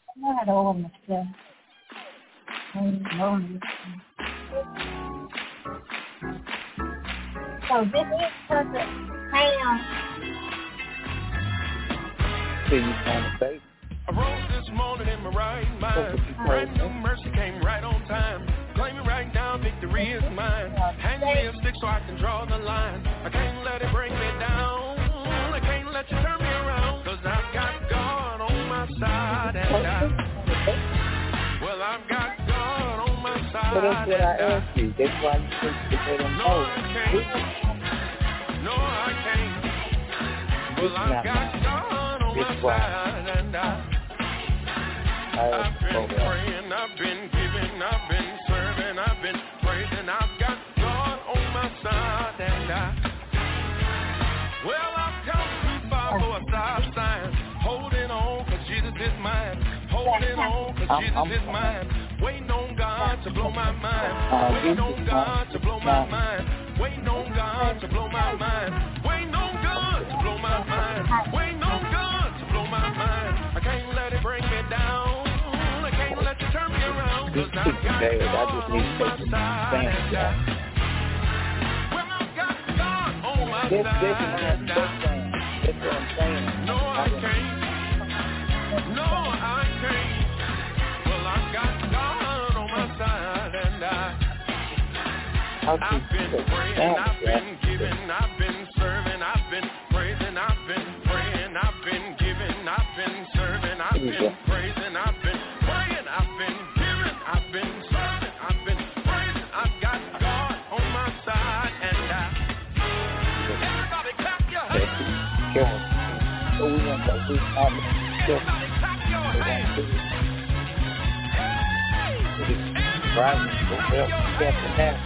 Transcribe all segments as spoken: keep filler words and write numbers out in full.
I had all of them still. So this is perfect. Ham. See you trying to say. I rose this morning in my right mind. Brand new mercy came right on time. Claim it right now, victory is mine. Hand me a stick so I can draw the line. I can't let it bring me down. I can't let you turn me around. Cause I've got God on my side and I, well, I've got God on my side. But that's what I asked you. That's why you think to put them no, I can't. No, I can't. Well, I've got God on my side and I, I've been praying, I've been giving, I've been serving, I've been praising, I've got God on my side and I, well, I've come too far for a stop sign, holding on cause Jesus is mine, holding on cause Jesus is mine, waiting on God to blow my mind, waiting on God to blow my mind, waiting on God to blow my mind, waiting on God to blow my mind, waiting on God to blow my mind, I can't let it bring me down. Turn me around, cause I've got God on my side. Well, I've got God on my this, side. This is That's what I'm saying. No, I can't. No, I can't. Well, I've got God on my side, and I, I've been praying, I've been giving, I've been serving, I've been praising, I've been praying, I've been giving, I've been serving, I've been praising, I've been I've been giving, I've been serving, I've been praising, I've got God on my side, and I, everybody clap your hands. Sure. So we want to do um, everybody clap your hands. Everybody clap your hands.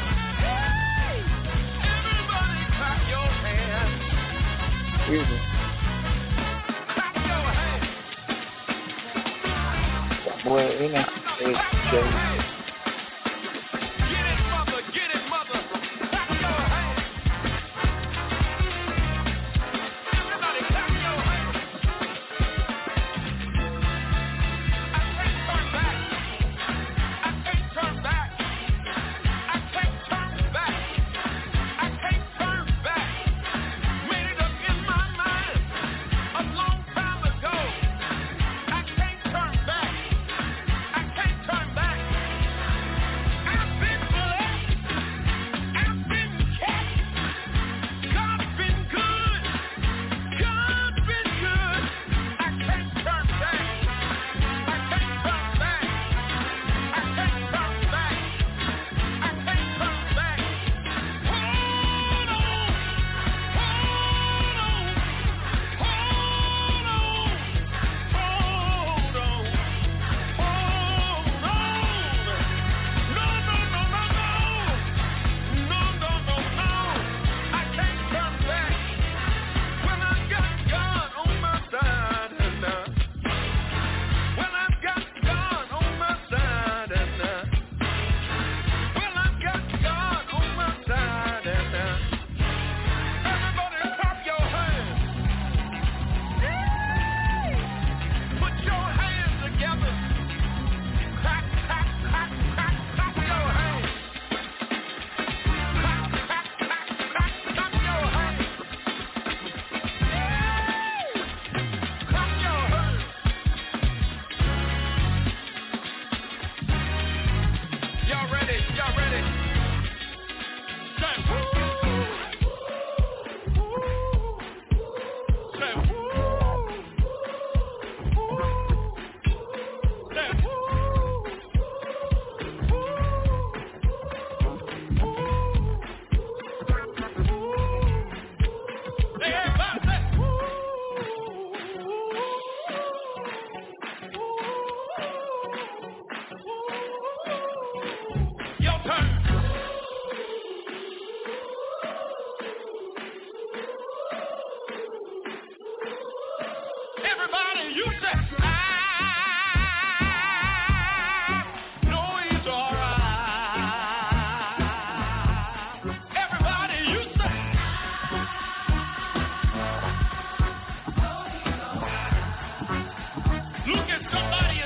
Everybody clap your hands. Excuse me. Well, you know, it's just... Get it, mother, get it, mother. Clap your hands. Everybody clap your hands. I can't turn back. I can't turn back. I can't turn back. I can't turn back. Made it up in my mind a long time ago. I can't turn back. Turn back. I've been blessed. I've been kept. God's been good. God's been good. I can't turn back. I can't turn back. I can't turn back. I can't turn back. Hold on. Hold on. Hold on. Hold on. Look at somebody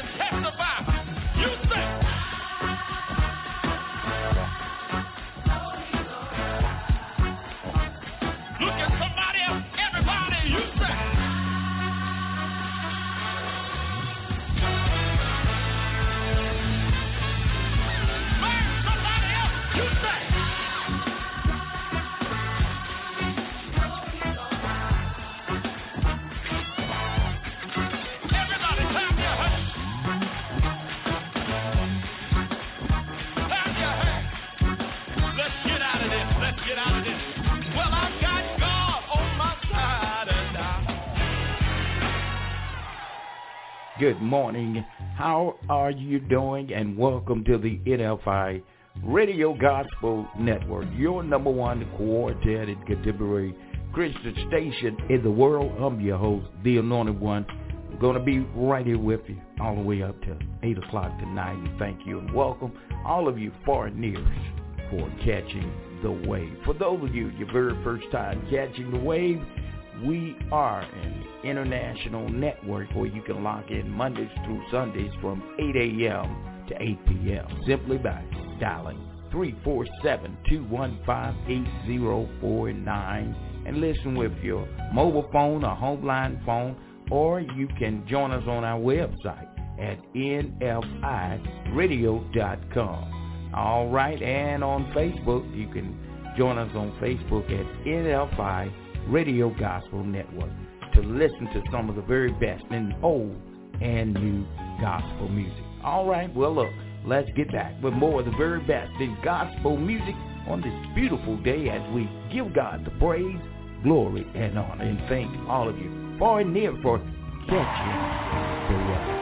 good morning. How are you doing? And welcome to the N F I Radio Gospel Network, your number one quartet and contemporary Christian station in the world. I'm your host, the Anointed One. I'm going to be right here with you all the way up to eight o'clock tonight. And thank you and welcome all of you far and near for catching the wave. For those of you, your very first time catching the wave, we are an international network where you can log in Mondays through Sundays from eight a.m. to eight p.m. simply by dialing three four seven, two one five, eight zero four nine and listen with your mobile phone or homeline phone, or you can join us on our website at N F I radio dot com. All right, and on Facebook, you can join us on Facebook at N F I Radio Gospel Network to listen to some of the very best in old and new gospel music. All right, well, look, let's get back with more of the very best in gospel music on this beautiful day as we give God the praise, glory, and honor. And thank all of you far and near for catching the wave.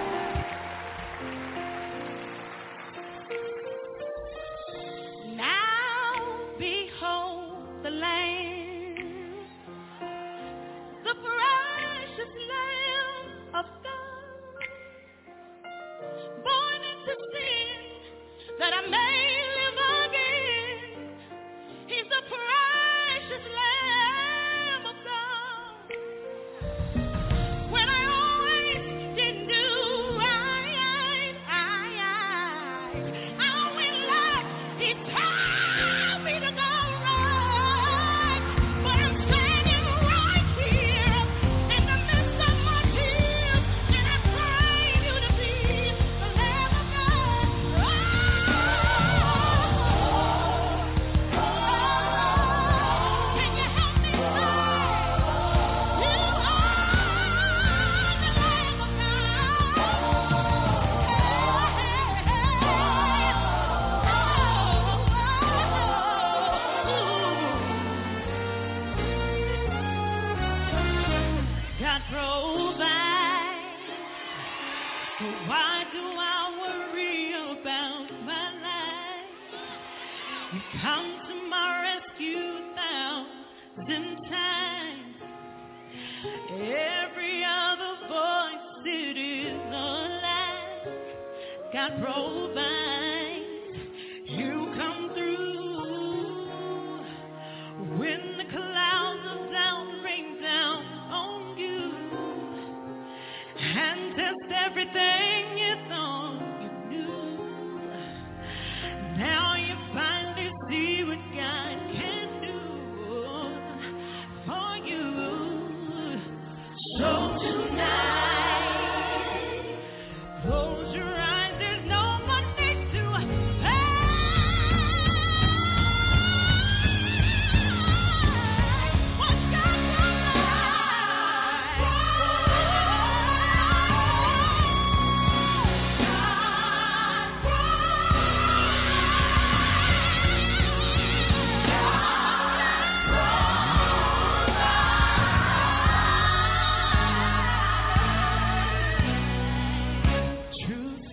That I may live again. He's the precious Lamb of God. When I always didn't do right, I, I, I went like He told me to go right. But I'm standing right here in the midst of my tears, and I pray you to be the Lamb of God. God provides, so why do I worry about my life? You come to my rescue thousand times. Every other voice, it is a lie. God provides, you come through when the clouds of doubt rain down on you and test everything you thought you knew. Now you finally see what God can do for you. So tonight, close your eyes, there's no more need to hide. What's God Truth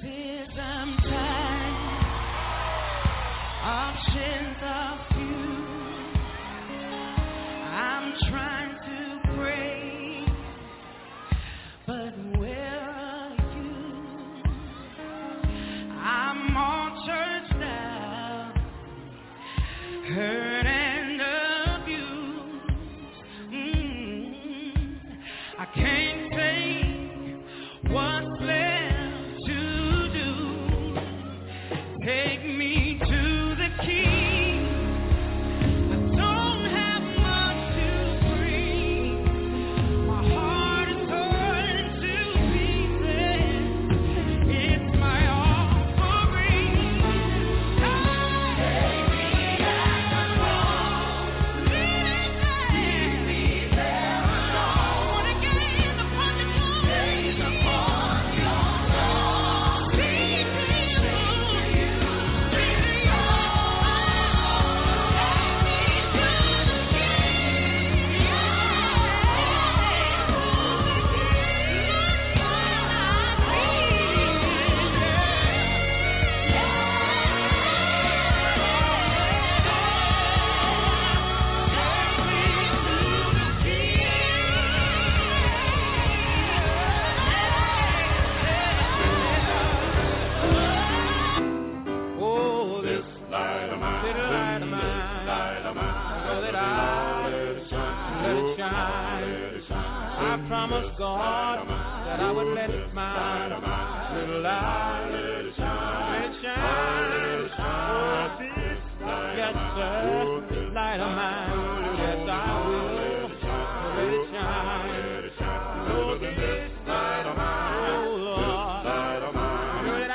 promised God that I would let my little light, let it shine, oh, this, yes sir, light of mine, yes I will, let it shine, oh, this light of mine, oh Lord, let it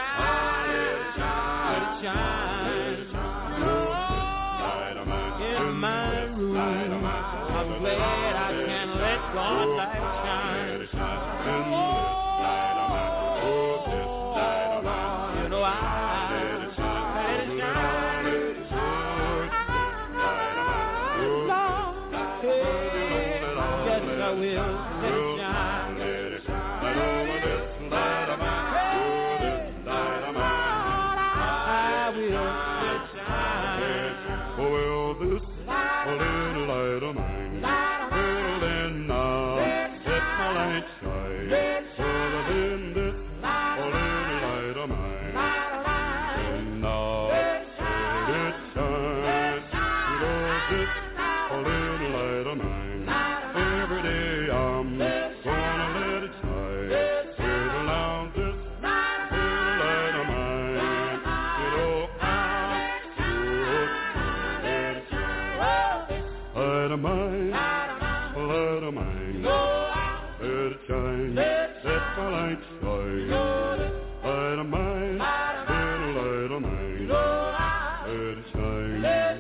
shine, in my room, I'm glad I can let God's light shine. You know I let it shine. Yes, I will let it shine. I will let it shine. Well, this little light of mine, well then now, let my light shine. Well then this little light of mine, and now let it shine. You know this little light of mine, every day I'm gonna let it shine. Well now this little light of mine, you know I'm light of mine, light of mine, let it shine, let my light shine, light of mine, little light of mine, let it shine, light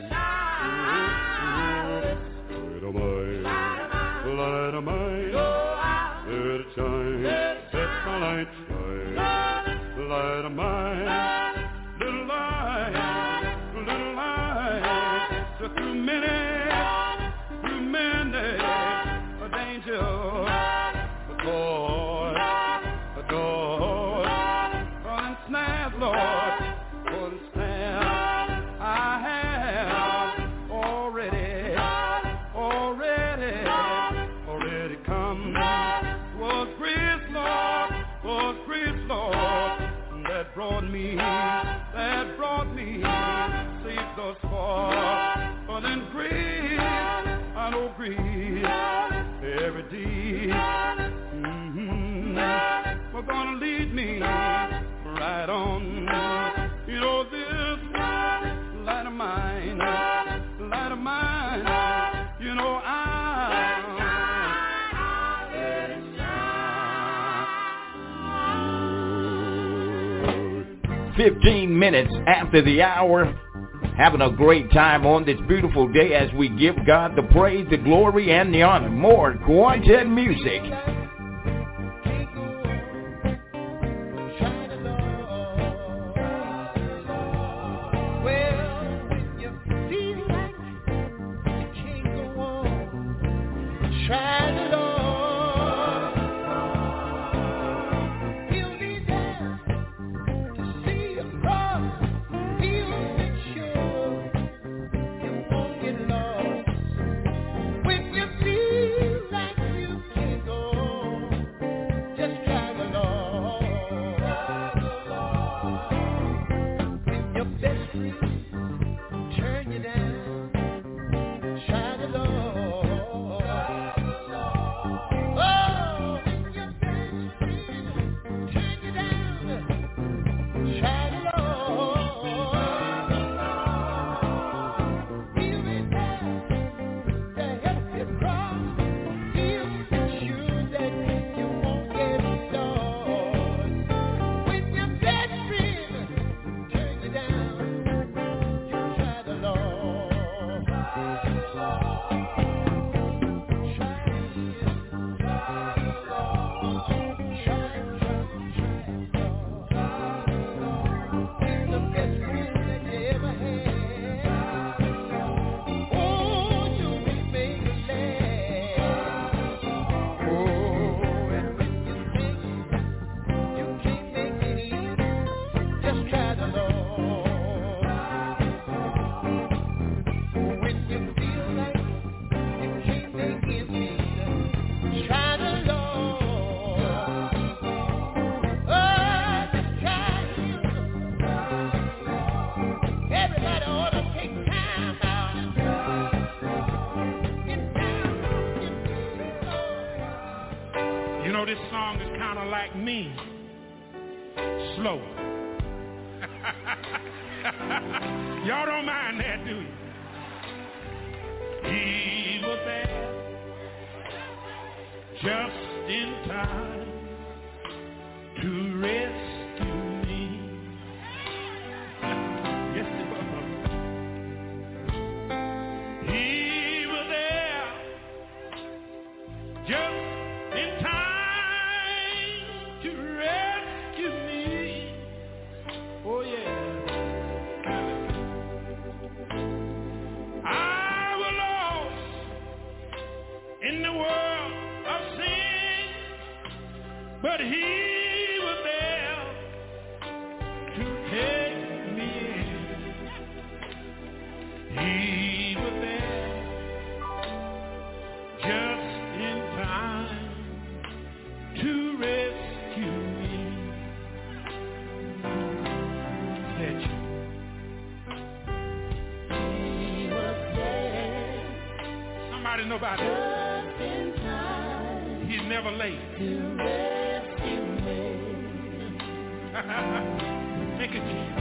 of mine, light of mine, let it shine, let my light shine, light of mine, little light, little light, just a minute. Lord, adore, run snares, Lord, for the snare I have already, already, already come. Was grace, Lord, was grace, Lord, that brought me, that brought me safe thus far. But then grace, I know grace, every day. We're gonna lead me right on. You know this light of mine, light of mine. You know I let it shine. fifteen minutes after the hour. Having a great time on this beautiful day as we give God the praise, the glory, and the honor. More Quartet music. When you feel like you can't go like me, slow. Y'all don't mind that, do you? He was there just in time to rescue me. Yes, he was. He was there just in time to rescue me. Oh, yeah. I was lost in the world of sin, but he was there to take me in. He was there just in time to rescue me. Said you. He was there. Somebody know about it. Just in time. He's never late. To rescue me. Take it, Jesus.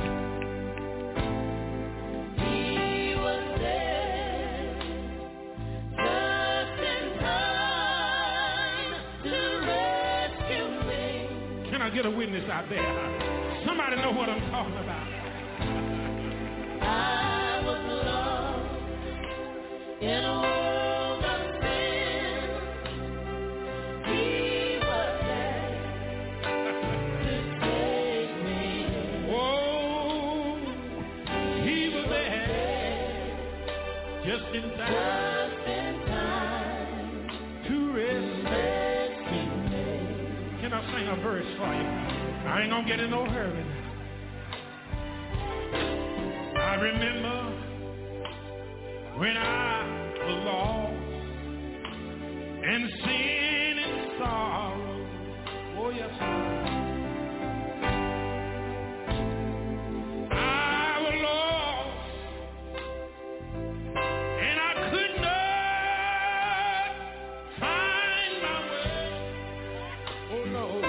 He was there just in time to rescue me. Can I get a witness out there? Somebody know what I'm talking about. I was lost in a world of sin. He was there to take me. Oh, he was there just in time, just in time to rescue me. Can I sing a verse for you? I ain't gonna get in no hurry. I remember when I was lost and sin and sorrow. Oh yes, I was lost and I could not find my way. Oh Lord.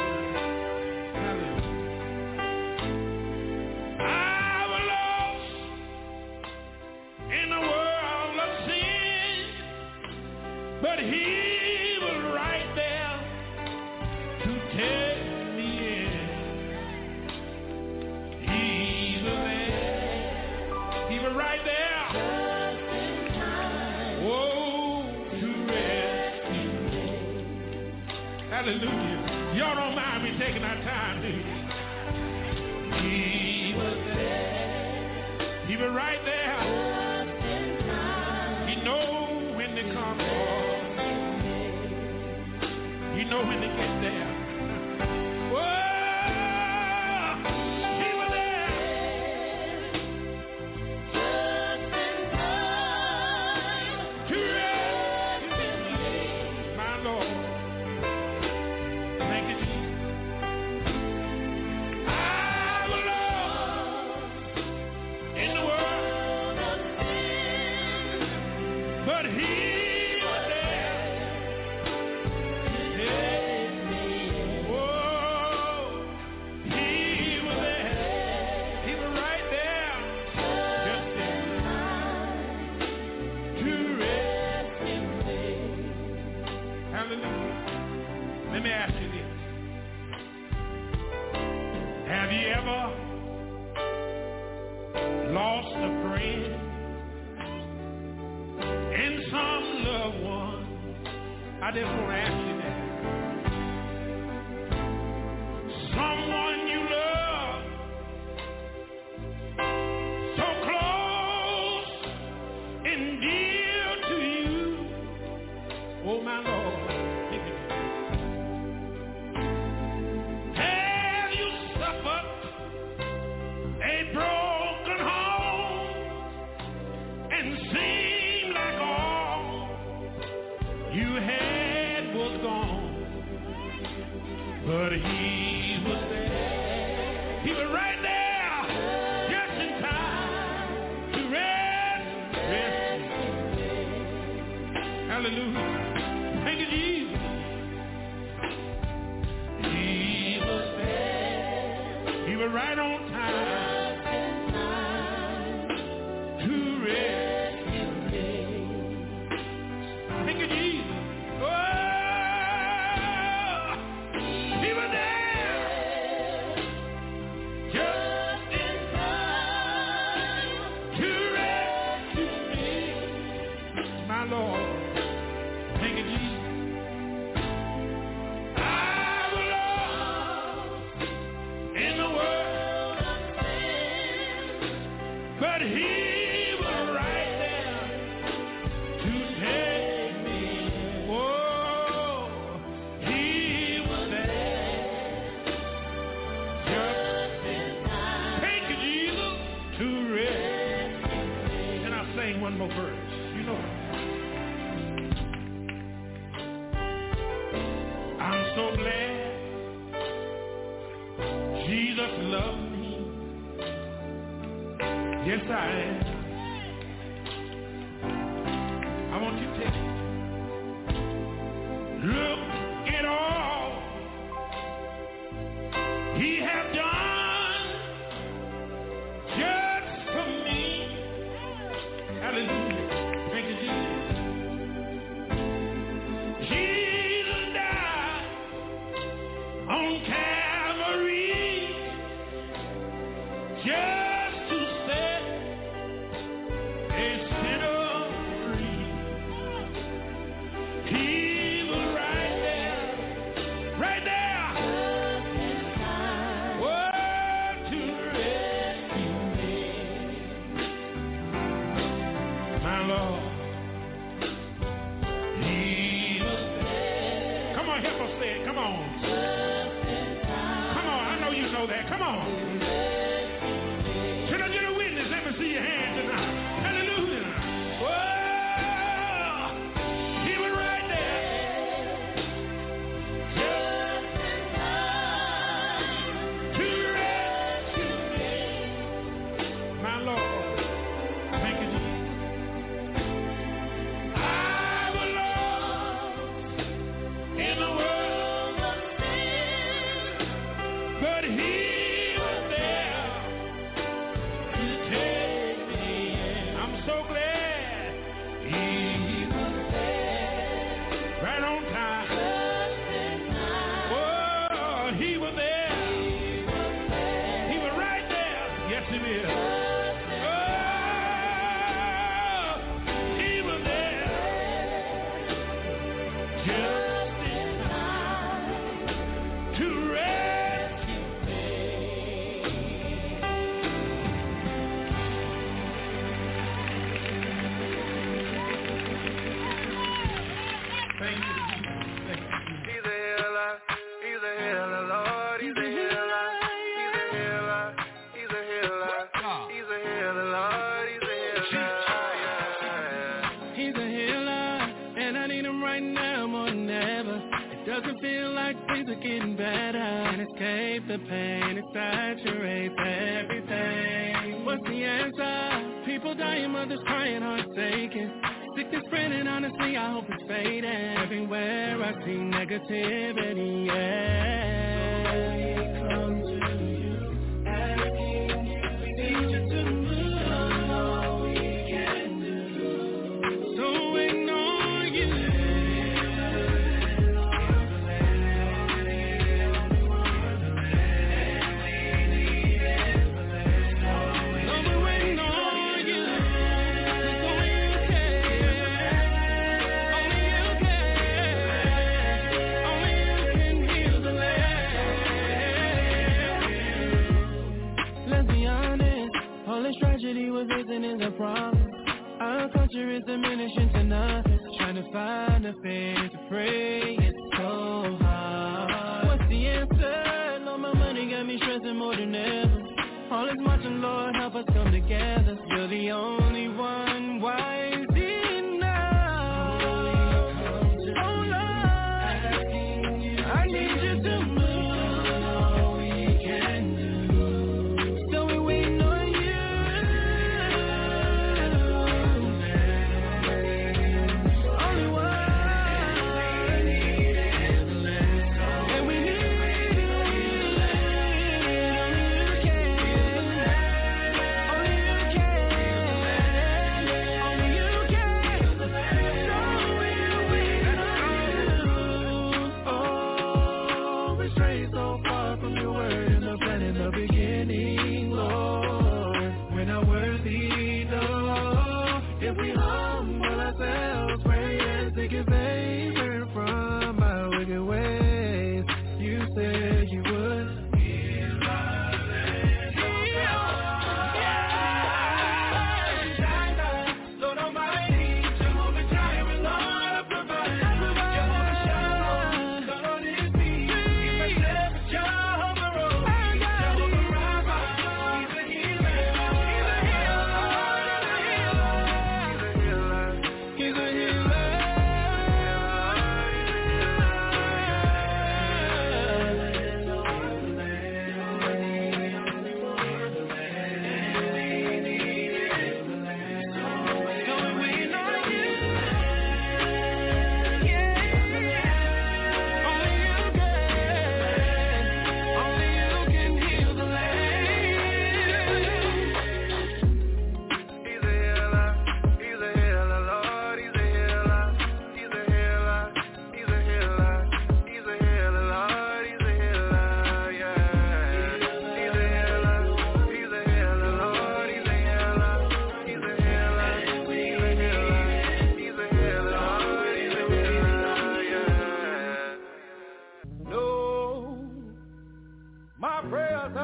But he was right there to take me in. He was there. He was right there. Just in time. Oh, to rescue me. Hallelujah. Y'all don't mind me taking our time, do you? He was there. He was right there. Just in time. He knows when to come for. You know when they get there. Whoa, he was there. Just in time to rescue me. My Lord. Thank you, Jesus. I was lost in the world of sin, but he Let me ask you this. Have you ever lost a friend and some loved one? I just want to ask you that. Someone you love so close and dear to you. Oh my Lord. Broken home and seemed like all you had was gone, but he was there. He was right there, just in time to rescue. Hallelujah. Thank you, Jesus. He were right on time to rescue me. Thank you, Jesus. Oh, he was there just in time to rescue me. My Lord. Thank you, Jesus. One more verse, you know. I'm so glad Jesus loved me. Yes, I am. I want you to take it. Look at all he has done just for me. Hallelujah. Thank you, Jesus. Jesus died on Calvary just to set a sinner free. He was right there, right there. Oh, to rescue me. My Lord, he was there. Come on, help us say it. Come on. Come on, I know you know that. Come on. Can I get a witness? Let me see your hand tonight. Hallelujah. Whoa, he was right there. Just in time to rescue me. My Lord, thank you, Jesus. In the world of sin, but he was there to take me in. I'm so glad he was there, right on time. Oh, he was there. He was right there. Yes, he is. Oh, he was there. Just doesn't feel like things are getting better. Can't escape the pain, it saturates everything. What's the answer? People dying, mothers crying, hearts aching. Sickness spreading, honestly, I hope it's fading. Everywhere I see negativity, yeah. Come to you, asking you, we need you to move. All we can do. So ignore you. Tragedy we're facing is a problem. Our culture is diminishing to nothing. Trying to find a face to pray, it's so hard. What's the answer? Lord, my money got me stressing more than ever. All is much and Lord, help us come together. You're the only one wise enough. Oh Lord, I need you to move. All we can do. So we wait on you.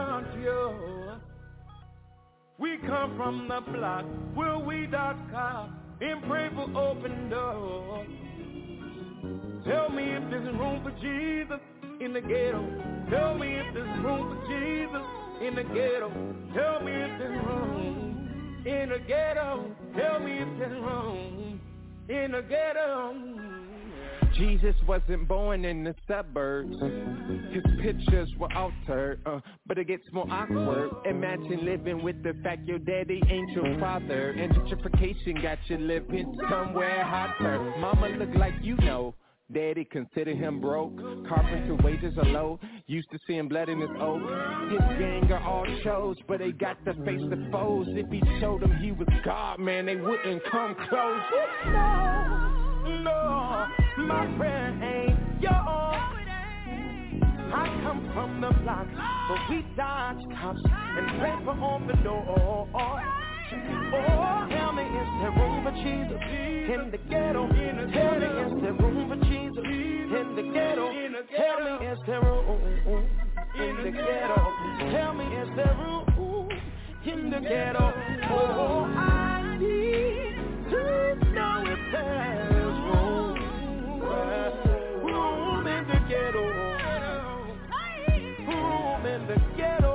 aren't yours. We come from the block where we dot com and pray for open doors. Tell me if there's room for Jesus in the ghetto. Tell me if there's room for Jesus in the ghetto. Tell me if there's room in the ghetto. Tell me if there's room in the ghetto. Jesus wasn't born in the suburbs. His pictures were altered, uh, but it gets more awkward. Imagine living with the fact your daddy ain't your father, and gentrification got you living somewhere hotter. Mama look like you know. Daddy consider him broke. Carpenter wages are low. Used to seeing blood in his oak. His gang are all shows, but they got to face the foes. If he showed them he was God, man, they wouldn't come close. No, no, my friend ain't yours. I come from the block, but we dodge cops and paper on the door. Oh, tell me, is there room for Jesus in the ghetto? Tell me, is there room for Jesus in the ghetto? Tell me, is there room in the ghetto? Tell me, is there room in the ghetto? Oh, I need to know if there's room, room in the ghetto, room in the ghetto.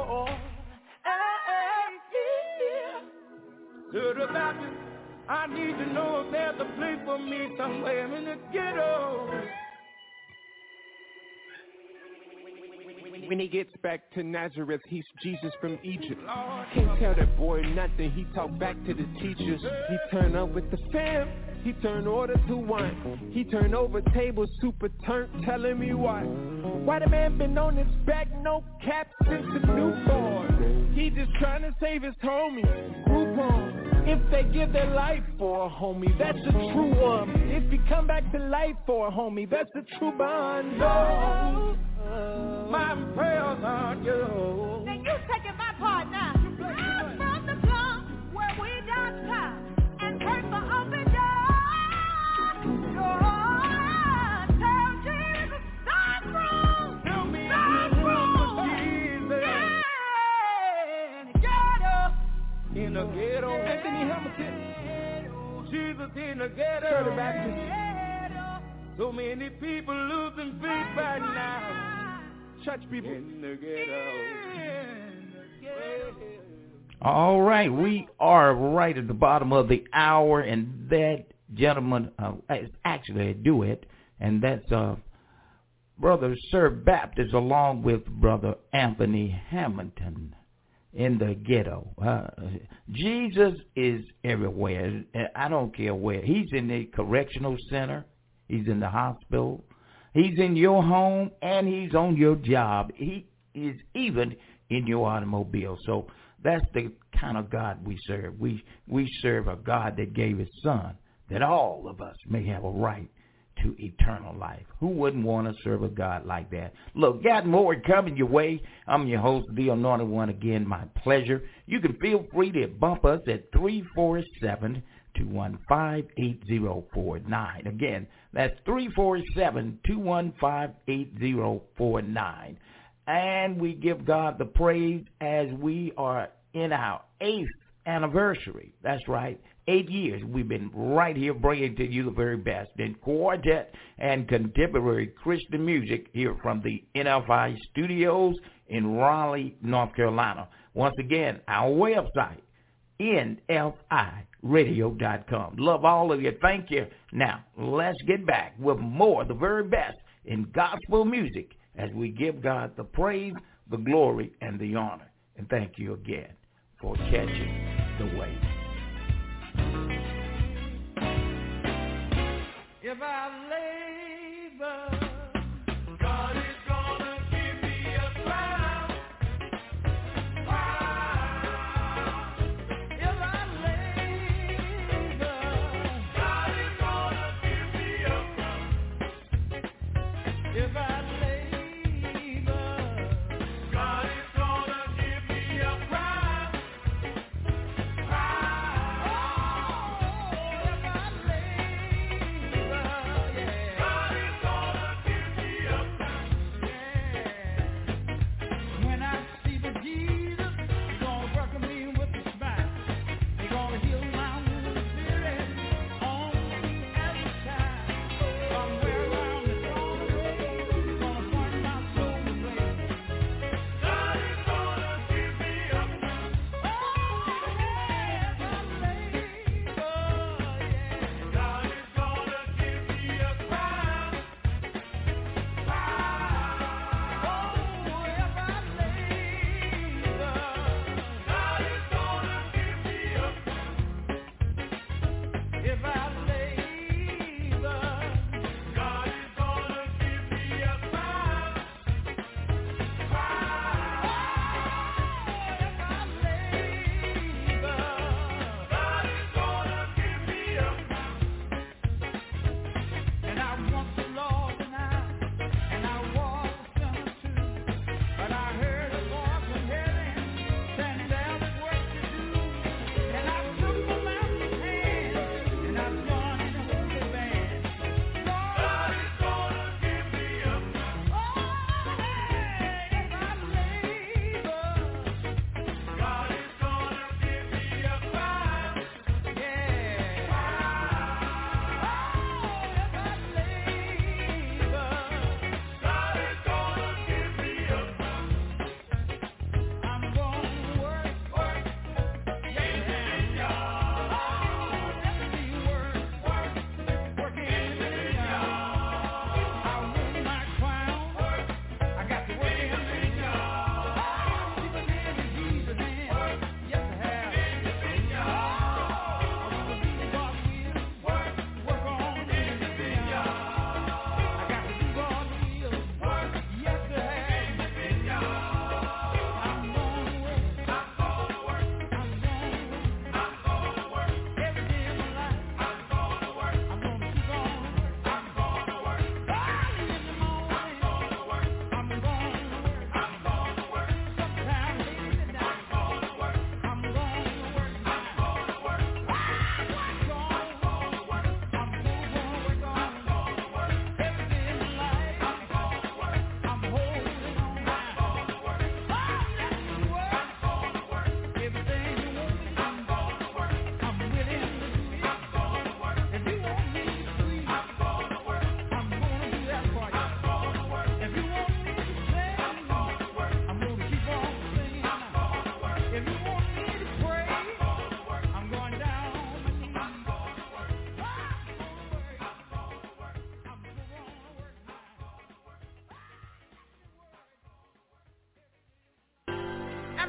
To the Baptist, I need to know if there's a place for me somewhere in the ghetto. When he gets back to Nazareth, he's Jesus from Egypt. Can't tell that boy nothing, he talk back to the teachers. He turn up with the fam, he turn order to wine. He turn over tables, super turnt, telling me why. Why the man been on his back, no cap since the newborn. He just trying to save his homies, Groupon. If they give their life for a homie, that's a true one. If you come back to life for a homie, that's a true bond. No, my prayers on you. Then you taking my part now. I'm from the block where we dot com and pray for open doors. Oh, tell Jesus, stop room. Tell me stop room. Jesus. Yeah, ghetto. In the ghetto. Anthony Hamilton. Jesus in the ghetto. Turn it back. So many people losing faith right now. Church people in the ghetto. All right, we are right at the bottom of the hour, and that gentleman uh, is actually a duet, and that's uh, Brother Sir Baptist along with Brother Anthony Hamilton in the ghetto. Uh, Jesus is everywhere. I don't care where. He's in the correctional center. He's in the hospital. He's in your home, and he's on your job. He is even in your automobile. So that's the kind of God we serve. We we serve a God that gave his son that all of us may have a right to eternal life. Who wouldn't want to serve a God like that? Look, got more coming your way. I'm your host, the Anointed One. Again, my pleasure. You can feel free to bump us at three four seven, two one five, eight zero four nine. Again, that's three four seven, two one five, eight zero four nine. And we give God the praise as we are in our eighth anniversary. That's right. Eight years we've been right here bringing to you the very best in quartet and contemporary Christian music here from the N F I studios in Raleigh, North Carolina. Once again, our website, N F I radio dot com. Love all of you. Thank you. Now, let's get back with more of the very best in gospel music as we give God the praise, the glory, and the honor. And thank you again for catching the wave. If I labor, God is gonna give me a crown. Crown. if I labor, God is gonna give me a crown. if I labor, God is gonna give me a crown. Crown. oh, if I labor, yeah. God is gonna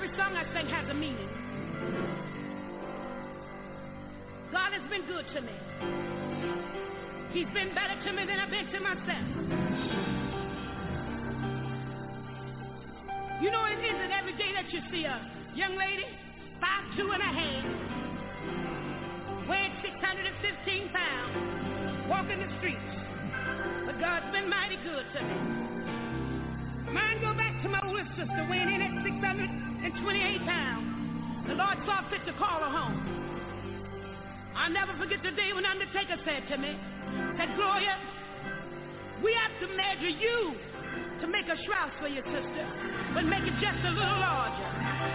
Every song I sing has a meaning. God has been good to me. He's been better to me than I've been to myself. You know, it isn't every day that you see a young lady, five two and a half, weighing six hundred fifteen pounds, walking the streets. But God's been mighty good to me. Mine go back to my older sister, weighing in at six hundred twenty-eight pounds. The Lord saw fit to call her home. I'll never forget the day when Undertaker said to me, said, Gloria, we have to measure you to make a shroud for your sister, but make it just a little larger.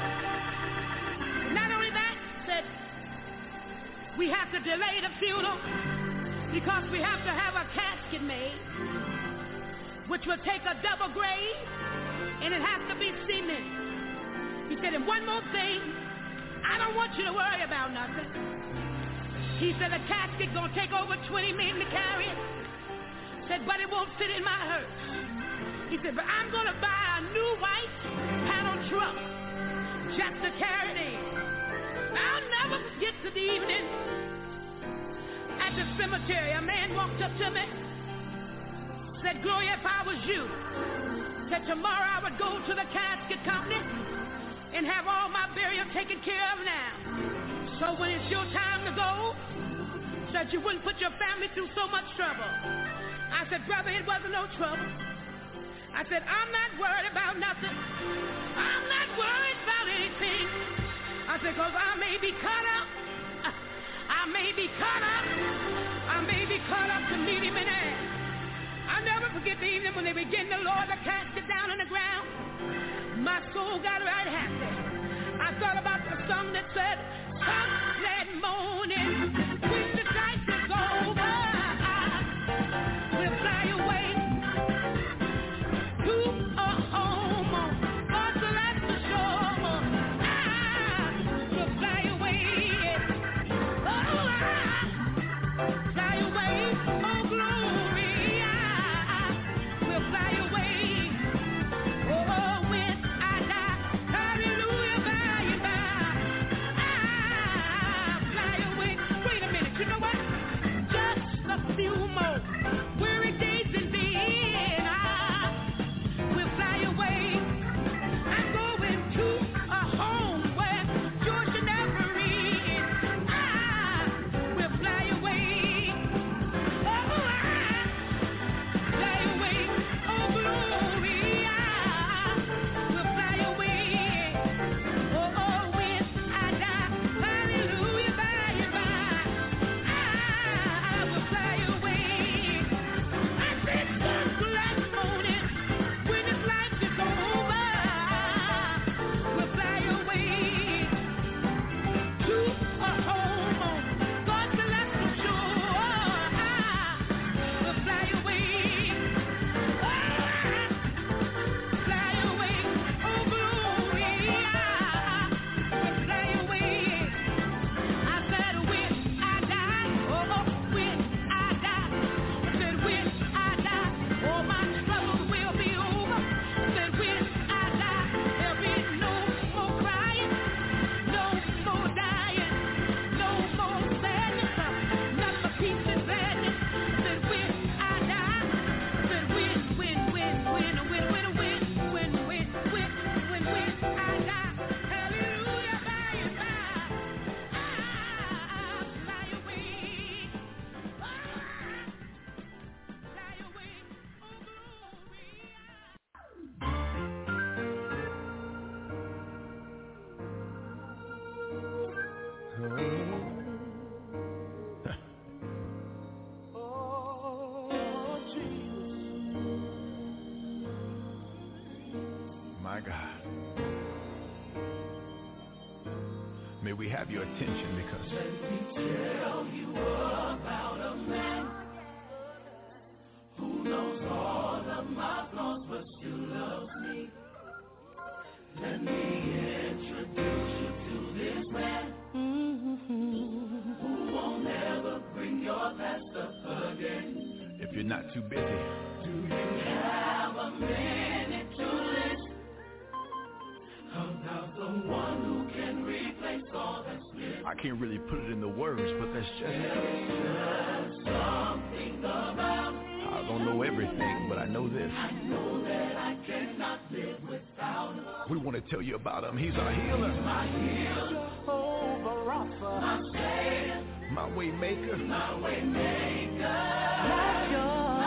Not only that, said, we have to delay the funeral because we have to have a casket made, which will take a double grave, and it has to be cemented. He said, and one more thing, I don't want you to worry about nothing. He said, a casket gonna take over twenty men to carry it. Said, but it won't fit in my hearse. He said, but I'm gonna buy a new white panel truck just to carry it in. I'll never forget to the evening at the cemetery. A man walked up to me, said, Gloria, if I was you, said tomorrow I would go to the casket company and have all my burial taken care of now. So when it's your time to go, said you wouldn't put your family through so much trouble. I said, brother, it wasn't no trouble. I said, I'm not worried about nothing. I'm not worried about anything. I said, because I may be cut up. I may be cut up. I may be cut up to meet him in air. I'll never forget the evening when they began to lower the casket down on the ground. My soul got right happy. I thought about the song that said, Sunset morning, when the night is over, we'll fly away to a home on God's celestial shore. We'll fly away, oh, fly away, oh glory, we'll fly away, oh, when I die, hallelujah, by and by, ah, fly away. Wait a minute, you know what? Just a few more weary days and then I will fly away. I'm going to a home where Georgia never is. I will fly away. Oh, I fly away. Oh, glory. I will fly away. Oh, oh, when I die, hallelujah, by and by, I will fly away. I said, sunset morning, when this life is over, we'll fly away to a home on God's celestial shore. We'll fly away, oh, fly away, oh glory, we'll fly away. I said, when I die, oh, when I die, I said, when I die, all my troubles will be over. I said, when I die, there'll be no more crying, no more dying, no more sadness, not the peace and gladness. I said, when I die, I said, when, when, when, when, when, when, when, when, when, when, when, when I die, hallelujah, by and by, I fly away, ah, fly away, oh glory. Oh, Jesus. My God. May we have your attention because Tell you about a man who knows all of my flaws but still loves me. Let me introduce you to this man who won't ever bring your past up again. if you're not too busy, Do you have a minute to listen about the I can't really put it in the words, but that's just it. I don't know everything, but I know this. I know that I cannot live without him. We want to tell you about him. He's our healer. My healer. Jehovah Rapha. My Savior. My way maker. My way maker. My joy.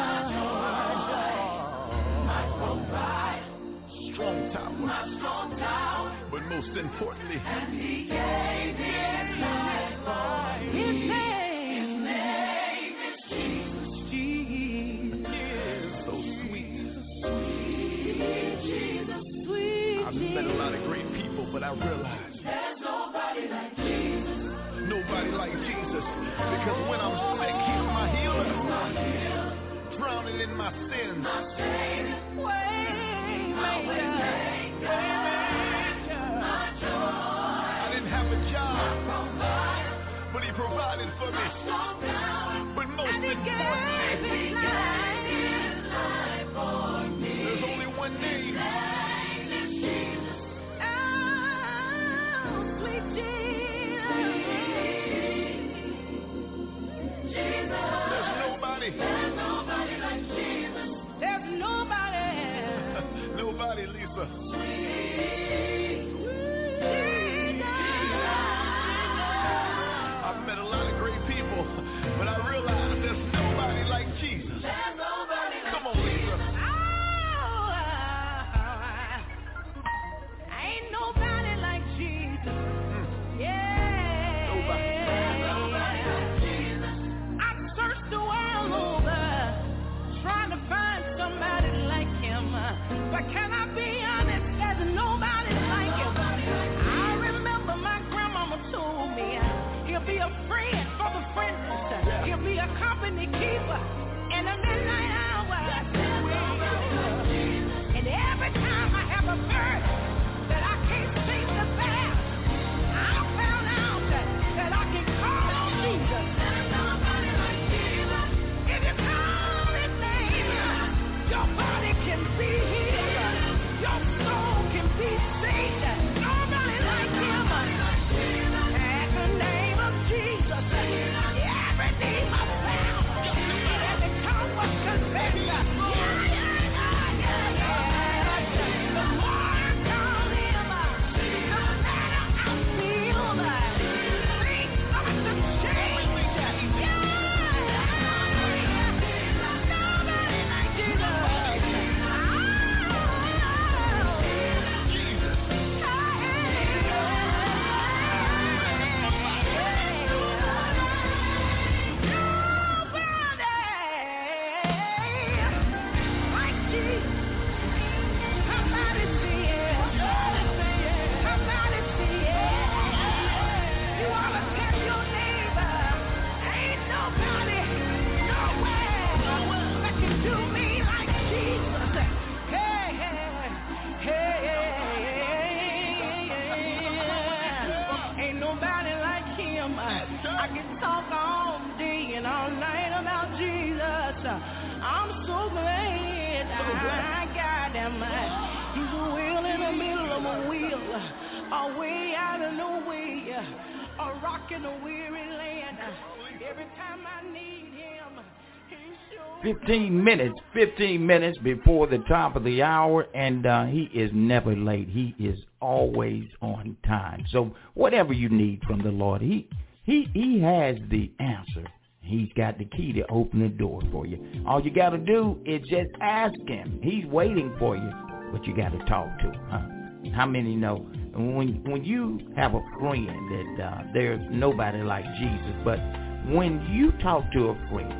My joy. My provider. Strong tower. My strong tower. But most importantly, and he gave his life for me. His name, his name is Jesus. Jesus. So sweet. Sweet Jesus. Sweet. I've met a lot of great people, but I realize there's nobody like Jesus. Nobody like Jesus. Because when I'm sick, he's my healer. My healer. Drowning in my sins. My Savior. Way maker. But he provided for me. But most importantly, there's only one name. Oh, sweet Jesus. There's nobody. There's nobody like Jesus. There's nobody. Nobody, Lisa. But I realize there's nobody like Jesus. There's nobody like Come on, Lisa. Oh, ain't nobody like Jesus. Mm. Yeah. Nobody. Nobody like Jesus. I searched the world over, trying to find somebody like him. But can I be honest? There's nobody like him. I remember my grandmama told me he'll be a friend for the friendless. He'll be a company keeper in the midnight hour. And every time I have a burden that I can't seem to bear, I found out that, that I can call on Jesus. There's nobody like Jesus. If you call his name, your body can be healed. Your soul can be saved. Nobody like him. At the name of Jesus. Every knee must bow. Every tongue must confess. Yeah, yeah, yeah, yeah, yeah. The more I call him, the better I feel. Things start to change. Yeah. Nobody like Jesus. I can talk all day and all night about Jesus. I'm so glad I got him. He's a wheel in the middle of a wheel, a way out of nowhere, a rock in a weary land. Every time I need him, he shows. Fifteen minutes, fifteen minutes before the top of the hour, and uh, he is never late. He is always on time. So whatever you need from the Lord, he He he has the answer. He's got the key to open the door for you. All you got to do is just ask him. He's waiting for you, but you got to talk to him. Huh? How many know when when you have a friend that uh, there's nobody like Jesus, but when you talk to a friend,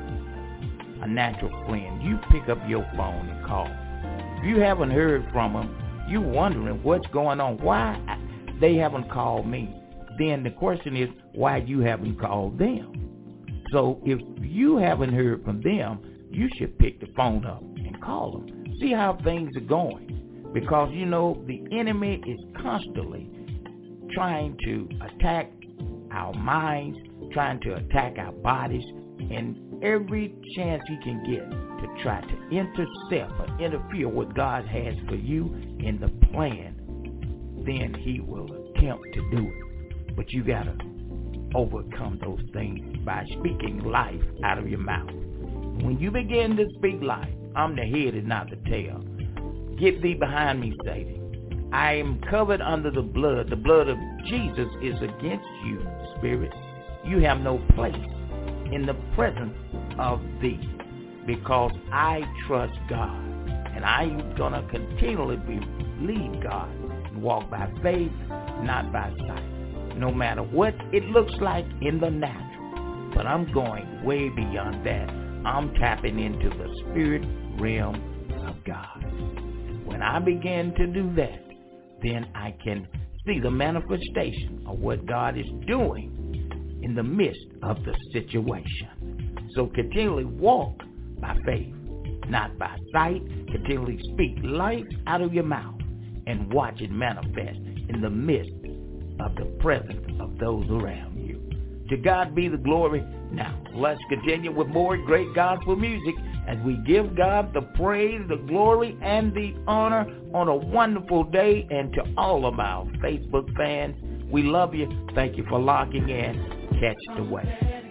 a natural friend, you pick up your phone and call. If you haven't heard from them, you're wondering what's going on. Why they haven't called me? Then the question is, why you haven't called them? So if you haven't heard from them, you should pick the phone up and call them. See how things are going. Because, you know, the enemy is constantly trying to attack our minds, trying to attack our bodies, and every chance he can get to try to intercept or interfere with what God has for you in the plan, then he will attempt to do it. But you gotta overcome those things by speaking life out of your mouth. When you begin to speak life, I'm the head and not the tail. Get thee behind me, Satan. I am covered under the blood. The blood of Jesus is against you, spirit. You have no place in the presence of thee, because I trust God. And I'm going to continually believe God and walk by faith, not by sight. No matter what it looks like in the natural. But I'm going way beyond that. I'm tapping into the spirit realm of God. When I begin to do that, then I can see the manifestation of what God is doing in the midst of the situation. So continually walk by faith, not by sight. Continually speak life out of your mouth and watch it manifest in the midst of the presence of those around you. To God be the glory. Now, let's continue with more great gospel music as we give God the praise, the glory, and the honor on a wonderful day. And to all of our Facebook fans, we love you. Thank you for locking in. Catch the way.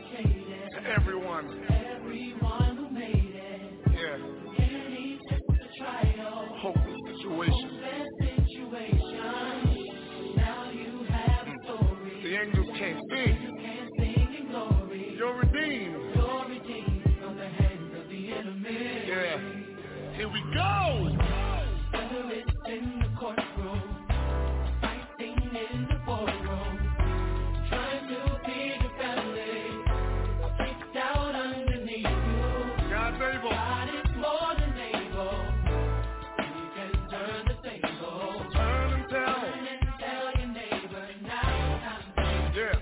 To everyone. Everyone who made it. Yeah. Any trial. Hopeless situation. Hopeless situation. Now you have a story. The angels can't sing. You can't sing in glory. You're redeemed. You're redeemed from the hands of the enemy. Yeah. Here we go. Whether it's in the courtroom, fighting in the boardroom, trying to feed your family, kicked out underneath you. God's able. God is more than able. He can turn the table. Turn and tell. Turn and tell your neighbor now. Yeah.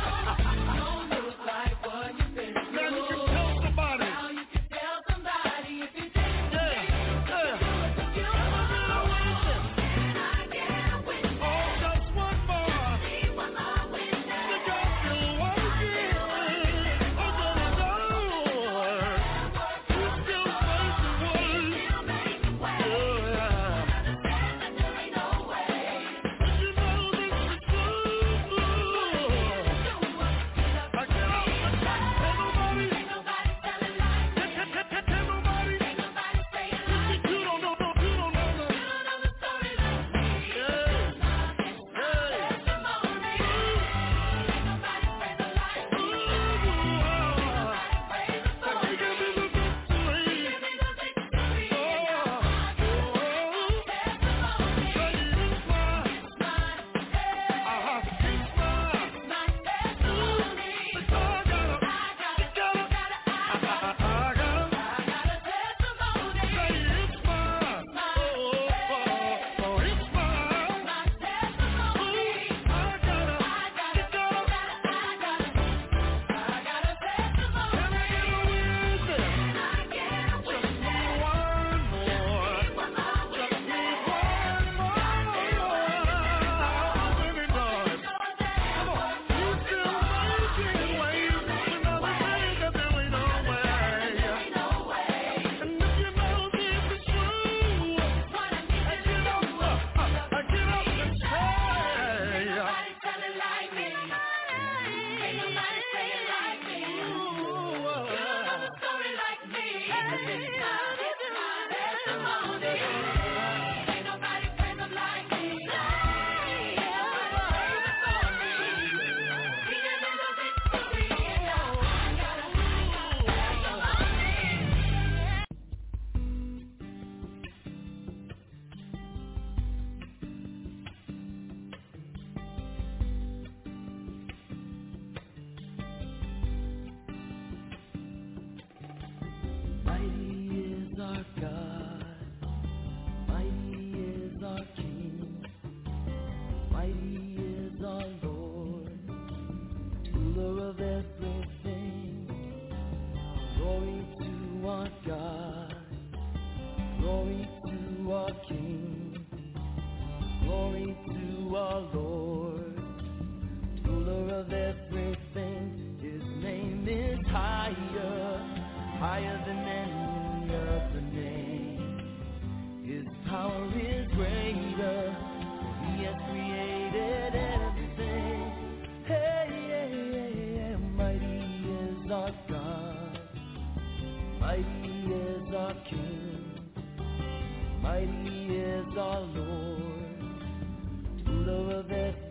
Somebody Glory to our God. Glory to our King. Glory to our Lord. Ruler of everything. His name is higher, higher than any other name. His power is greater. He has created everything. Hey, hey, hey, hey, mighty is our God. Mighty is our King. Mighty is our Lord. Ruler of everything.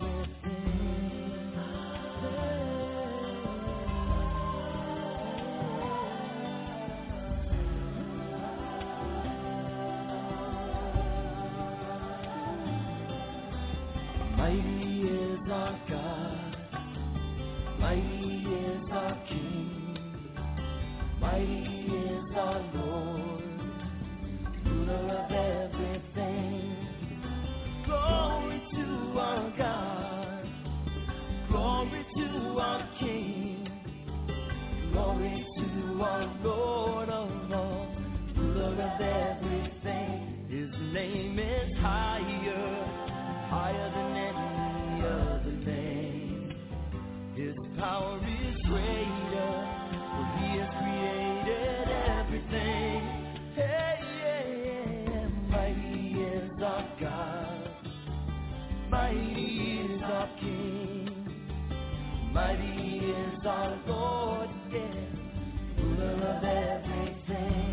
Mighty is our God, mighty is our King, mighty is our Lord, ruler of everything. Glory to our God, glory to our King, glory to our Lord of all, ruler of everything. His name is higher, higher than any other name. His power is greater, for he has created everything. Hey, yeah, yeah, mighty is our God. Mighty is our King. Mighty is our Lord, yeah, ruler of everything.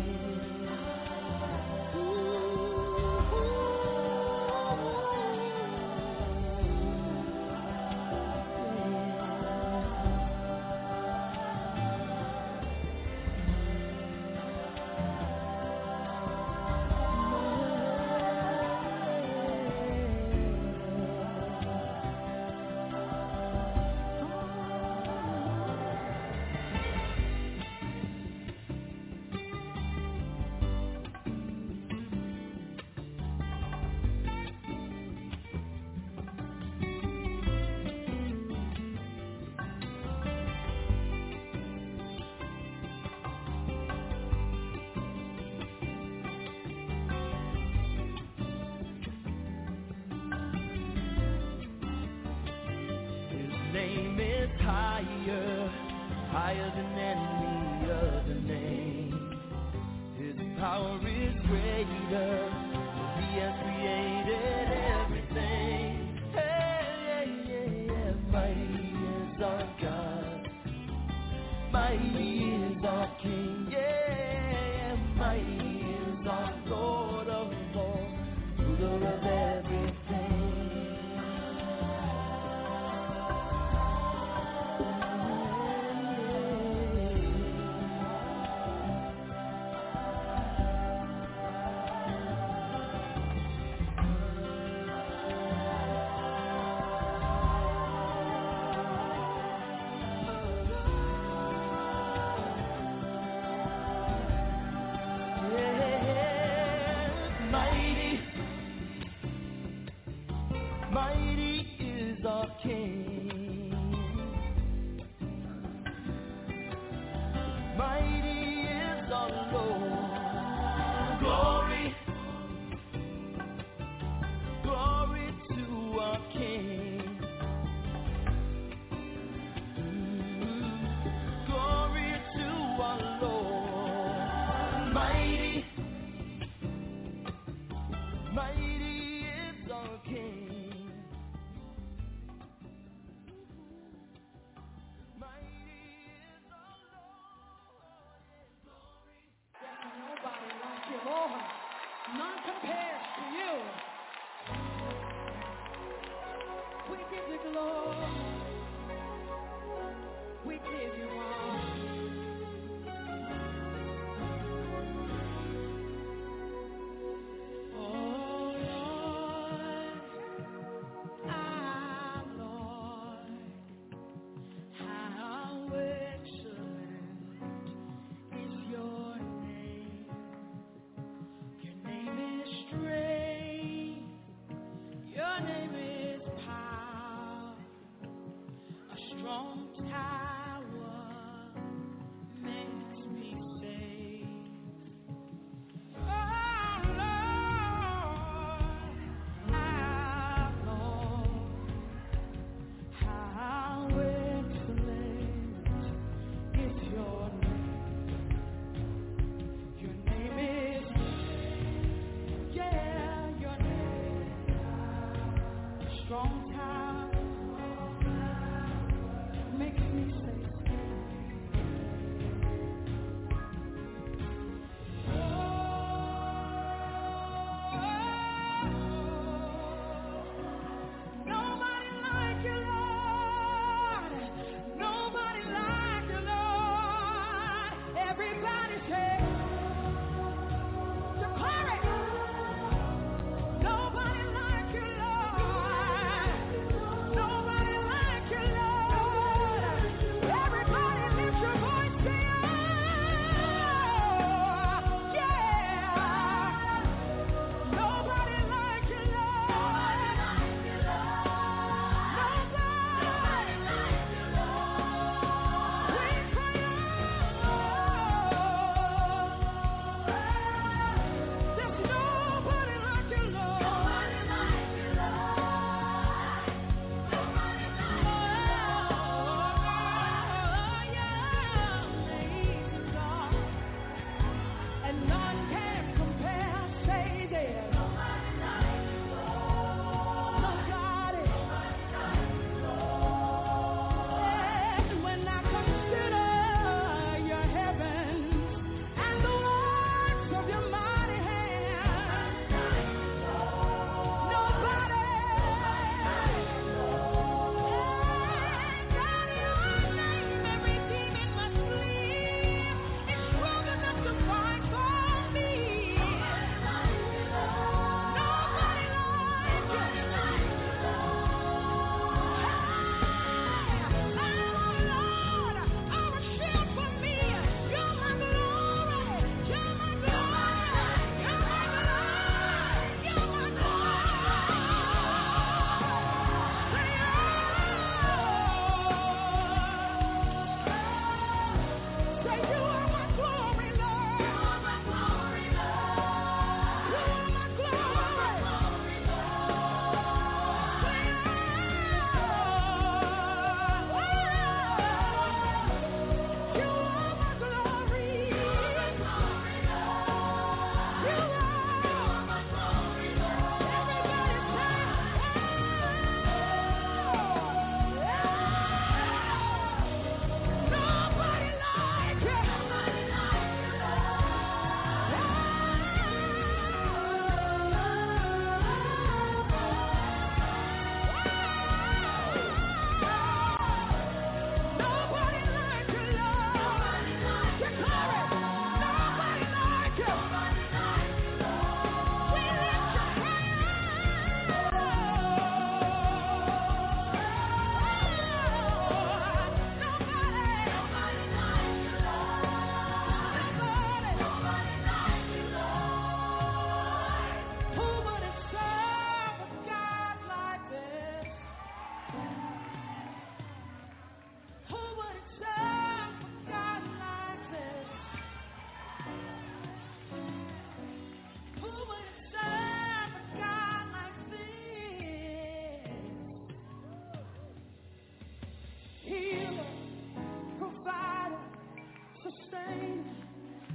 Higher, higher than any other name. His power is greater. He has created everything. Hey, yeah, yeah, yeah. Mighty is our God. Mighty is our King. Yeah, mighty is our Lord of all, ruler of everything.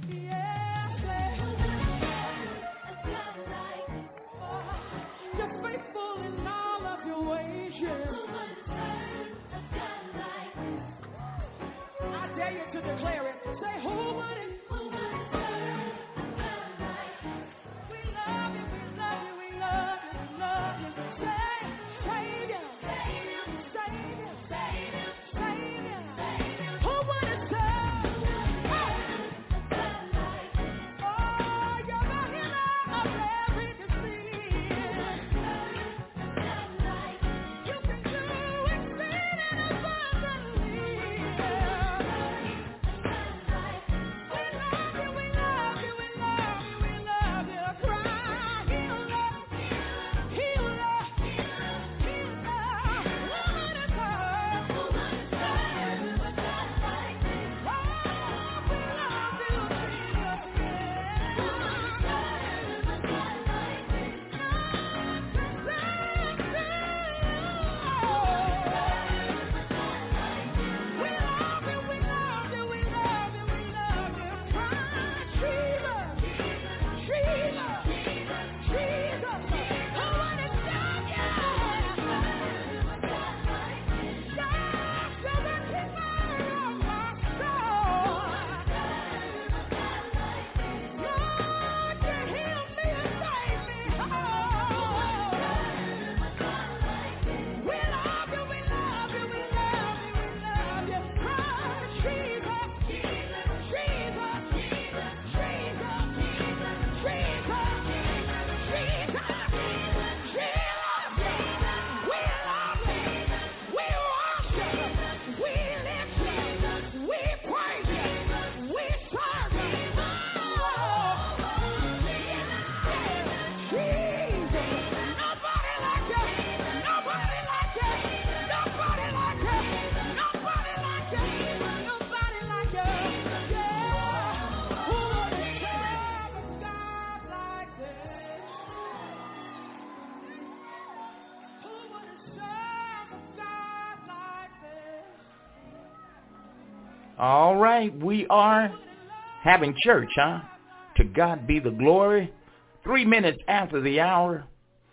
All right, we are having church, huh? To God be the glory. Three minutes after the hour.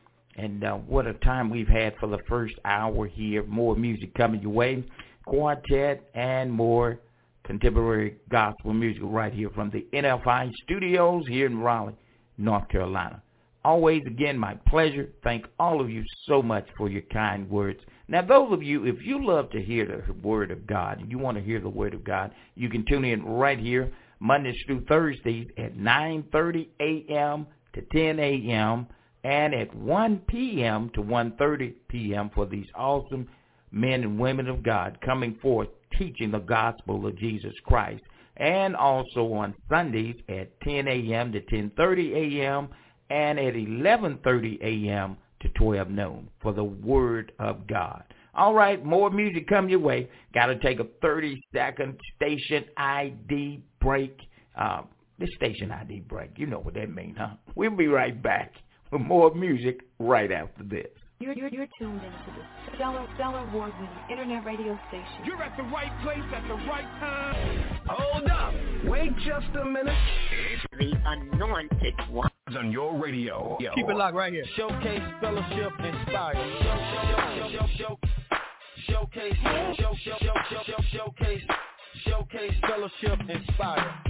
And uh, what a time we've had for the first hour here. More music coming your way. Quartet and more contemporary gospel music right here from the N F I studios here in Raleigh, North Carolina. Always, again, my pleasure. Thank all of you so much for your kind words. Now, those of you, if you love to hear the Word of God, and you want to hear the Word of God, you can tune in right here, Mondays through Thursdays at nine thirty a.m. to ten a.m., and at one p.m. to one thirty p.m. for these awesome men and women of God coming forth teaching the gospel of Jesus Christ. And also on Sundays at ten a.m. to ten thirty a.m., and at eleven thirty a.m. to twelve noon for the Word of God. All right, more music coming your way. Got to take a thirty-second station I D break. Uh, this station I D break, you know what that means, huh? We'll be right back with more music right after this. You're, you're, you're tuned into the stellar, stellar award-winning internet radio station. You're at the right place at the right time. Hold up. Wait just a minute. It's the Anointed One. On your radio. Yo. Keep it locked right here. Showcase, fellowship, inspire. Show, show, show, show, showcase, show, show, show, show, show, showcase, showcase, fellowship, inspire.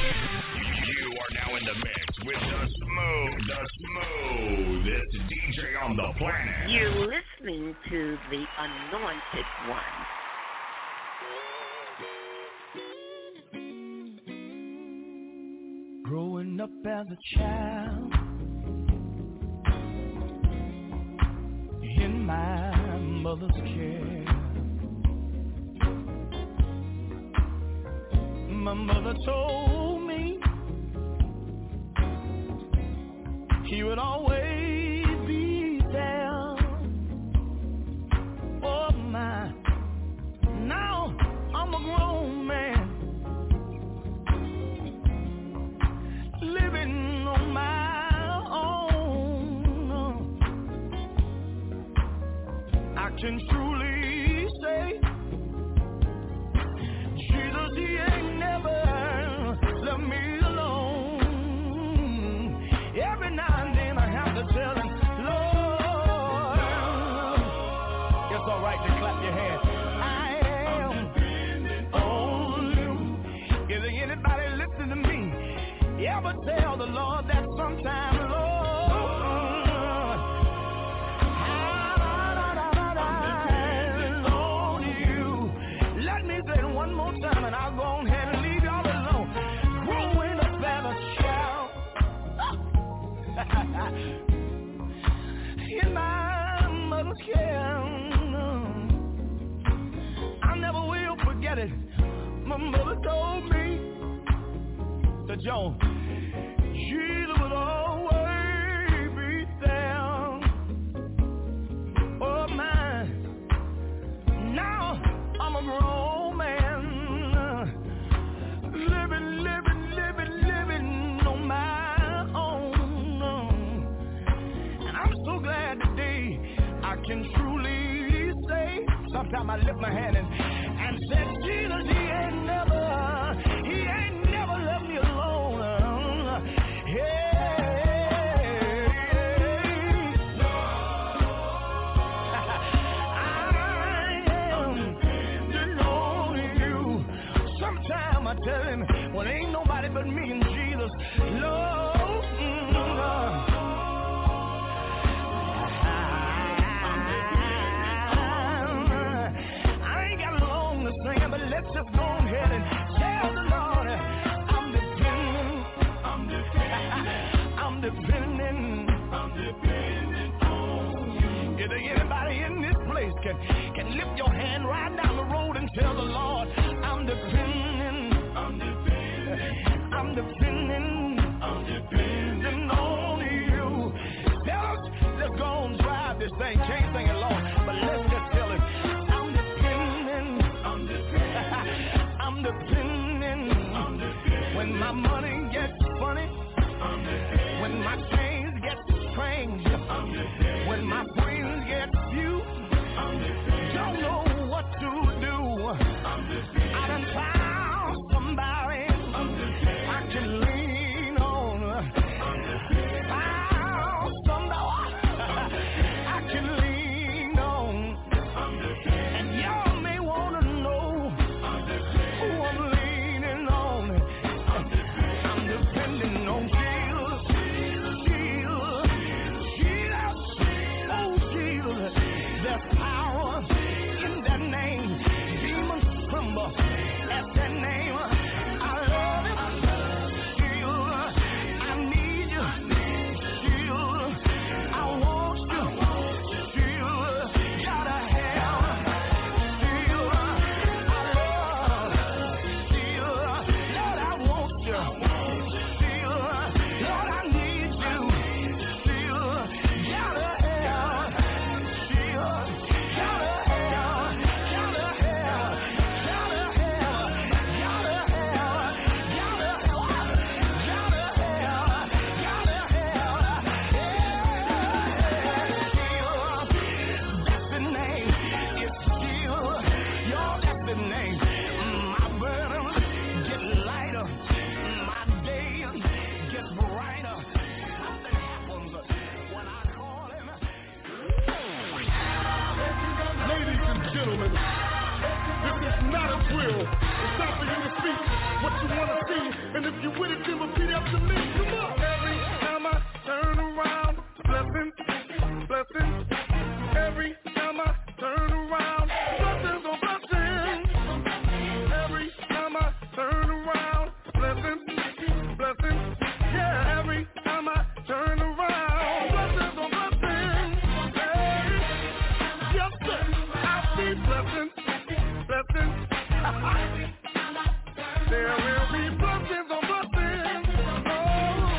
You are now in the mix with the smooth, the smoothest D J on the planet. You're listening to the Anointed One. Growing up as a child in my mother's care, my mother told me he would always be there for my. Now I'm a grown man living on my own. I can truly say Jesus, he ain't never left me alone. Anybody listen to me? You ever tell the Lord that sometime, Lord, Lord, you. Let me say it one more time and I'll go ahead and leave y'all alone. Growing up as a child in my mother's care, I never will forget it. My mother told me that Joan, Jesus would always be there. Oh my, now I'm a grown man, living, living, living, living on my own. And I'm so glad today I can truly say, sometimes I lift my hand and, and said, Jesus, he ain't never, he ain't never left me alone. Hey. I tell him, well, ain't nobody but me and Jesus, Lord. Mm, I ain't got long to sing, but let's just go ahead and tell the Lord, I'm depending, I'm depending, I'm depending, I'm depending on you. Is there anybody in this place can can lift your hand right down the road and tell the Lord, I'm depending. I'm depending, I'm depending, I'm depending on you. Tell us, let's go and drive this thing, can't sing it long, but let's just tell it. I'm depending, I'm depending, I'm depending, I'm depending. When my money gets funny, I'm depending. When my chains get strange, I'm depending. When my friends get few, I'm depending. Don't know what to do, I'm depending. I done found somebody I can lean on. Found somebody I can lean on. And y'all may want to know who I'm leaning on. I'm depending on Jesus. Jesus. Jesus. Oh, Jesus. There's power in that name. Demons tremble at that name. And if you with it, then repeat after me. Come on. Every time I turn around, blessings, blessings. Every time I turn around, blessings on blessings. Every time I turn around, blessings, blessings. Yeah, every time I turn around, blessings on blessings. Hey, yes sir, I see blessings, blessings. There will be blessings on blessings. Oh.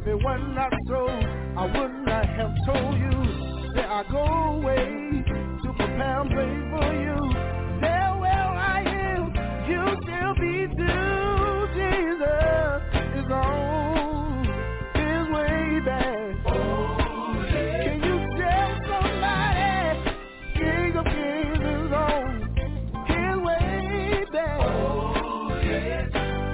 if it was not so, I would not have told you that I go away to prepare a place for you. There where I am, you still be too. Jesus is on his way back. Oh, yeah. Can you tell somebody, King of Kings is on his way back? Oh, yeah.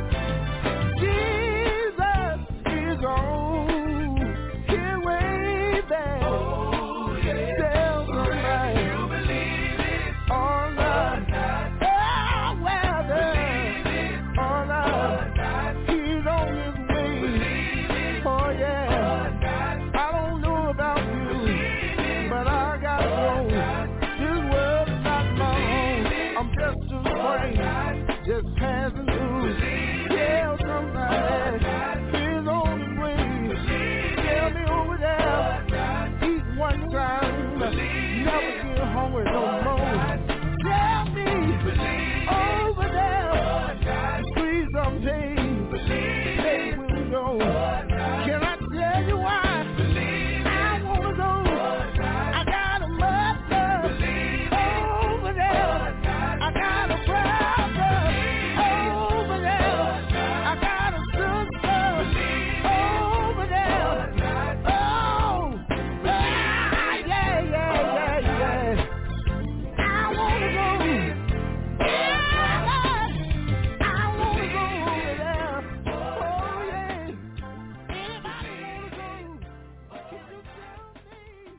Jesus is on his way back. Oh, yeah. Tell somebody you believe it or not. Oh, whether or not he's on his way. Oh, yeah. I don't know about you, but I gotta go. This world is not my home. I'm just a friend, just passing through. Tell somebody he's on his way. Tell me over there, eat one time, never get hungry no more. Tell me over there, squeeze some pain, hey, we'll go. Can I tell you why? I wanna go. I got a mother over there. I got a brother over there. I got a sister over there. Oh, ah, yeah, yeah, yeah, yeah. I wanna go. Yeah, I wanna go over there. Oh, yeah. Anybody wanna go? Can you tell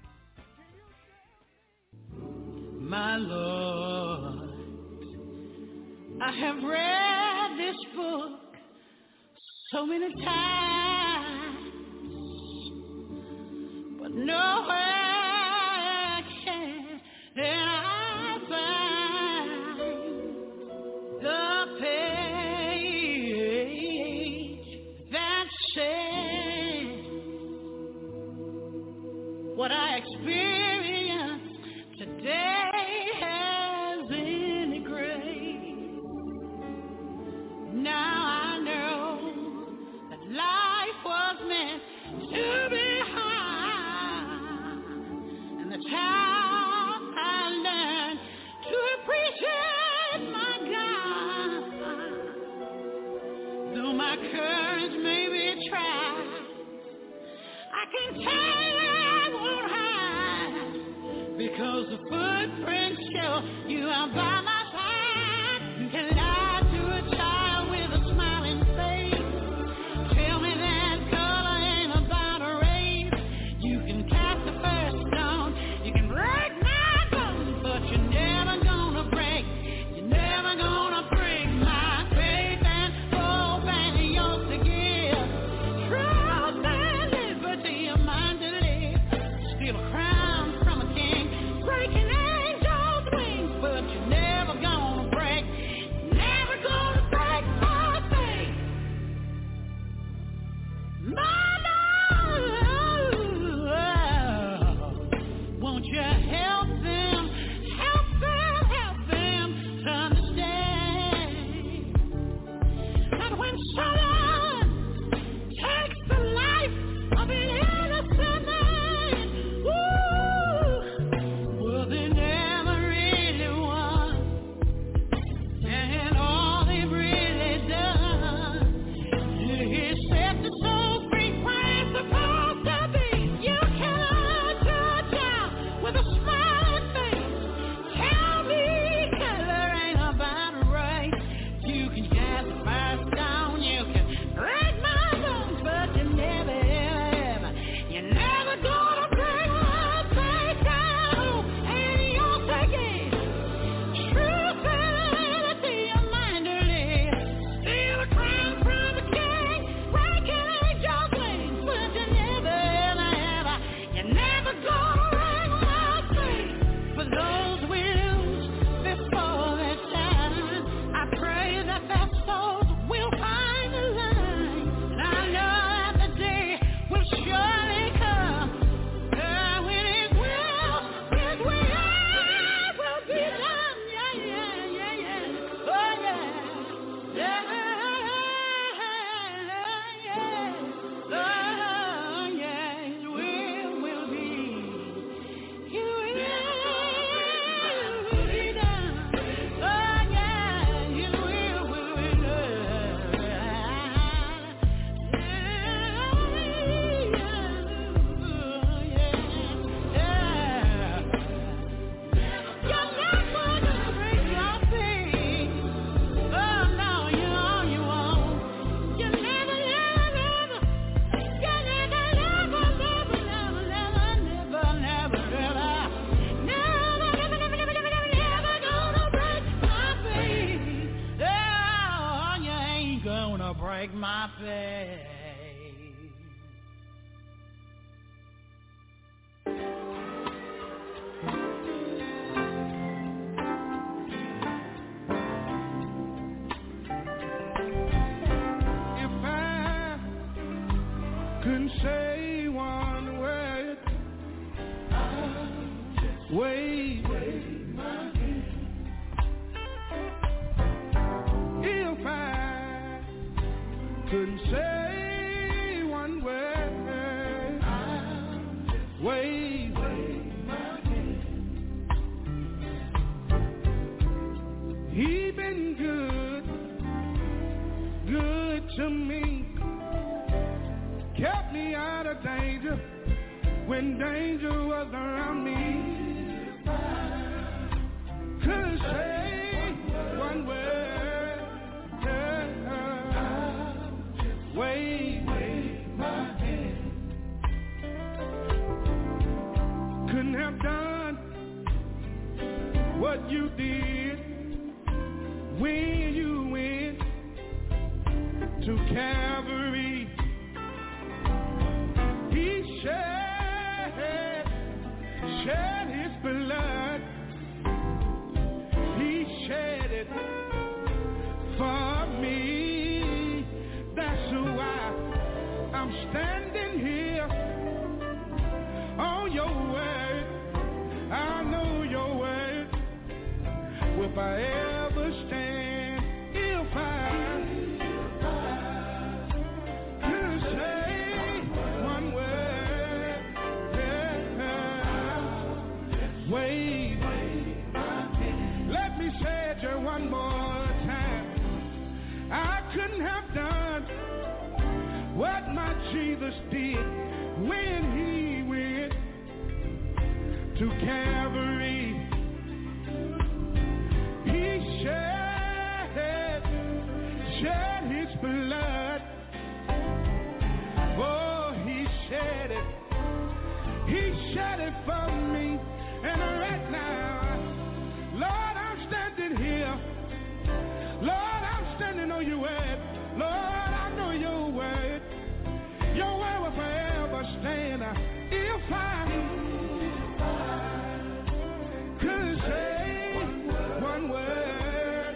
me? My Lord, I have read this book so many times, but nowhere can I find the page that says what I experienced today has any grace. Now I know that life was meant to be hard, and the time I learned to appreciate my God, though my courage may be tried, I can tell you I won't hide, because the footprints show you are by my side. You can lie to a child with a smiling face. Tell me that color ain't about a race. You can cast the first stone, you can break my bones, but you're never gonna break, you're never gonna break my faith and hope and yours to give. Trust and liberty, a mind to live. Steal a crown from a king, breaking angels' wings, but you're never gonna break, never gonna break my faith. My Lord, won't you help them, help them, help them to understand that when someone takes the life of an innocent man, woo, well, they never really won, and all they've really done is set the soul free couldn't say one word. Wave, wave my hand. If I couldn't say one word, wave, wave my hand. He been good, good to me. Kept me out of danger when danger was around me. Couldn't say one word, uh, wave, wave my hand. Couldn't have done what you did when you went to Calvary. He shed, shed his blood. He shed it for me. That's why I'm standing here on your word. I know your word. If I ever stand, if I could say one word, yeah, wave. Let me say it just one more time. I couldn't have done what my Jesus did when he went to Calvary. He shed, shed his blood. Oh, he shed it. He shed it for me. And right now, Lord, I'm standing here. Lord, I'm standing on your word. Lord, I know your word. Your word will forever stand. If I could say one word,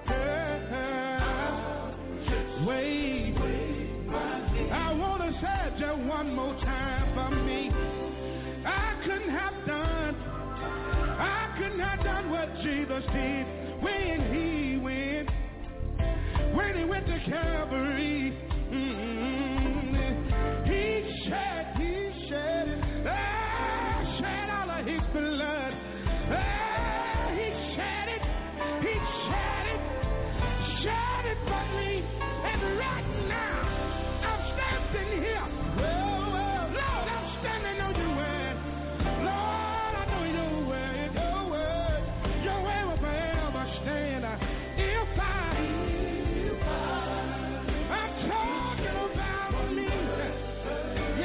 wait. I want to say it just one more time for me. I couldn't have done, I couldn't have done what Jesus did when he went, when he went to Calvary. Mm-hmm. He shed, he shed, ah, shed all of his blood. Ah, he shed it, he shed it, shed it for me. And right now, I'm standing here. Oh, oh, Lord, I'm standing on your word. Lord, I know your word, your word, your word will forever stand. If I, if I I'm talking about me. Yeah,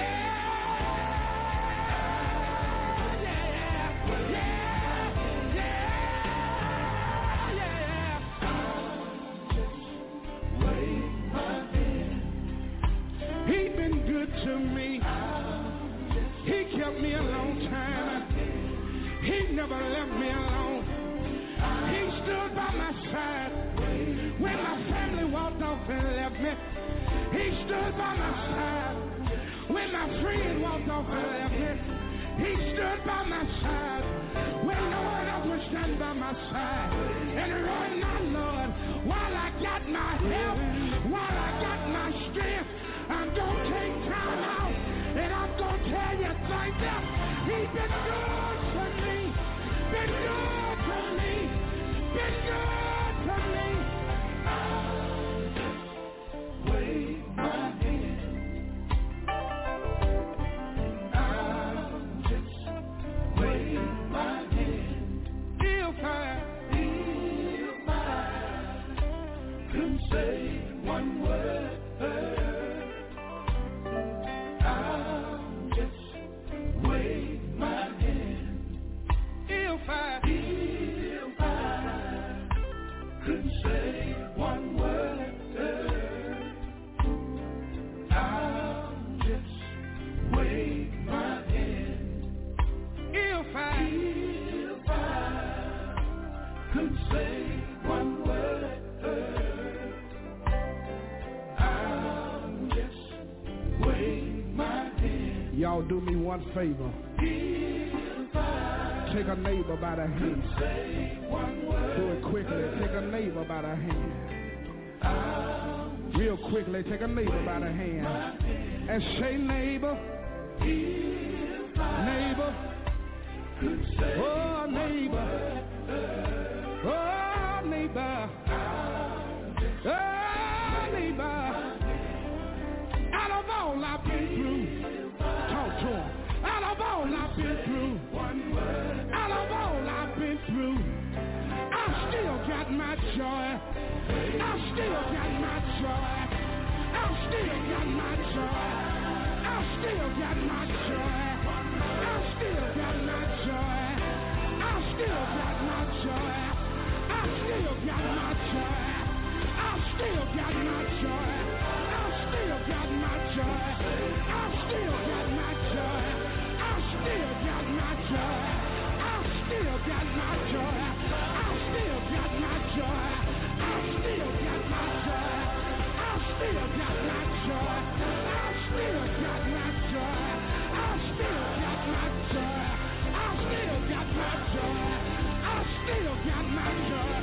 yeah, yeah, yeah, yeah. Wave my hand. He been good to me. He kept me a long time. He never left me alone. He stood by my side when my family walked off and left me. He stood by my side when my friend walked off and left me. He stood by my side when no one else was standing by my side. And right now, Lord, while I got my health, while I got my strength, I'm going to take time out and I'm going to tell you thank you. He's been good to me, been good to me, been good to me. Wave my hand. I'll just wave my hand. If I, if I could say one word, I'll just wave my hand. If I, if I could say one word, Y'all do me one favor. Take a neighbor by the hand. Do it quickly. Take a neighbor by the hand. Real quickly, take a neighbor by the hand. And say, neighbor. Neighbor. Oh, neighbor. Oh, neighbor. Oh, neighbor. Out of all I've been through. Talk to him. Out of all I've been through. Out of all I've been through. I still got my joy. I still got my joy. I still got my joy. I still got my joy. I still got my joy. I still got my joy. I still got my joy. I still got my joy. I still got my joy. I still got my joy. I still got my joy. I still got my joy. I still got my joy. I still got my joy. I still got my joy. I still got my joy. I still got my joy. I still got my joy. I still got my joy.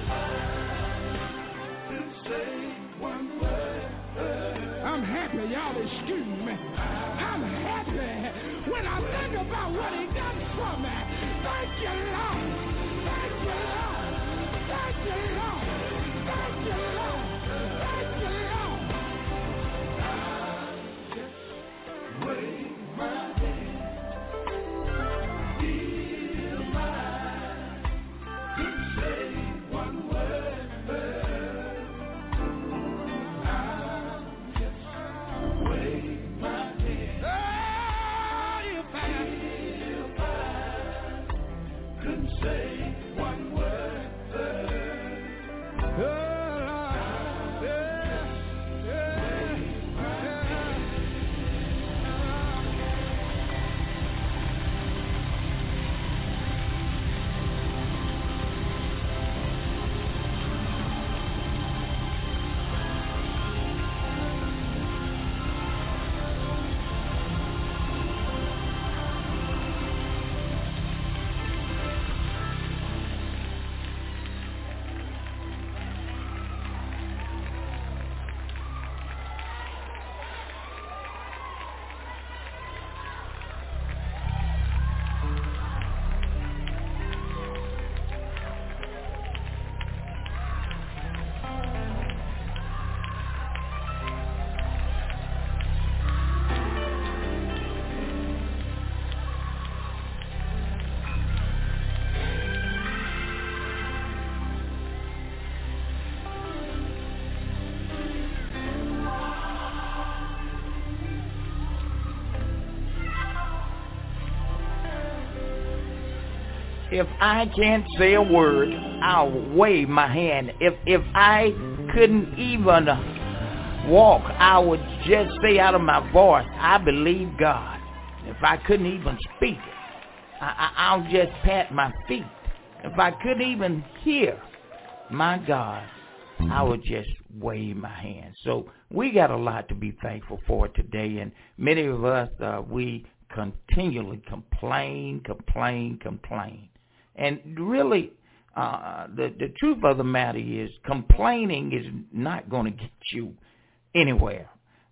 I'm happy, y'all excuse me. I'm happy when I think about what he done for me. Thank you, Lord. Thank you, Lord. Thank you, Lord. Thank you, Lord. Thank you, Lord. I just wave my hand. Feel mine. Could say one word. Say one word. Oh, yeah, yeah, If I can't say a word, I'll wave my hand. If if I couldn't even walk, I would just say out of my voice, I believe God. If I couldn't even speak, I, I, I'll just pat my feet. If I couldn't even hear, my God, I would just wave my hand. So we got a lot to be thankful for today, and many of us, uh, we continually complain, complain, complain. And really, uh, the, the truth of the matter is complaining is not going to get you anywhere.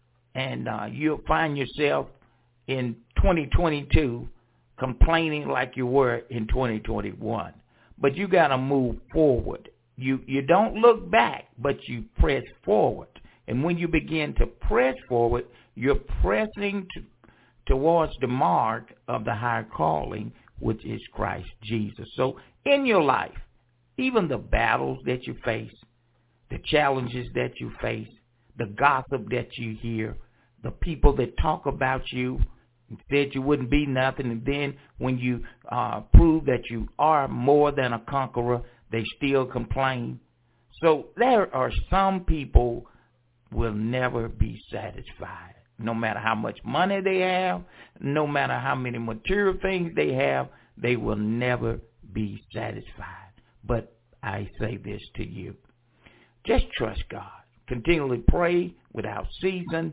And uh, you'll find yourself in twenty twenty-two complaining like you were in twenty twenty-one. But you got to move forward. You you don't look back, but you press forward. And when you begin to press forward, you're pressing to, towards the mark of the higher calling, which is Christ Jesus. So in your life, even the battles that you face, the challenges that you face, the gossip that you hear, the people that talk about you, said you wouldn't be nothing, and then when you uh, prove that you are more than a conqueror, they still complain. So there are some people will never be satisfied. No matter how much money they have, no matter how many material things they have, they will never be satisfied. But I say this to you. Just trust God. Continually pray without ceasing.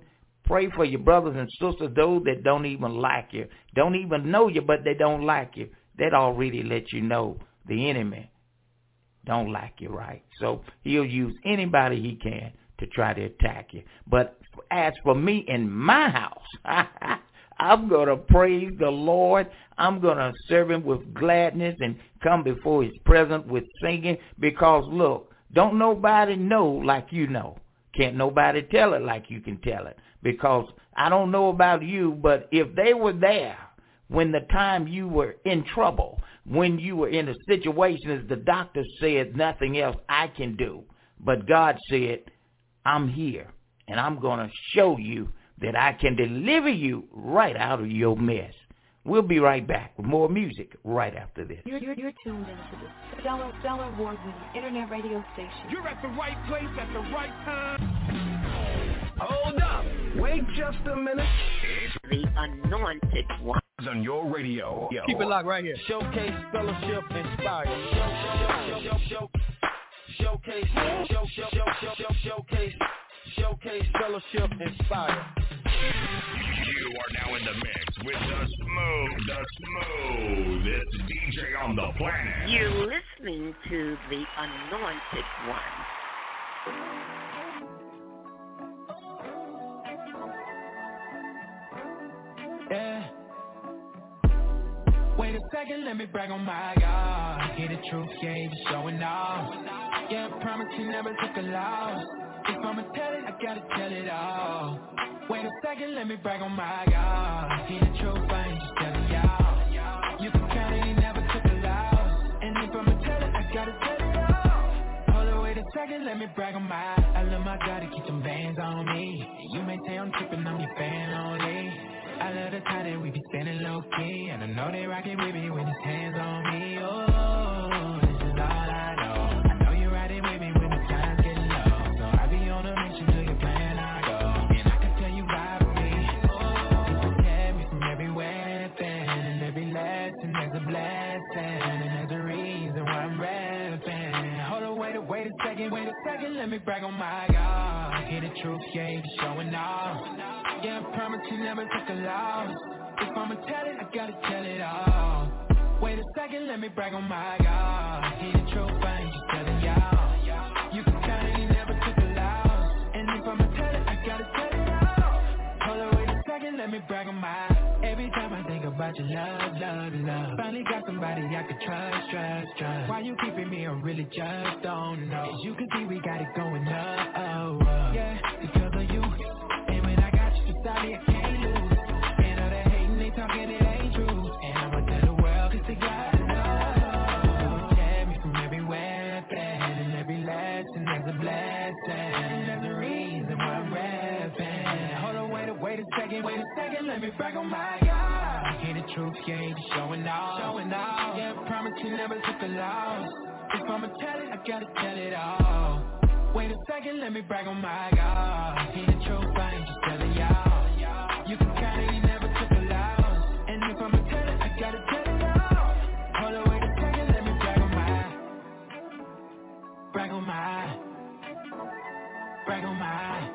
Pray for your brothers and sisters, those that don't even like you, don't even know you, but they don't like you. That already lets you know the enemy don't like you, right? So he'll use anybody he can to try to attack you. But as for me in my house, I'm going to praise the Lord. I'm going to serve him with gladness and come before his presence with singing because, look, don't nobody know like you know. Can't nobody tell it like you can tell it because I don't know about you, but if they were there when the time you were in trouble, when you were in a situation as the doctor said nothing else I can do, but God said, I'm here and I'm going to show you that I can deliver you right out of your mess. We'll be right back with more music right after this. You're, you're, you're tuned into the Stellar, Stellar Award-winning Internet radio station. You're at the right place at the right time. Hold up. Wait just a minute. The Anointed One. On your radio. Yo. Keep it locked right here. Showcase, fellowship, inspire. Show, show, show, show, showcase, show, show, show, show, show, showcase, showcase, fellowship, inspire. You are now in the mix with the smooth, the smoothest D J on the planet. You're listening to the Anointed One. Yeah. Wait a second, let me brag on my God. Hear the truth, yeah, he was showing off. Yeah, I promise you never took a loss. If I'ma tell it, I gotta tell it all. Wait a second, let me brag on my God. Hear the truth, I ain't just telling y'all. You can count it, he never took a loss. And if I'ma tell it, I gotta tell it all. Hold on, wait a second, let me brag on my I love my God to keep them bands on me. And you may say I'm tripping, I'm your fan only. I love the time that we be standing low-key. And I know they rockin' with me when his hands on me. Oh, this is all I know. I know you're riding with me when the times get low. So I be on a mission to your plan I go. And I can tell you vibe with me. Oh, you protect me from every weapon. And every lesson there's a blessing. And there's a reason why I'm rapping. Hold on, wait a, wait a second, wait a second. Let me brag on my God. Hear the truth, yeah, he be showing off. Yeah, I promise you never took a loss. If I'ma tell it, I gotta tell it all. Wait a second, let me brag on my God. Hear the truth, I ain't just telling y'all. You can count it, he never took a loss. And if I'ma tell it, I gotta tell it all. Hold on, wait a second, let me brag on my. Every time I think about your love, love, love. Finally got somebody I can trust, trust, trust. Why you keeping me, I really just don't know. As you can see, we got it going up, oh, oh. Yeah, because of you. Sorry, I can't lose. And all that hating, they talking, it ain't true. And I'ma tell the world, cause they gotta know. Protect me from every weapon. And every lesson, there's a blessing. And there's a reason why I'm rapping. Hold on, wait a, wait a second, wait a second, let me brag on my God. Hear the truth, yeah, he be showing off. Showing off. Yeah, I promise you never took a loss. If I'ma tell it, I gotta tell it all. Wait a second, let me brag on my God. Hear the truth, I ain't just telling y'all. You can count it, he never took a loss. And if I'ma tell it, I gotta tell it all. Hold on, wait a second, let me brag on my. Brag on my. Brag on my.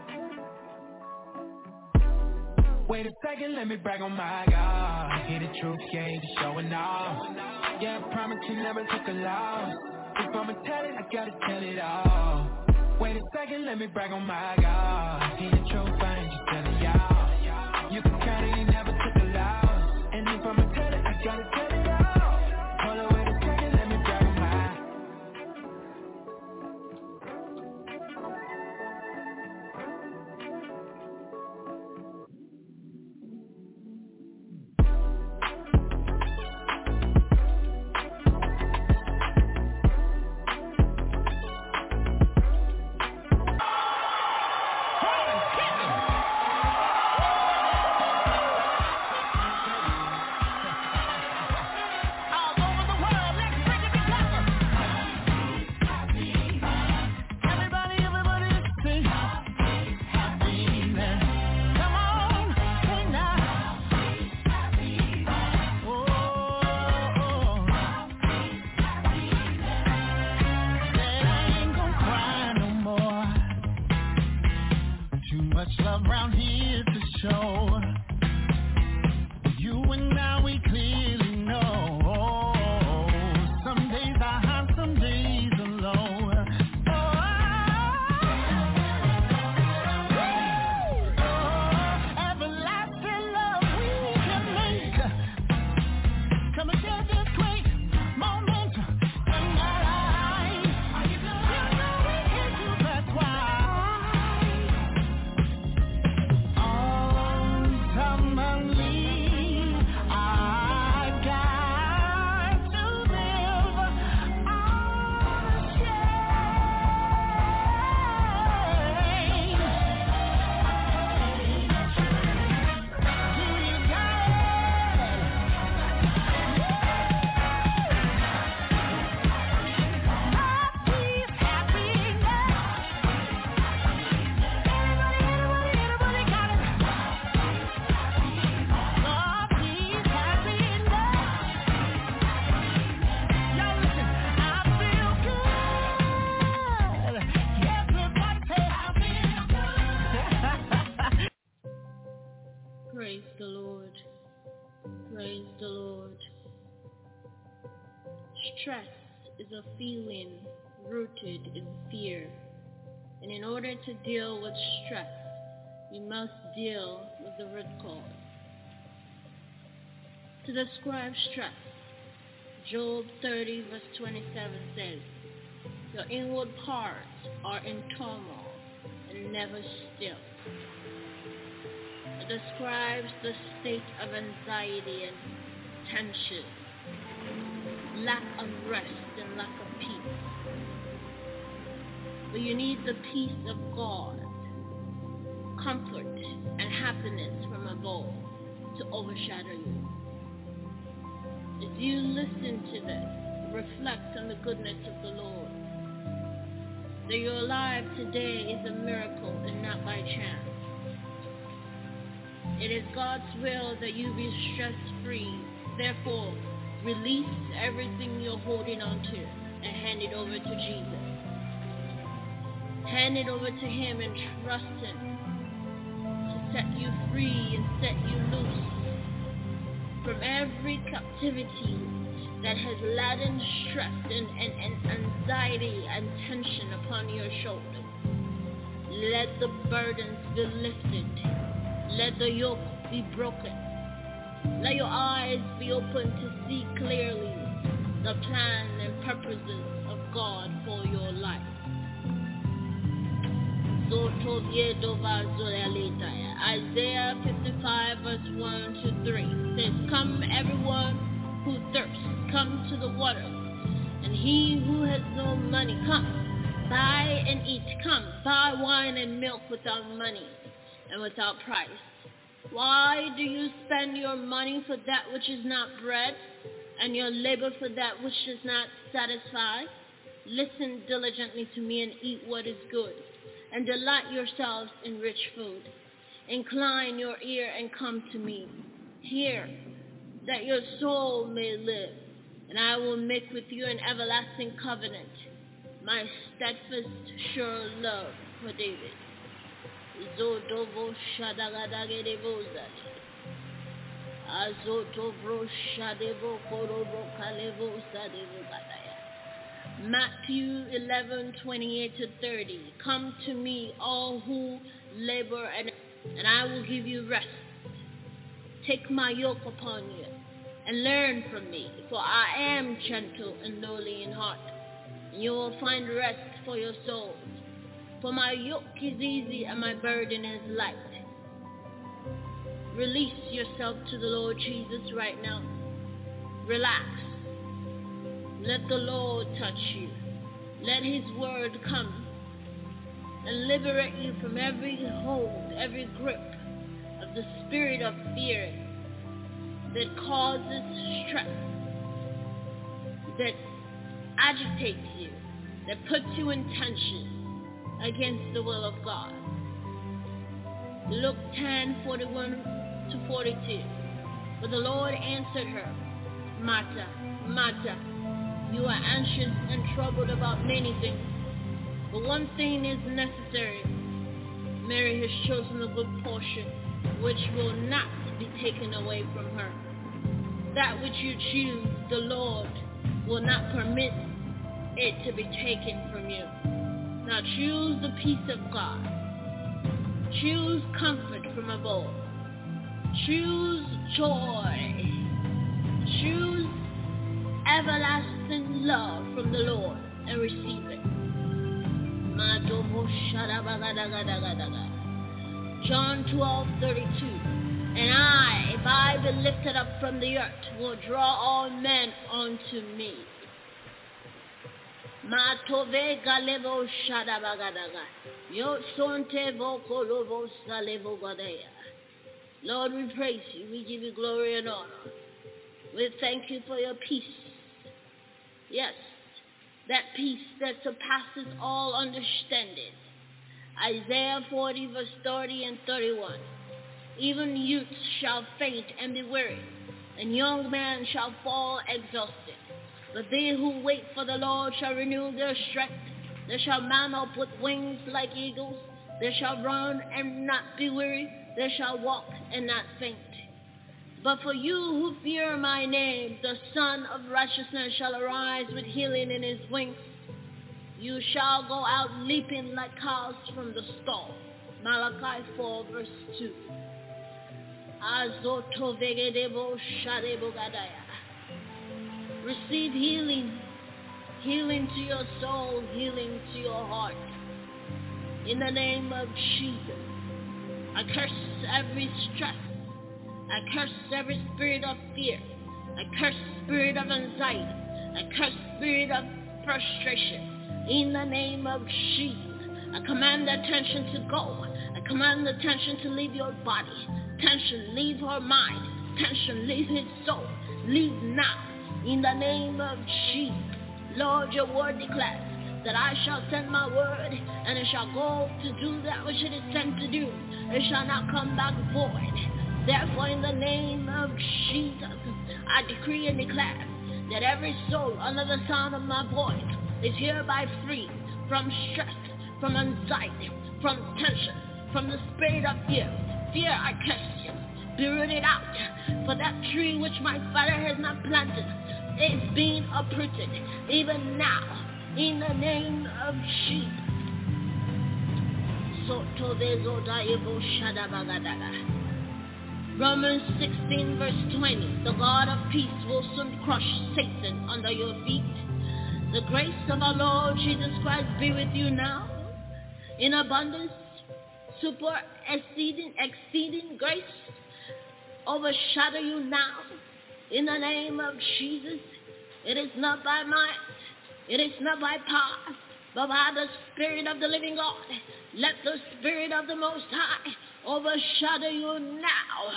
Wait a second, let me brag on my God. Hear the truth, yeah, he be showing off. Yeah, I promise you never took a loss. If I'ma tell it, I gotta tell it all. Wait a second, let me brag on my God. Hear the truth, I ain't just telling y'all. You can count it, he never took a loss. And if I'ma tell it, I gotta tell it all. Hold on, wait a second, let me brag on my. show. You and I, we clearly know. Some days I have, some days are low. Oh, oh, everlasting love we can make. Come and share this great moment tonight. You know we can do that twice. Ultimately, I got to live unashamed. Do you got it? Happy, happiness. Anybody, anybody, anybody got it? Love, peace, happiness. Y'all listen, I feel good. Everybody say I feel good. Praise the Lord. Praise the Lord. Stress is a feeling rooted in fear. And in order to deal with stress, we must deal with the root cause. To describe stress, Job thirty verse twenty-seven says, your inward parts are in turmoil and never still. It describes the state of anxiety and tension, lack of rest and lack of peace. But you need the peace of God, comfort and happiness from above to overshadow you. As you listen to this, reflect on the goodness of the Lord. That you're alive today is a miracle and not by chance. It is God's will that you be stress-free. Therefore, release everything you're holding on to and hand it over to Jesus. Hand it over to Him and trust Him to set you free and set you loose from every captivity that has laden stress and, and, and anxiety and tension upon your shoulders. Let the burdens be lifted. Let the yoke be broken. Let your eyes be open to see clearly the plan and purposes of God for your life. Isaiah fifty-five verse one to three says, come everyone who thirsts, come to the water, and he who has no money, come, buy and eat, come, buy wine and milk without money and without price. Why do you spend your money for that which is not bread, and your labor for that which does not satisfy? Listen diligently to me and eat what is good, and delight yourselves in rich food. Incline your ear and come to me. Hear, that your soul may live, and I will make with you an everlasting covenant, my steadfast, sure love for David. Zodovo shadagadagedevozade. Azotobro shadevo korobo kalevo sadevo badaya. Matthew eleven twenty-eight to thirty. Come to me, all who labor, and, and I will give you rest. Take my yoke upon you and learn from me, for I am gentle and lowly in heart, and you will find rest for your souls. For my yoke is easy and my burden is light. Release yourself to the Lord Jesus right now. Relax. Let the Lord touch you. Let His word come and liberate you from every hold, every grip of the spirit of fear that causes stress, that agitates you, that puts you in tension against the will of God. Luke ten forty-one to forty-two. But the Lord answered her, Martha, Martha, you are anxious and troubled about many things, but one thing is necessary. Mary has chosen a good portion, which will not be taken away from her. That which you choose, the Lord will not permit it to be taken from you. Now choose the peace of God. Choose comfort from above. Choose joy. Choose everlasting love from the Lord and receive it. John twelve thirty-two. And I, if I be lifted up from the earth, will draw all men unto me. Matove galevo shadabagadaga. Yotsonte vokolovo salevo gadea. Lord, we praise you. We give you glory and honor. We thank you for your peace. Yes, that peace that surpasses all understanding. Isaiah forty verse thirty and thirty-one. Even youths shall faint and be weary, and young men shall fall exhausted. But they who wait for the Lord shall renew their strength. They shall mount up with wings like eagles. They shall run and not be weary. They shall walk and not faint. But for you who fear my name, the Son of Righteousness shall arise with healing in his wings. You shall go out leaping like calves from the stall. Malachi four verse two. Receive healing, healing to your soul, healing to your heart. In the name of Jesus, I curse every stress. I curse every spirit of fear. I curse spirit of anxiety. I curse spirit of frustration. In the name of Jesus, I command that tension to go. I command the tension to leave your body. Tension, leave her mind. Tension, leave his soul. Leave now. In the name of Jesus. Lord, your word declares that I shall send my word, and it shall go to do that which it is sent to do. It shall not come back void. Therefore, in the name of Jesus, I decree and declare that every soul under the sound of my voice is hereby free from stress, from anxiety, from tension, from the spirit of fear. Fear, I curse you. Be rooted out. For that tree which my Father has not planted is being uprooted even now in the name of Jesus. Romans sixteen verse twenty. The God of peace will soon crush Satan under your feet. The grace of our Lord Jesus Christ be with you now in abundance, super exceeding, exceeding grace overshadow you now in the name of Jesus. It is not by might, it is not by power, but by the Spirit of the living God. Let the Spirit of the Most High overshadow you now.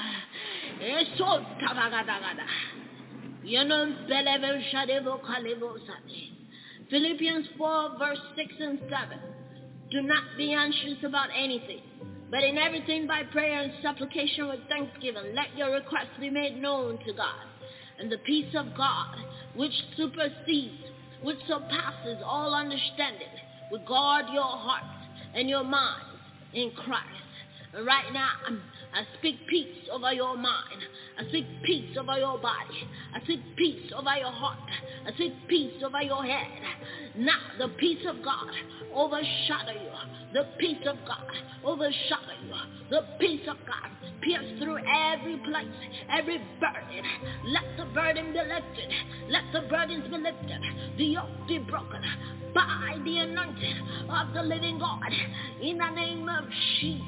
Philippians four verse six and seven. Do not be anxious about anything, but in everything by prayer and supplication with thanksgiving, let your requests be made known to God. And the peace of God, which supersedes, which surpasses all understanding, will guard your hearts and your minds in Christ. And right now, I speak peace over your mind. I speak peace over your body. I speak peace over your heart. I speak peace over your head. Now, the peace of God overshadow you. The peace of God overshadow you. The peace of God pierce through every place, every burden. Let the burden be lifted. Let the burdens be lifted. The yoke be broken by the anointing of the living God. In the name of Jesus.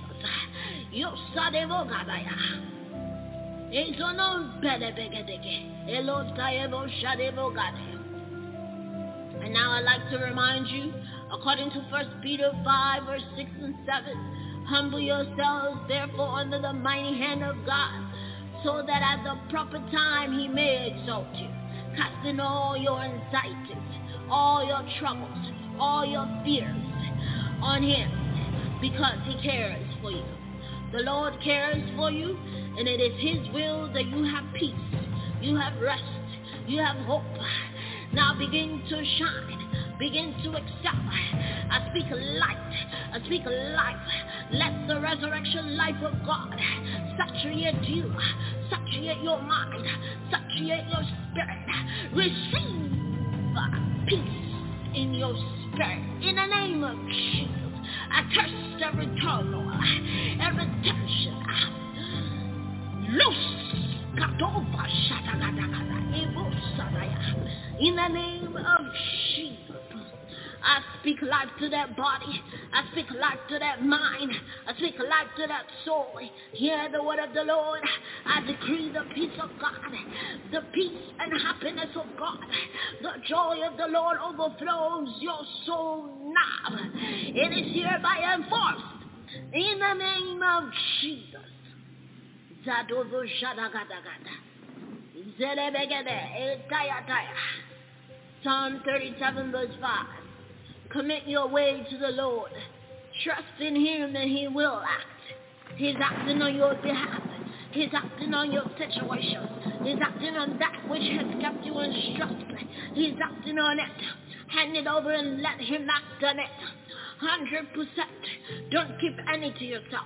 And now I'd like to remind you, according to First Peter five, verse six and seven, humble yourselves therefore under the mighty hand of God, so that at the proper time he may exalt you, casting all your anxieties, all your troubles, all your fears on him, because he cares for you. The Lord cares for you, and it is his will that you have peace, you have rest, you have hope. Now begin to shine, begin to excel. I speak light. I speak life. Let the resurrection life of God saturate you, saturate your mind, saturate your spirit. Receive peace in your spirit. In the name of Jesus, I curse every turmoil, every tension. Loose. In the name of Jesus, I speak life to that body. I speak life to that mind. I speak life to that soul. Hear the word of the Lord. I decree the peace of God, the peace and happiness of God. The joy of the Lord overflows your soul now. It is hereby enforced in the name of Jesus. Zadovo Shadagadagada. Zelebegede Etayataya. Psalm thirty-seven verse five. Commit your way to the Lord. Trust in him and he will act. He's acting on your behalf. He's acting on your situation. He's acting on that which has kept you in stress. He's acting on it. Hand it over and let him act on it. Hundred percent. Don't keep any to yourself.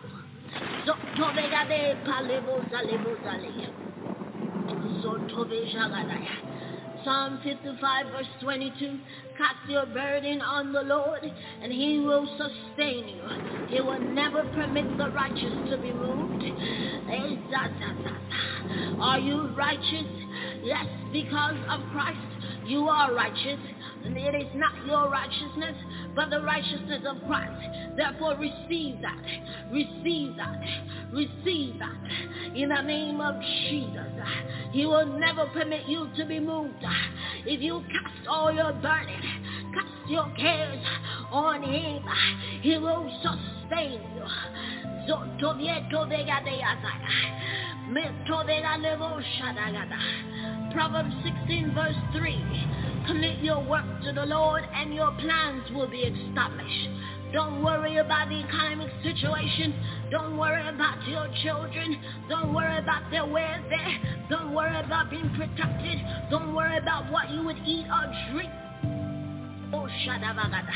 Psalm fifty-five verse twenty-two. Cast your burden on the Lord and he will sustain you. He will never permit the righteous to be moved. Are you righteous? Yes, because of Christ you are righteous. And it is not your righteousness, but the righteousness of Christ. Therefore, receive that. Receive that. Receive that. In the name of Jesus. He will never permit you to be moved. If you cast all your burden, cast your cares on him, he will sustain you. Proverbs sixteen verse three. Commit your work to the Lord and your plans will be established. Don't worry about the economic situation. Don't worry about your children. Don't worry about their welfare. Don't worry about being protected. Don't worry about what you would eat or drink. Oh, Shadabagada.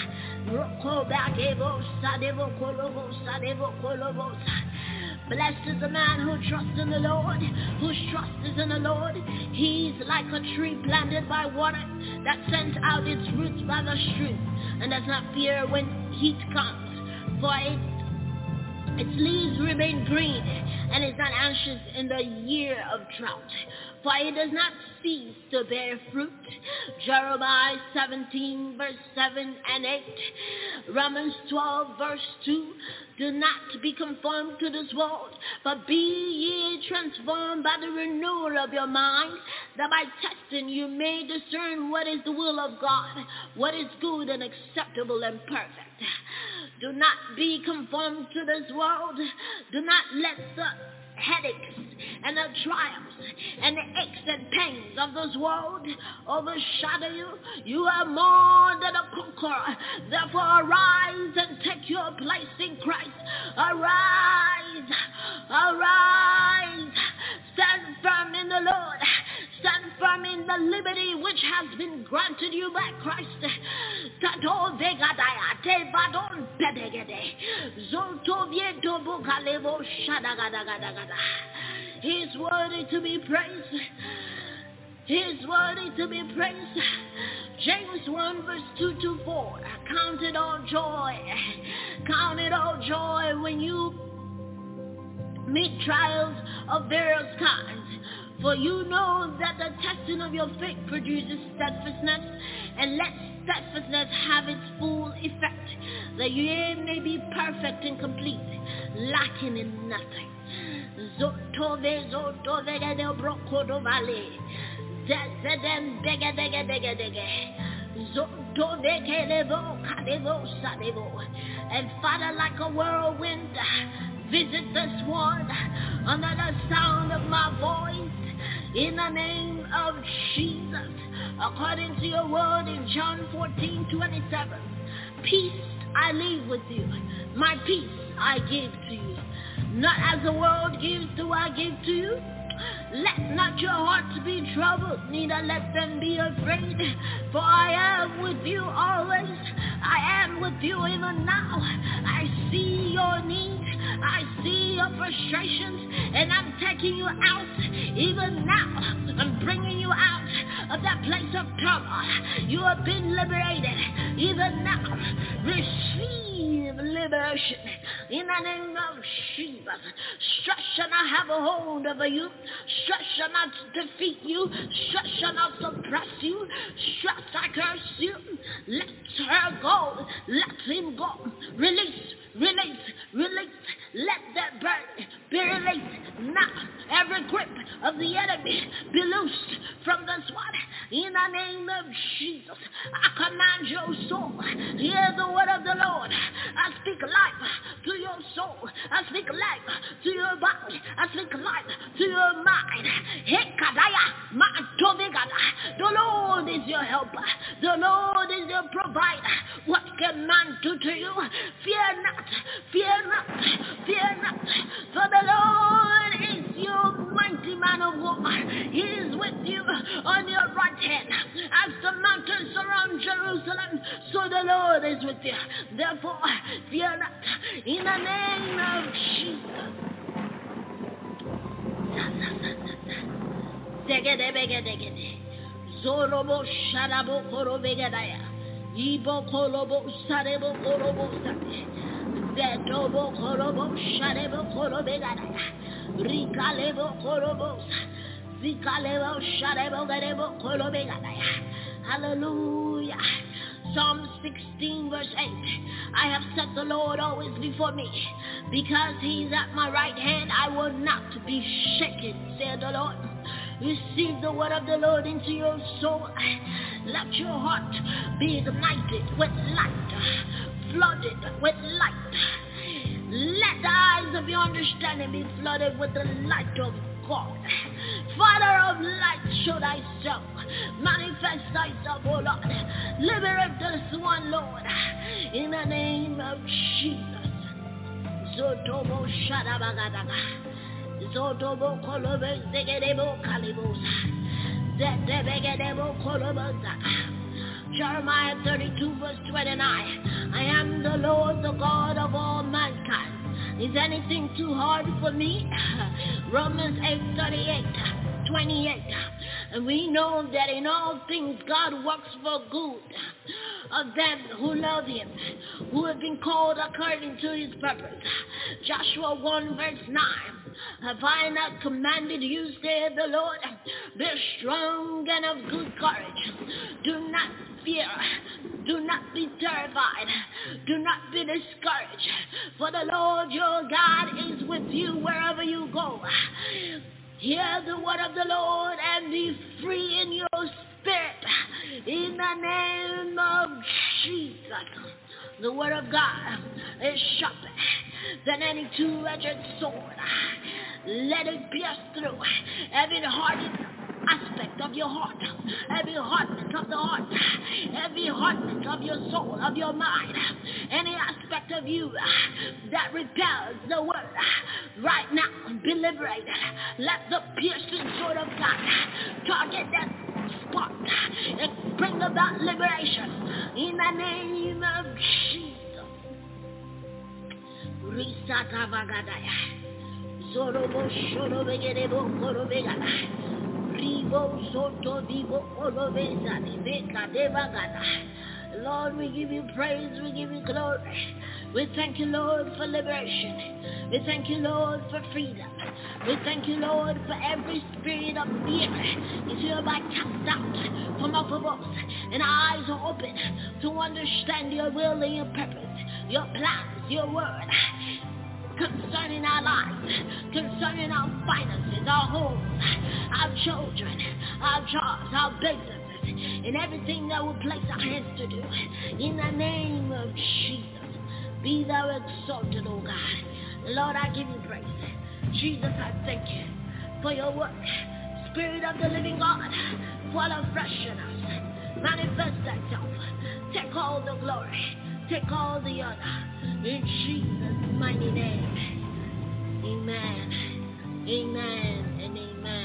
Blessed is the man who trusts in the Lord, whose trust is in the Lord. He's like a tree planted by water that sends out its roots by the stream and does not fear when heat comes, for it, its leaves remain green and is not anxious in the year of drought, for it does not cease to bear fruit. Jeremiah seventeen verse seven and eight. Romans twelve verse two. Do not be conformed to this world, but be ye transformed by the renewal of your mind, that by testing you may discern what is the will of God, what is good and acceptable and perfect. Do not be conformed to this world. Do not let the headaches and the trials and the aches and pains of this world overshadow you. You are more than a conqueror. Therefore arise and take your place in Christ. Arise, arise, stand firm in the Lord. Stand firm in the liberty which has been granted you by Christ. He is worthy to be praised. He is worthy to be praised. James one verse two to four. Count it all joy. Count it all joy when you meet trials of various kinds. For you know that the testing of your faith produces steadfastness, and let steadfastness have its full effect, that you may be perfect and complete, lacking in nothing. Zotove zotove gade brokodo vale, zedem dege dege dege dege, zotove kelevo kadevo sadevo, and Father, like a whirlwind, visit this world under the sound of my voice. In the name of Jesus, according to your word in John fourteen twenty-seven, peace I leave with you, my peace I give to you. Not as the world gives do I give to you. Let not your hearts be troubled, neither let them be afraid. For I am with you always. I am with you even now. I see your needs. I see your frustrations. And I'm taking you out even now. I'm bringing you out of that place of turmoil. You have been liberated even now. Receive liberation in the name of Jesus. Stress shall not have a hold over you. Stress shall not defeat you. Stress shall not suppress you. Stress, I curse you. Let her go. Let him go. Release, release, release. Let that burden be released now. Every grip of the enemy be loosed from this one. In the name of Jesus, I command your soul. Hear the word of the Lord. I speak life to your soul. I speak life to your body. I speak life to your mind. The Lord is your helper. The Lord is your provider. What can man do to you? Fear not, fear not, fear not. For the Lord is your mighty man of war. He is with you on your right hand. As the mountains surround Jerusalem, so the Lord is with you. Therefore, fear not. In the name of Jesus. Zorobo Sharabo Korobegadaya. Ibo Kolobo Sarebo Korobo Sate. Vetobo Korobo Sharebo Korobegadaya. Rikalebo Korobo. Zikalebo Sharebo Garebo Korobegadaya. Hallelujah. Psalm sixteen verse eight. I have set the Lord always before me. Because he's at my right hand, I will not be shaken, said the Lord. Receive the word of the Lord into your soul. Let your heart be ignited with light, flooded with light. Let the eyes of your understanding be flooded with the light of God. Father of light, show thyself. Manifest thyself, O Lord. Liberate this one, Lord. In the name of Jesus. Zotobo Shadabagadaga. Zotobo Kolobe Zegedebo Kalibosa. Zedebegedebo Kolobosa. Jeremiah thirty-two verse twenty-nine. I am the Lord, the God of all mankind. Is anything too hard for me? Romans eight thirty-eight, twenty-eight. And we know that in all things God works for good of them who love him, who have been called according to his purpose. Joshua one verse nine. Have I not commanded you, saith the Lord? Be strong and of good courage. Do not fear. Do not be terrified. Do not be discouraged. For the Lord your God is with you wherever you go. Hear the word of the Lord and be free in your spirit. In the name of Jesus. The word of God is sharper than any two-edged sword. Let it pierce through every hardened aspect of your heart, every hardness of the heart, every hardness of your soul, of your mind, any aspect of you that repels the word. Right now, be liberated. Let the piercing sword of God target that spot and bring about liberation in the name of Jesus. Risata Vagadaya. Zorobo Shorobegedebo Korobegada. Ribo Soto Vivo Oloveza Veka Devagada. Lord, we give you praise, we give you glory. We thank you, Lord, for liberation. We thank you, Lord, for freedom. We thank you, Lord, for every spirit of fear is hereby cast out from off of us. And our eyes are open to understand your will and your purpose, your plans, your word concerning our lives, concerning our finances, our homes, our children, our jobs, our businesses, and everything that we place our hands to do. In the name of Jesus. Be thou exalted, O God. Lord, I give you praise. Jesus, I thank you for your work. Spirit of the living God, fall afresh in us. Manifest thyself. Take all the glory. Take all the honor. In Jesus' mighty name. Amen. Amen and amen.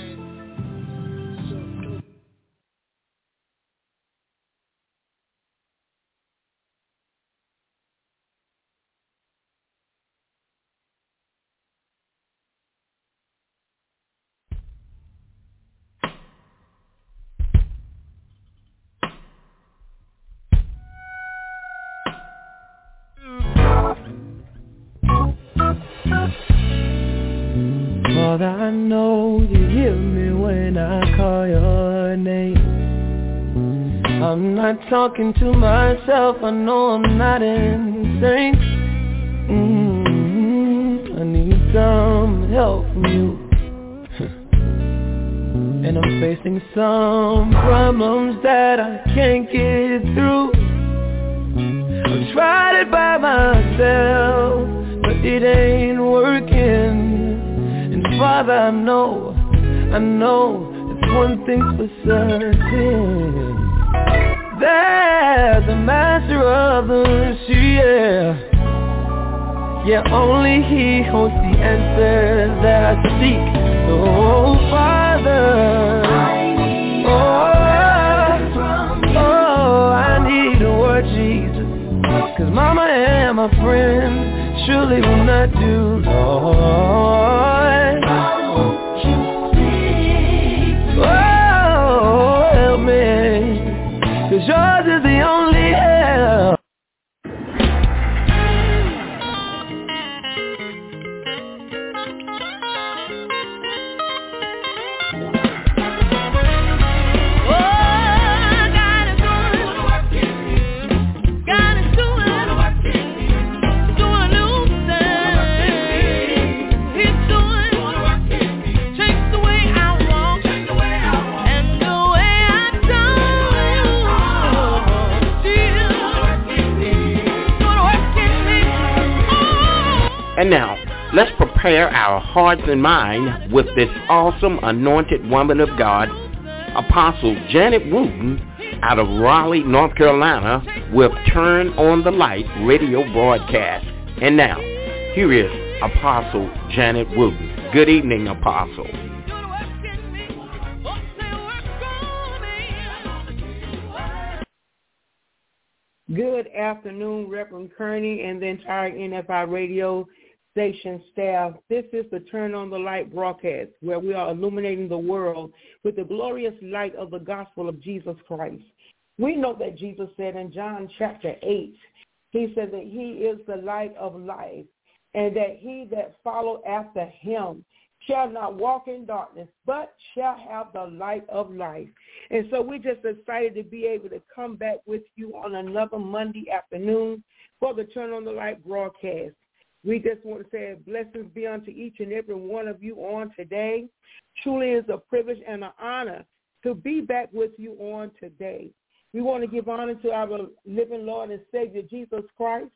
Father, I know you hear me when I call your name. I'm not talking to myself, I know I'm not insane. Mm-hmm. I need some help from you. And I'm facing some problems that I can't get through. I've tried it by myself, but it ain't working. And Father, I know, I know it's one thing for certain. There's a master of the sea, yeah. Yeah, only he holds the answers that I seek. Oh, Father, oh, oh, I need a word, Jesus. Cause Mama and my friend surely will not do, Lord. Oh, help me, cause yours is the only help. And now, let's prepare our hearts and minds with this awesome anointed woman of God, Apostle Janet Wooten, out of Raleigh, North Carolina, with Turn on the Light radio broadcast. And now, here is Apostle Janet Wooten. Good evening, Apostle. Good afternoon, Reverend Kearney and the entire N F I radio station staff. This is the Turn on the Light broadcast, where we are illuminating the world with the glorious light of the gospel of Jesus Christ. We know that Jesus said in John chapter eight, he said that he is the light of life, and that he that follow after him shall not walk in darkness, but shall have the light of life. And so we're just excited to be able to come back with you on another Monday afternoon for the Turn on the Light broadcast. We just want to say blessings be unto each and every one of you on today. Truly is a privilege and an honor to be back with you on today. We want to give honor to our living Lord and Savior, Jesus Christ,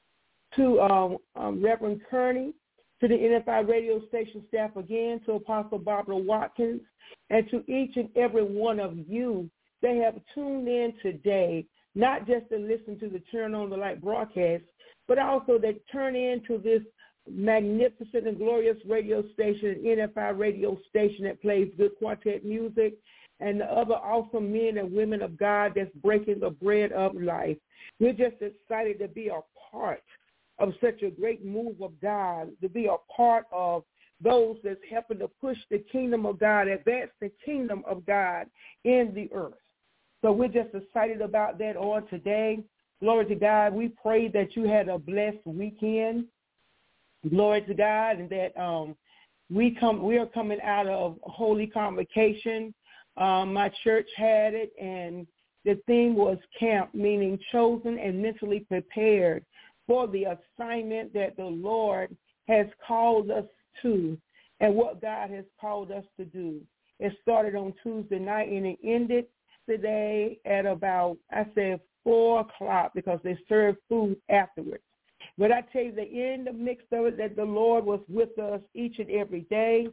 to um, um, Reverend Kearney, to the N F I radio station staff again, to Apostle Barbara Watkins, and to each and every one of you that have tuned in today, not just to listen to the Turn on the Light broadcast, but also that turn into this magnificent and glorious radio station, N F I radio station that plays good quartet music, and the other awesome men and women of God that's breaking the bread of life. We're just excited to be a part of such a great move of God, to be a part of those that's helping to push the kingdom of God, advance the kingdom of God in the earth. So we're just excited about that on today. Glory to God. We pray that you had a blessed weekend. Glory to God, and that um, we come. We are coming out of Holy Convocation. Um, my church had it, and the theme was camp, meaning chosen and mentally prepared for the assignment that the Lord has called us to and what God has called us to do. It started on Tuesday night, and it ended today at about, I said, four o'clock because they served food afterwards. But I tell you that in the midst of it, that the Lord was with us each and every day.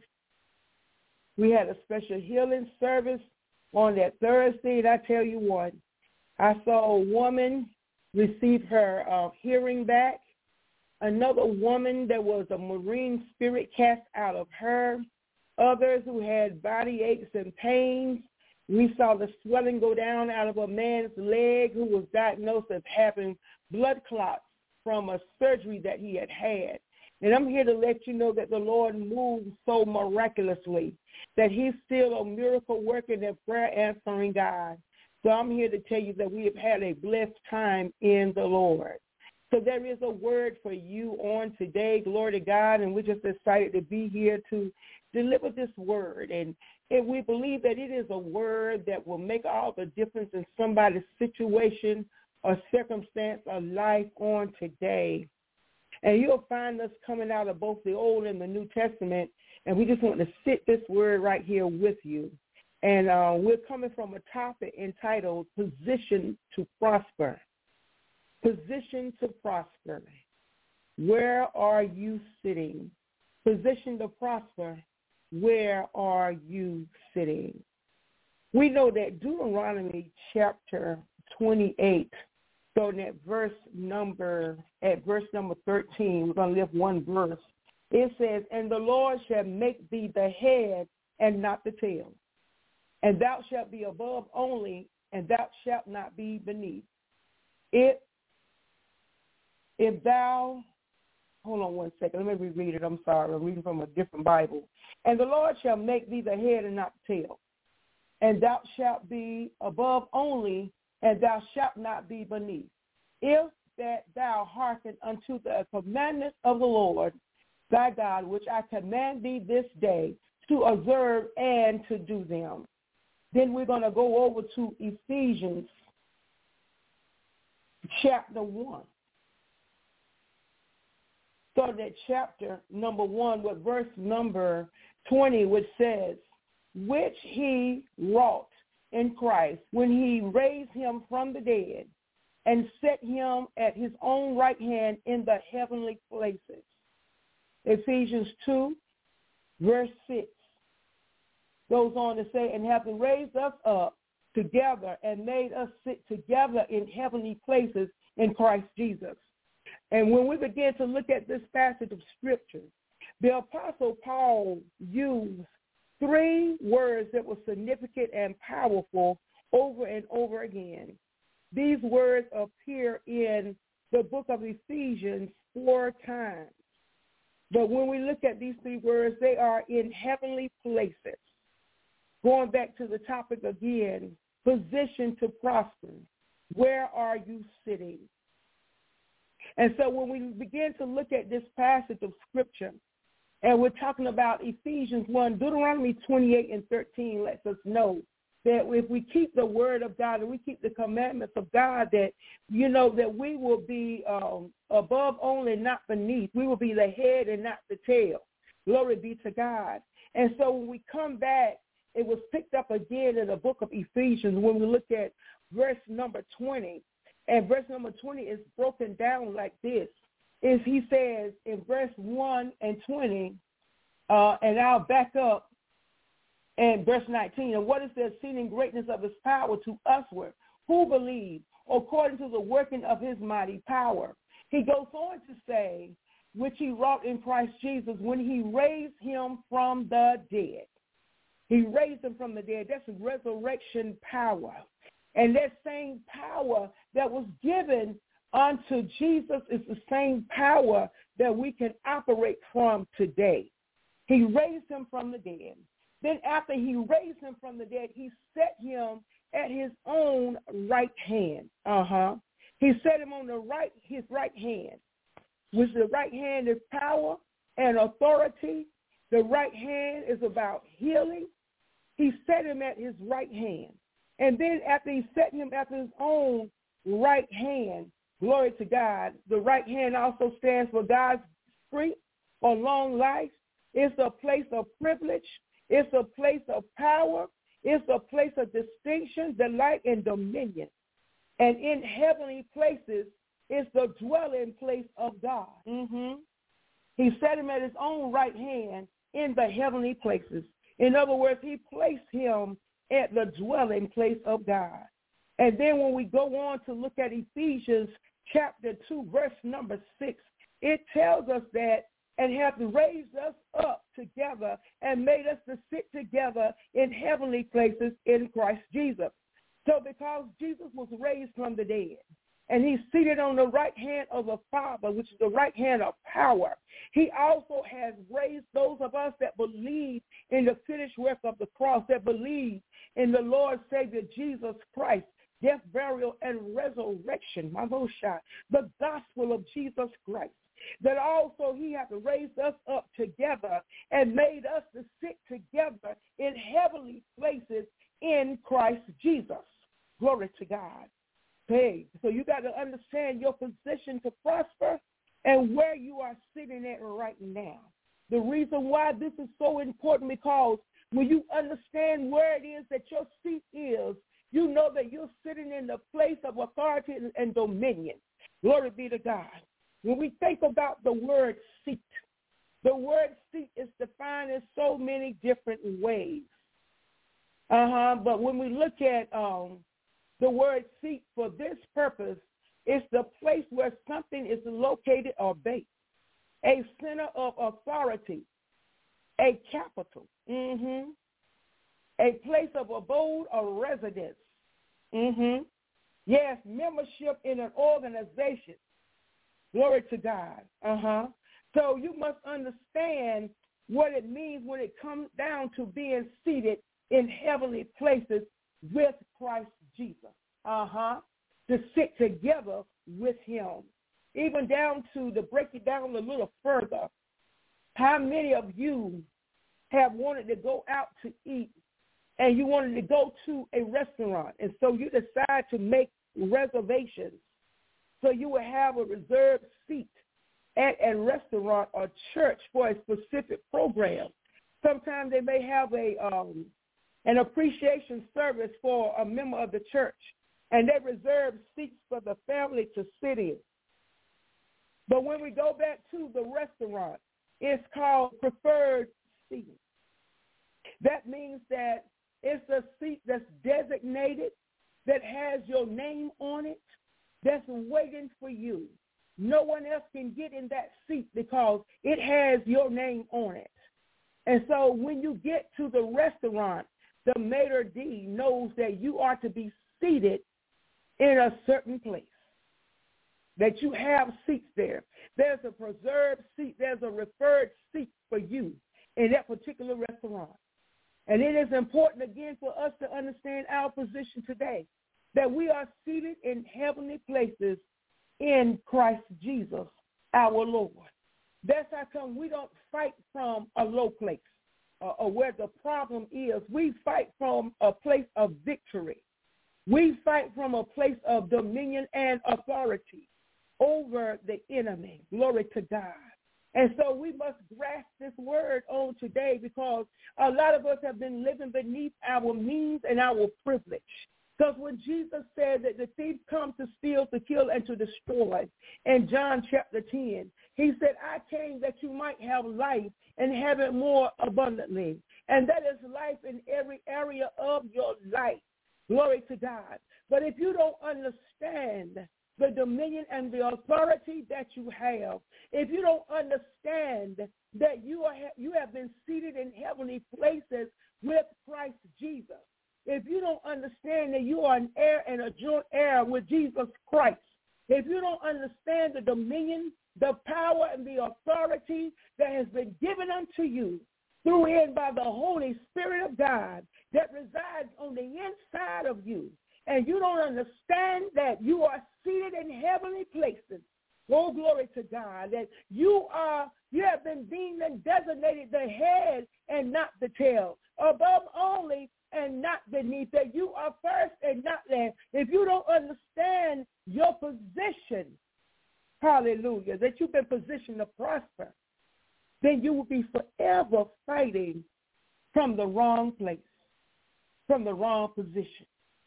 We had a special healing service on that Thursday, and I tell you what, I saw a woman receive her uh, hearing back, another woman that was a marine spirit cast out of her, others who had body aches and pains. We saw the swelling go down out of a man's leg who was diagnosed as having blood clots from a surgery that he had had. And I'm here to let you know that the Lord moved so miraculously, that he's still a miracle working and prayer answering God. So I'm here to tell you that we have had a blessed time in the Lord. So there is a word for you on today, glory to God, and we're just excited to be here to deliver this word. And, and we believe that it is a word that will make all the difference in somebody's situation or circumstance or life on today. And you'll find us coming out of both the Old and the New Testament, and we just want to sit this word right here with you. And uh, we're coming from a topic entitled Position to Prosper. Position to prosper. Where are you sitting? Position to prosper. Where are you sitting? We know that Deuteronomy chapter twenty-eight, so at verse number, at verse number thirteen, we're going to lift one verse. It says, and the Lord shall make thee the head and not the tail. And thou shalt be above only, and thou shalt not be beneath. If, if thou, hold on one second, let me reread it, I'm sorry, I'm reading from a different Bible. And the Lord shall make thee the head and not the tail. And thou shalt be above only, and thou shalt not be beneath. If that thou hearken unto the commandments of the Lord thy God, which I command thee this day, to observe and to do them. Then we're going to go over to Ephesians chapter one. So that chapter number one with verse number twenty, which says, which he wrought in Christ when he raised him from the dead and set him at his own right hand in the heavenly places. Ephesians two, verse six. Goes on to say, and having raised us up together and made us sit together in heavenly places in Christ Jesus. And when we begin to look at this passage of Scripture, the Apostle Paul used three words that were significant and powerful over and over again. These words appear in the book of Ephesians four times. But when we look at these three words, they are in heavenly places. Going back to the topic again, position to prosper. Where are you sitting? And so when we begin to look at this passage of Scripture, and we're talking about Ephesians one, Deuteronomy twenty-eight and thirteen lets us know that if we keep the word of God and we keep the commandments of God, that, you know, that we will be um, above only, not beneath. We will be the head and not the tail. Glory be to God. And so when we come back, it was picked up again in the book of Ephesians when we look at verse number twenty. And verse number twenty is broken down like this. Is he says in verse one and twenty, uh, and I'll back up in verse nineteen. And what is the exceeding greatness of his power to usward, who believe, according to the working of his mighty power. He goes on to say, which he wrought in Christ Jesus when he raised him from the dead. He raised him from the dead. That's resurrection power. And that same power that was given unto Jesus is the same power that we can operate from today. He raised him from the dead. Then after he raised him from the dead, he set him at his own right hand. Uh-huh. He set him on the right, his right hand, which the right hand is power and authority. The right hand is about healing. He set him at his right hand. And then after he set him at his own right hand, glory to God, the right hand also stands for God's free or long life. It's a place of privilege. It's a place of power. It's a place of distinction, delight, and dominion. And in heavenly places, it's the dwelling place of God. Mm-hmm. He set him at his own right hand in the heavenly places. In other words, he placed him at the dwelling place of God. And then when we go on to look at Ephesians chapter two, verse number six, it tells us that, and hath raised us up together and made us to sit together in heavenly places in Christ Jesus. So because Jesus was raised from the dead, and he's seated on the right hand of the Father, which is the right hand of power, he also has raised those of us that believe in the finished work of the cross, that believe in the Lord Savior Jesus Christ, death, burial, and resurrection, my Moshe, the gospel of Jesus Christ. that also he hath raised us up together and made us to sit together in heavenly places in Christ Jesus. Glory to God. Hey, so you got to understand your position to prosper and where you are sitting at right now. The reason why this is so important, because when you understand where it is that your seat is, you know that you're sitting in the place of authority and dominion. Glory be to God. When we think about the word seat, the word seat is defined in so many different ways. Uh-huh. But when we look at um, the word seat for this purpose, it's the place where something is located or based, a center of authority, a capital, mm-hmm. a place of abode or residence. Mm-hmm. Yes, membership in an organization. Glory to God. Uh-huh. So you must understand what it means when it comes down to being seated in heavenly places with Christ Jesus. Uh-huh. To sit together with him. Even down to, to break it down a little further, how many of you have wanted to go out to eat and you wanted to go to a restaurant, and so you decide to make reservations so you will have a reserved seat at a restaurant or church for a specific program? Sometimes they may have a um, an appreciation service for a member of the church, and they reserve seats for the family to sit in. But when we go back to the restaurant, it's called preferred seating. That means that it's a seat that's designated, that has your name on it, that's waiting for you. No one else can get in that seat because it has your name on it. And so when you get to the restaurant, the maitre d' knows that you are to be seated in a certain place, that you have seats there. There's a preserved seat. There's a referred seat for you in that particular restaurant. And it is important, again, for us to understand our position today, that we are seated in heavenly places in Christ Jesus, our Lord. That's how come we don't fight from a low place uh, or where the problem is. We fight from a place of victory. We fight from a place of dominion and authority over the enemy. Glory to God. And so we must grasp this word on today, because a lot of us have been living beneath our means and our privilege. Because when Jesus said that the thief comes to steal, to kill, and to destroy, in John chapter ten, he said, I came that you might have life and have it more abundantly. And that is life in every area of your life. Glory to God. But if you don't understand the dominion and the authority that you have, if you don't understand that you are you have been seated in heavenly places with Christ Jesus, if you don't understand that you are an heir and a joint heir with Jesus Christ, if you don't understand the dominion, the power, and the authority that has been given unto you through and by the Holy Spirit of God that resides on the inside of you, and you don't understand that you are seated in heavenly places, oh, glory to God, that you are, you have been deemed and designated the head and not the tail, above only and not beneath, that you are first and not last. If you don't understand your position, hallelujah, that you've been positioned to prosper, then you will be forever fighting from the wrong place, from the wrong position.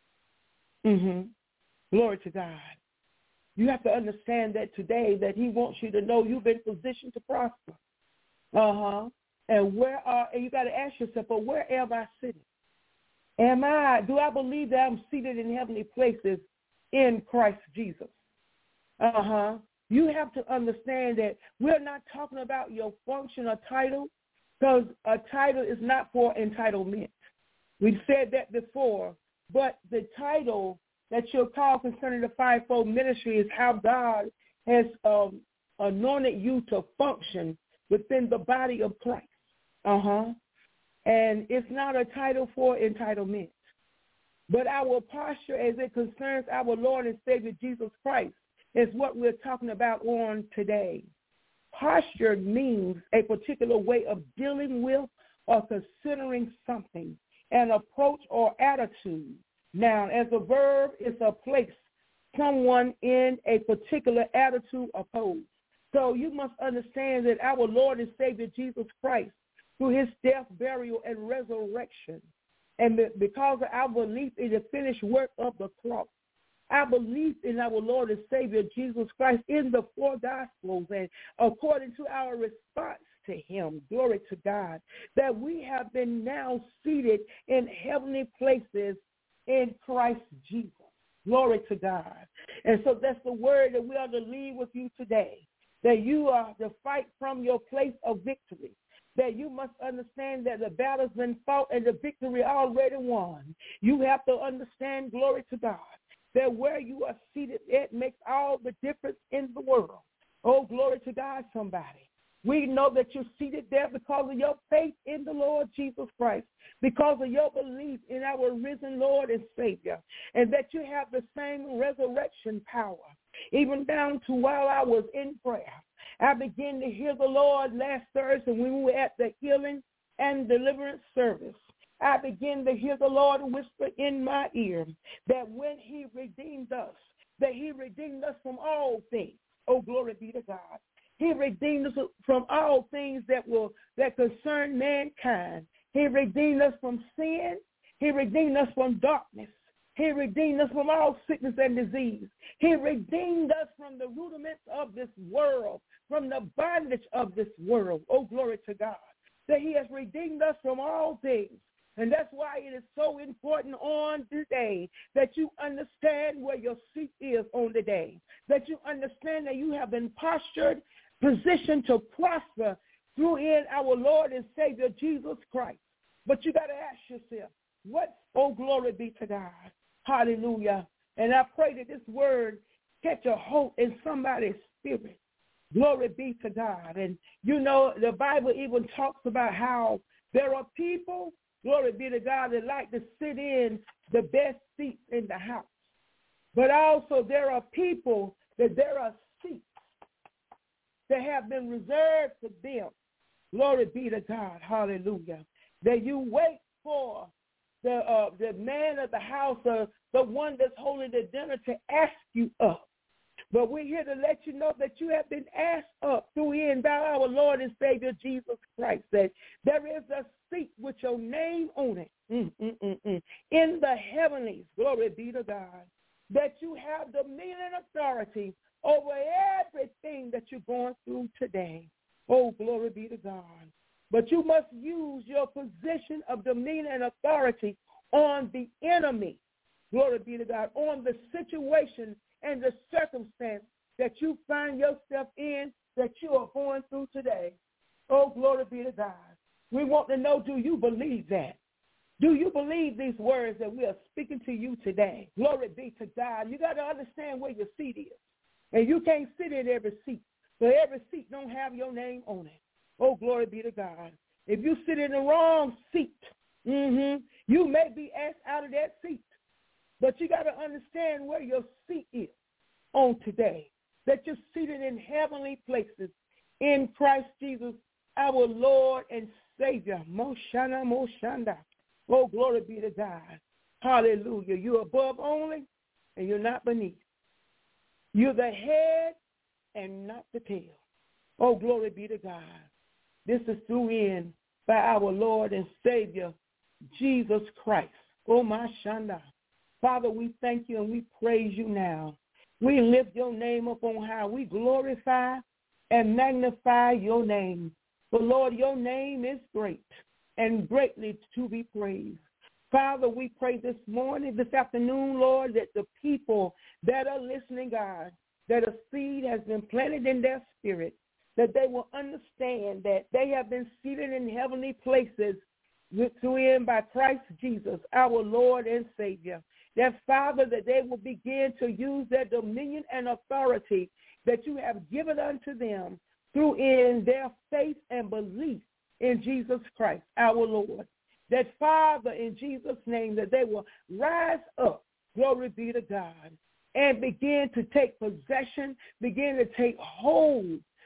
Mm-hmm. Glory to God. You have to understand that today, that he wants you to know you've been positioned to prosper. Uh-huh. And where are, and you got to ask yourself, but where am I sitting? Am I, do I believe that I'm seated in heavenly places in Christ Jesus? Uh-huh. You have to understand that we're not talking about your function or title, because a title is not for entitlement. We've said that before. But the title that you're called concerning the fivefold ministry is how God has um, anointed you to function within the body of Christ. Uh-huh. And it's not a title for entitlement. But our posture as it concerns our Lord and Savior Jesus Christ is what we're talking about on today. posture means a particular way of dealing with or considering something, an approach or attitude. Now, as a verb, it's a place someone in a particular attitude or pose. So you must understand that our Lord and Savior Jesus Christ, through his death, burial, and resurrection, and because of our belief in the finished work of the cross, our belief in our Lord and Savior Jesus Christ in the four Gospels, and according to our response to him, glory to God, that we have been now seated in heavenly places in Christ Jesus. Glory to God. And so that's the word that we are to leave with you today, that you are to fight from your place of victory, that you must understand that the battle's been fought and the victory already won. You have to understand, glory to God, that where you are seated, it makes all the difference in the world. Oh, glory to God, somebody. We know that you're seated there because of your faith in the Lord Jesus Christ, because of your belief in our risen Lord and Savior, and that you have the same resurrection power. Even down to while I was in prayer, I began to hear the Lord last Thursday when we were at the healing and deliverance service. I began to hear the Lord whisper in my ear that when he redeemed us, that he redeemed us from all things. Oh, glory be to God. He redeemed us from all things that will that concern mankind. He redeemed us from sin. He redeemed us from darkness. He redeemed us from all sickness and disease. He redeemed us from the rudiments of this world, from the bondage of this world. Oh, glory to God. That he has redeemed us from all things. And that's why it is so important on today that you understand where your seat is on the day, that you understand that you have been postured, positioned to prosper through in our Lord and Savior Jesus Christ. But you got to ask yourself, what, oh, glory be to God. Hallelujah. And I pray that this word catch a hold in somebody's spirit. Glory be to God. And you know, the Bible even talks about how there are people, glory be to God, that like to sit in the best seats in the house. But also there are people that there are seats that have been reserved for them. Glory be to God. Hallelujah. That you wait for the uh, the man of the house, uh, the one that's holding the dinner, to ask you up. But we're here to let you know that you have been asked up through in by our Lord and Savior Jesus Christ. That there is a seat with your name on it mm, mm, mm, mm, in the heavenlies. Glory be to God. That you have dominion and authority over everything that you're going through today. Oh, glory be to God. But you must use your position of dominion and authority on the enemy. Glory be to God. On the situation and the circumstance that you find yourself in, that you are going through today. Oh, glory be to God. We want to know, do you believe that? Do you believe these words that we are speaking to you today? Glory be to God. You got to understand where your seat is. And you can't sit in every seat. So every seat don't have your name on it. Oh, glory be to God. If you sit in the wrong seat, mm-hmm, you may be asked out of that seat. But you got to understand where your seat is on today, that you're seated in heavenly places in Christ Jesus, our Lord and Savior. Moshana, Moshanda. Oh, glory be to God. Hallelujah. You're above only, and you're not beneath. You're the head and not the tail. Oh, glory be to God. This is through in by our Lord and Savior, Jesus Christ. Oh, my Shanda. Father, we thank you and we praise you now. We lift your name up on high. We glorify and magnify your name. For, Lord, your name is great and greatly to be praised. Father, we pray this morning, this afternoon, Lord, that the people that are listening, God, that a seed has been planted in their spirit, that they will understand that they have been seated in heavenly places with in by Christ Jesus, our Lord and Savior. That, Father, that they will begin to use their dominion and authority that you have given unto them through in their faith and belief in Jesus Christ, our Lord. That, Father, in Jesus' name, that they will rise up, glory be to God, and begin to take possession, begin to take hold,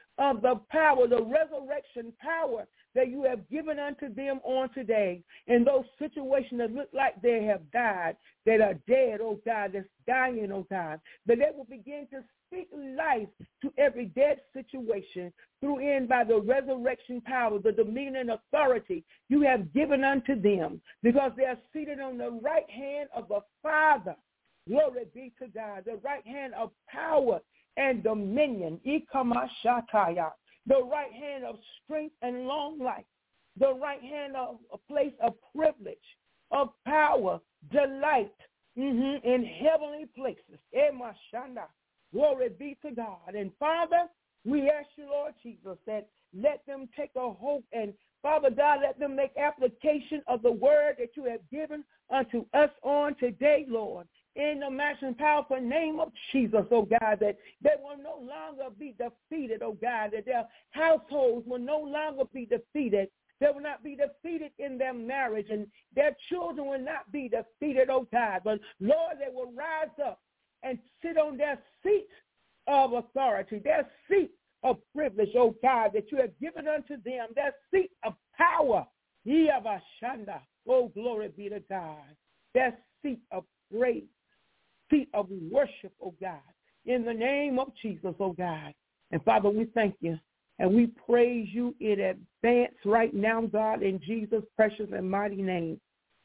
of the power, the resurrection power that you have given unto them on today. In those situations that look like they have died, that are dead, oh God, that's dying, oh God, that they will begin to speak life to every dead situation through in by the resurrection power, the dominion and authority you have given unto them, because they are seated on the right hand of the Father. Glory be to God, the right hand of power and dominion, Ikamashataya, the right hand of strength and long life, the right hand of a place of privilege, of power, delight mm-hmm, in heavenly places. Emashanda. Glory be to God. And Father, we ask you, Lord Jesus, that let them take a hope, and Father God, let them make application of the word that you have given unto us on today, Lord. In the matchless and powerful name of Jesus, oh God, that they will no longer be defeated, oh God, that their households will no longer be defeated. They will not be defeated in their marriage, and their children will not be defeated, oh God. But Lord, they will rise up and sit on their seat of authority, their seat of privilege, oh God, that you have given unto them, their seat of power. Yavashanda. Oh, glory be to God. Their seat of praise, seat of worship, oh God, in the name of Jesus, oh God. And Father, we thank you and we praise you in advance right now, God, in Jesus' precious and mighty name.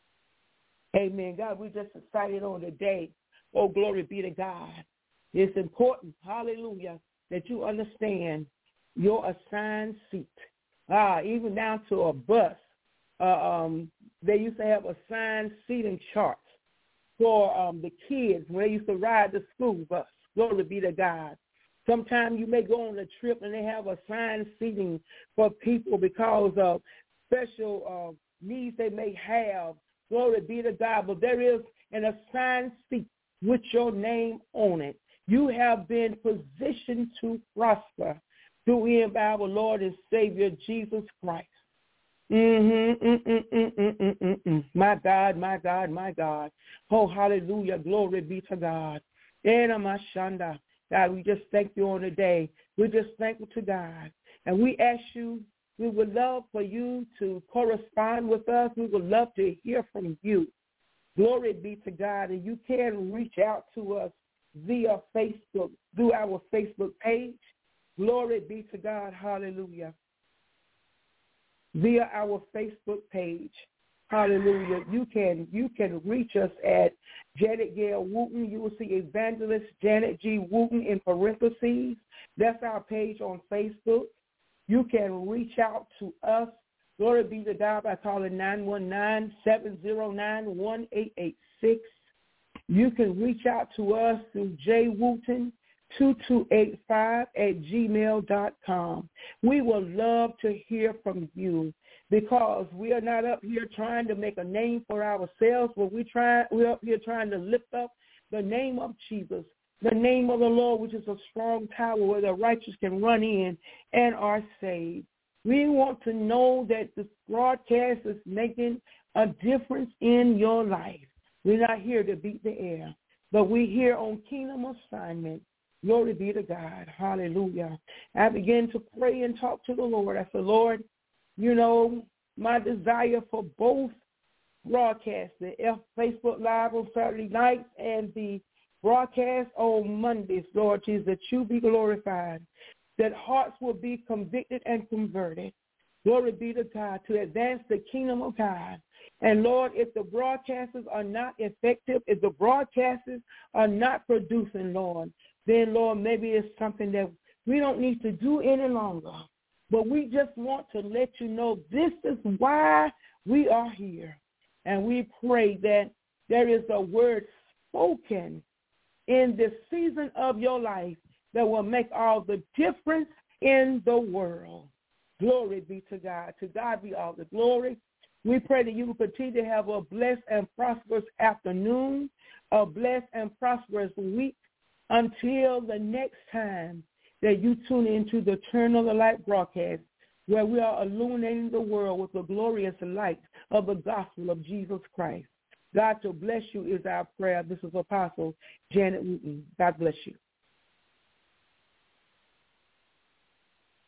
Amen. God, we're just excited on the day. Oh, glory be to God. It's important, hallelujah, that you understand your assigned seat. Ah, even down to a bus. Uh, um, they used to have assigned seating charts for um, the kids when they used to ride the school bus. Glory be to God. Sometimes you may go on a trip and they have assigned seating for people because of special uh, needs they may have. Glory be to God. But there is an assigned seat with your name on it. You have been positioned to prosper through in by our Lord and Savior Jesus Christ. Mm-hmm, mm, mm, mm, mm, mm, mm, mm. My God, my God, my God. Oh, hallelujah. Glory be to God. Enamashanda. God, we just thank you on the day. We're just thankful to God. And we ask you, we would love for you to correspond with us. We would love to hear from you. Glory be to God. And you can reach out to us via Facebook, through our Facebook page. Glory be to God. Hallelujah. Via our Facebook page. Hallelujah. You can you can reach us at Janet Gail Wooten. You will see Evangelist Janet G. Wooten in parentheses. That's our page on Facebook. You can reach out to us. Glory be to God by calling nine one nine, seven zero nine, one eight eight six. You can reach out to us through J Wooten two two eight five at gmail dot com. We will love to hear from you, because we are not up here trying to make a name for ourselves, but we try, we're up here trying to lift up the name of Jesus, the name of the Lord, which is a strong tower where the righteous can run in and are saved. We want to know that this broadcast is making a difference in your life. We're not here to beat the air, but we're here on kingdom assignment. Glory be to God. Hallelujah. I began to pray and talk to the Lord. I said, Lord, you know, my desire for both broadcasts, the Facebook Live on Saturday nights and the broadcast on Mondays, Lord Jesus, that you be glorified, that hearts will be convicted and converted. Glory be to God, to advance the kingdom of God. And, Lord, if the broadcasters are not effective, if the broadcasters are not producing, Lord, then, Lord, maybe it's something that we don't need to do any longer. But we just want to let you know this is why we are here. And we pray that there is a word spoken in this season of your life that will make all the difference in the world. Glory be to God. To God be all the glory. We pray that you will continue to have a blessed and prosperous afternoon, a blessed and prosperous week, until the next time that you tune into the Turn on the Light broadcast, where we are illuminating the world with the glorious light of the gospel of Jesus Christ. God to bless you is our prayer. This is Apostle Janet Wooten. God bless you.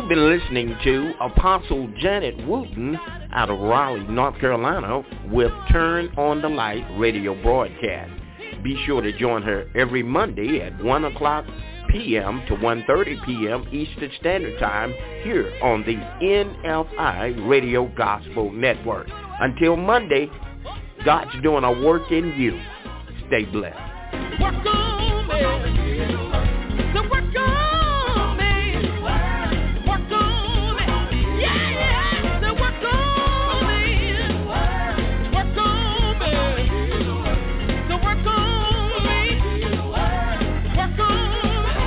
You've been listening to Apostle Janet Wooten out of Raleigh, North Carolina with Turn on the Light radio broadcast. Be sure to join her every Monday at one o'clock p.m. to one thirty p.m. Eastern Standard Time here on the N F I Radio Gospel Network. Until Monday, God's doing a work in you. Stay blessed. Work on me. The work on me. Work on me. Yeah, yeah. The work on me. Work on me. The work on me. Work on me.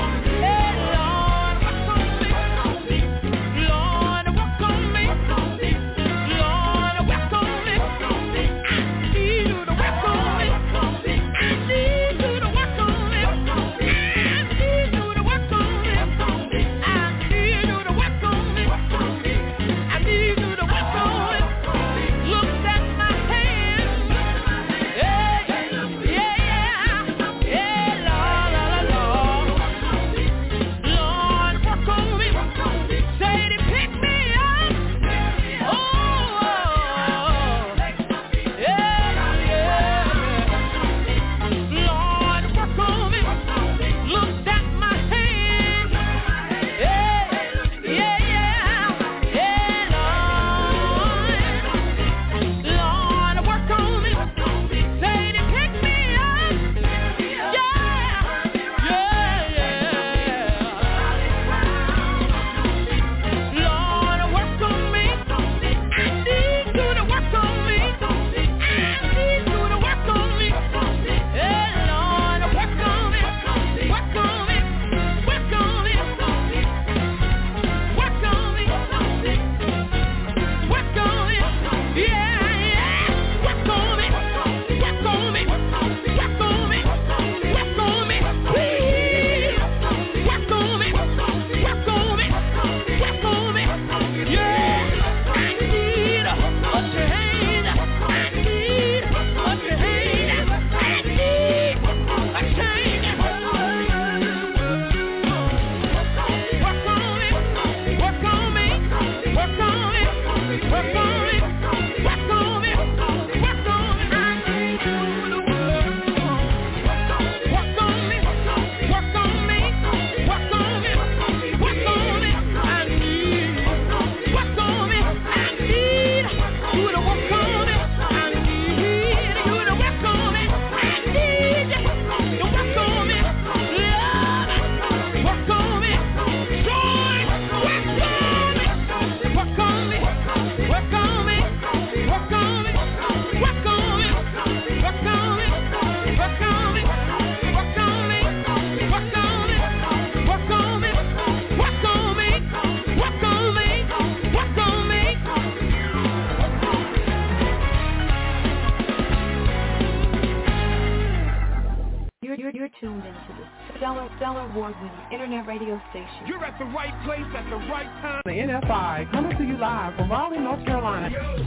Internet radio station. You're at the right place at the right time. The N F I coming to you live from Raleigh, North Carolina.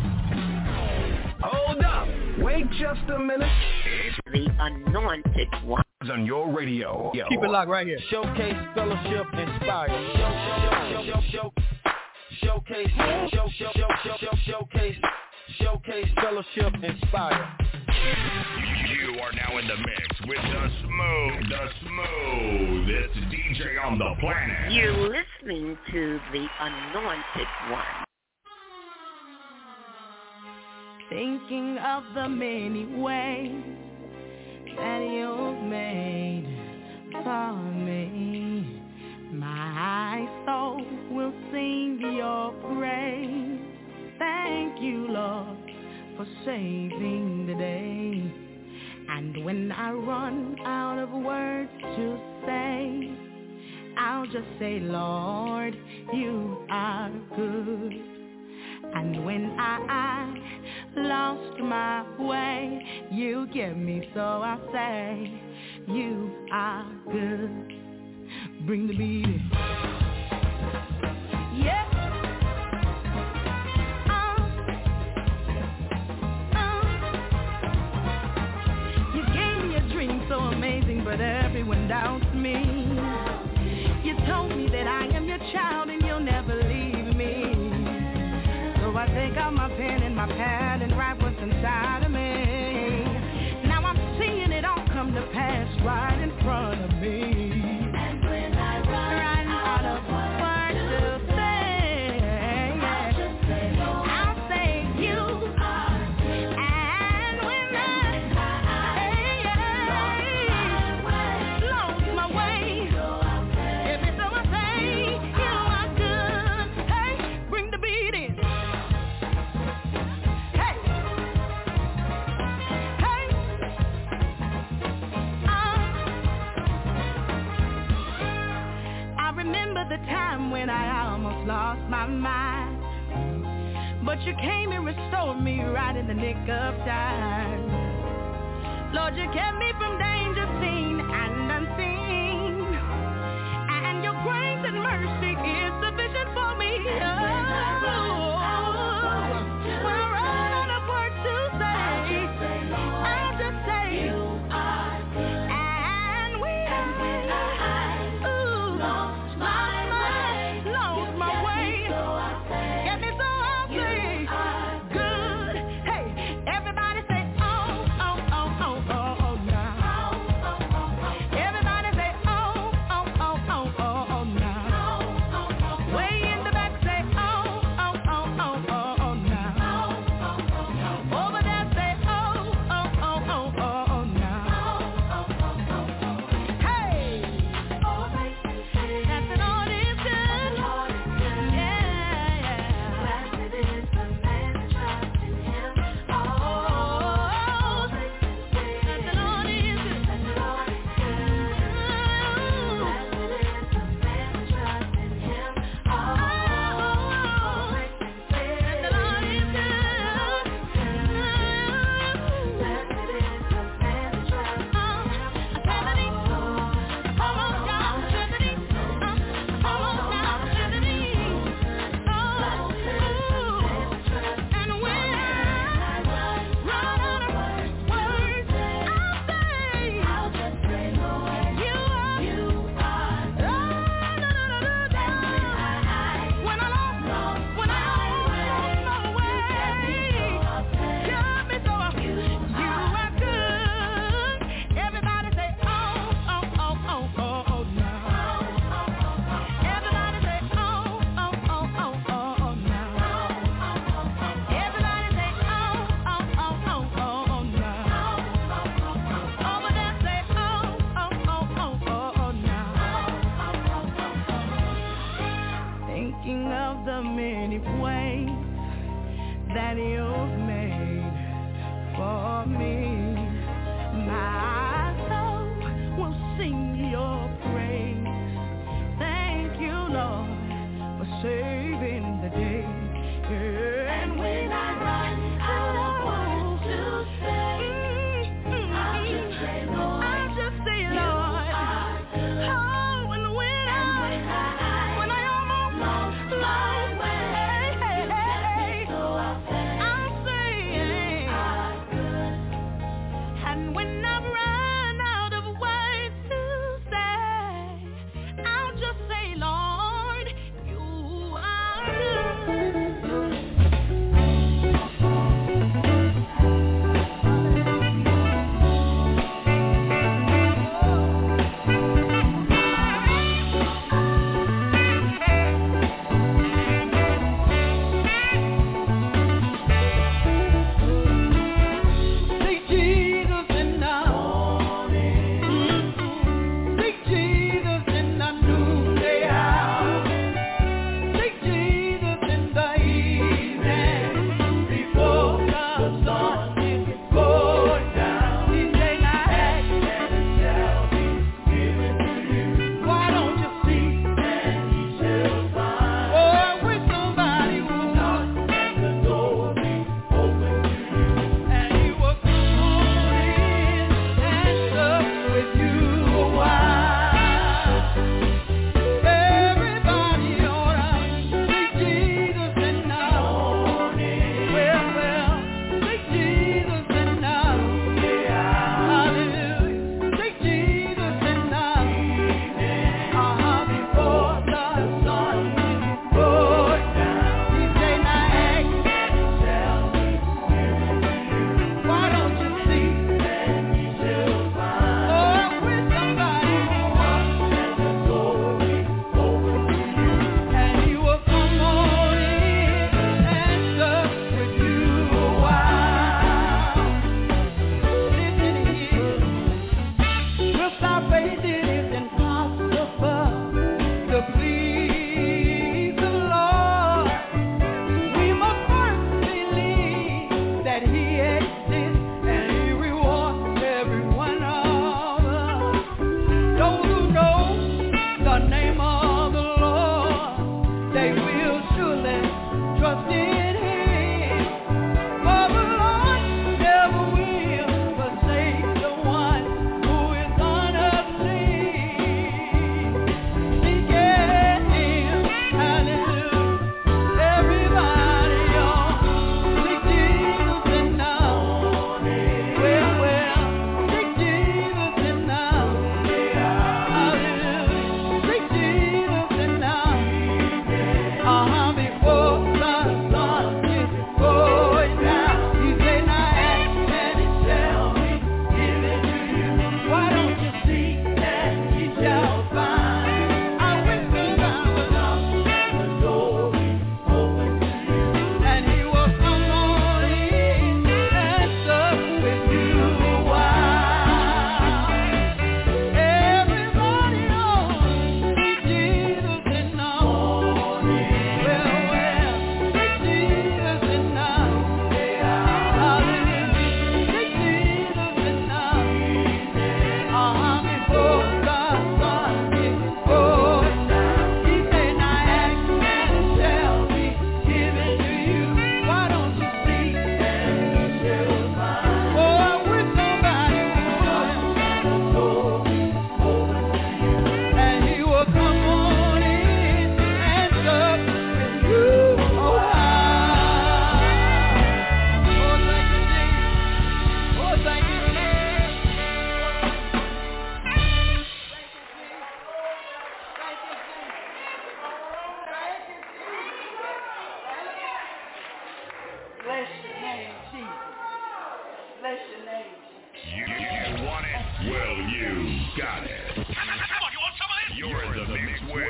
Hold up. Wait just a minute. The Anointed One. On your radio. Yo. Keep it locked right here. Showcase, fellowship, inspire. Show, show, show, show, showcase, show, show, show, show, show, showcase, showcase, fellowship, inspire. You are now in the mix with the smooth, the smoothest D J on the planet. You're listening to the Anointed One. Thinking of the many ways that you've made for me, my soul will sing your praise. Thank you, Lord, for saving the day. And when I run out of words to say, I'll just say, Lord, you are good. And when I, I lost my way, you give me, so I say, you are good. Bring the beat in. Yeah. So amazing, but everyone doubts me. You told me that I am your child and you'll never leave. take out my pen and my pad and write what's inside of me. Now I'm seeing it all come to pass right in front of me. And when I run, run out of words to say, I'll just say, Lord, I'll say you are. And when I, hey, yeah, lost my way, if it's so I say, you are good. Hey, bring the beat in. Hey, hey, uh, I remember the time when I almost lost my mind, but you came and restored me right in the nick of time. Lord, you kept me from danger seen and unseen, and your grace and mercy is sufficient for me. Oh, when I run out of words to say, I'll just say you are good. And when I ooh, lost my mind, lost my way, get me so I'll say good. Hey, everybody say oh, oh, oh, oh, oh, oh, now.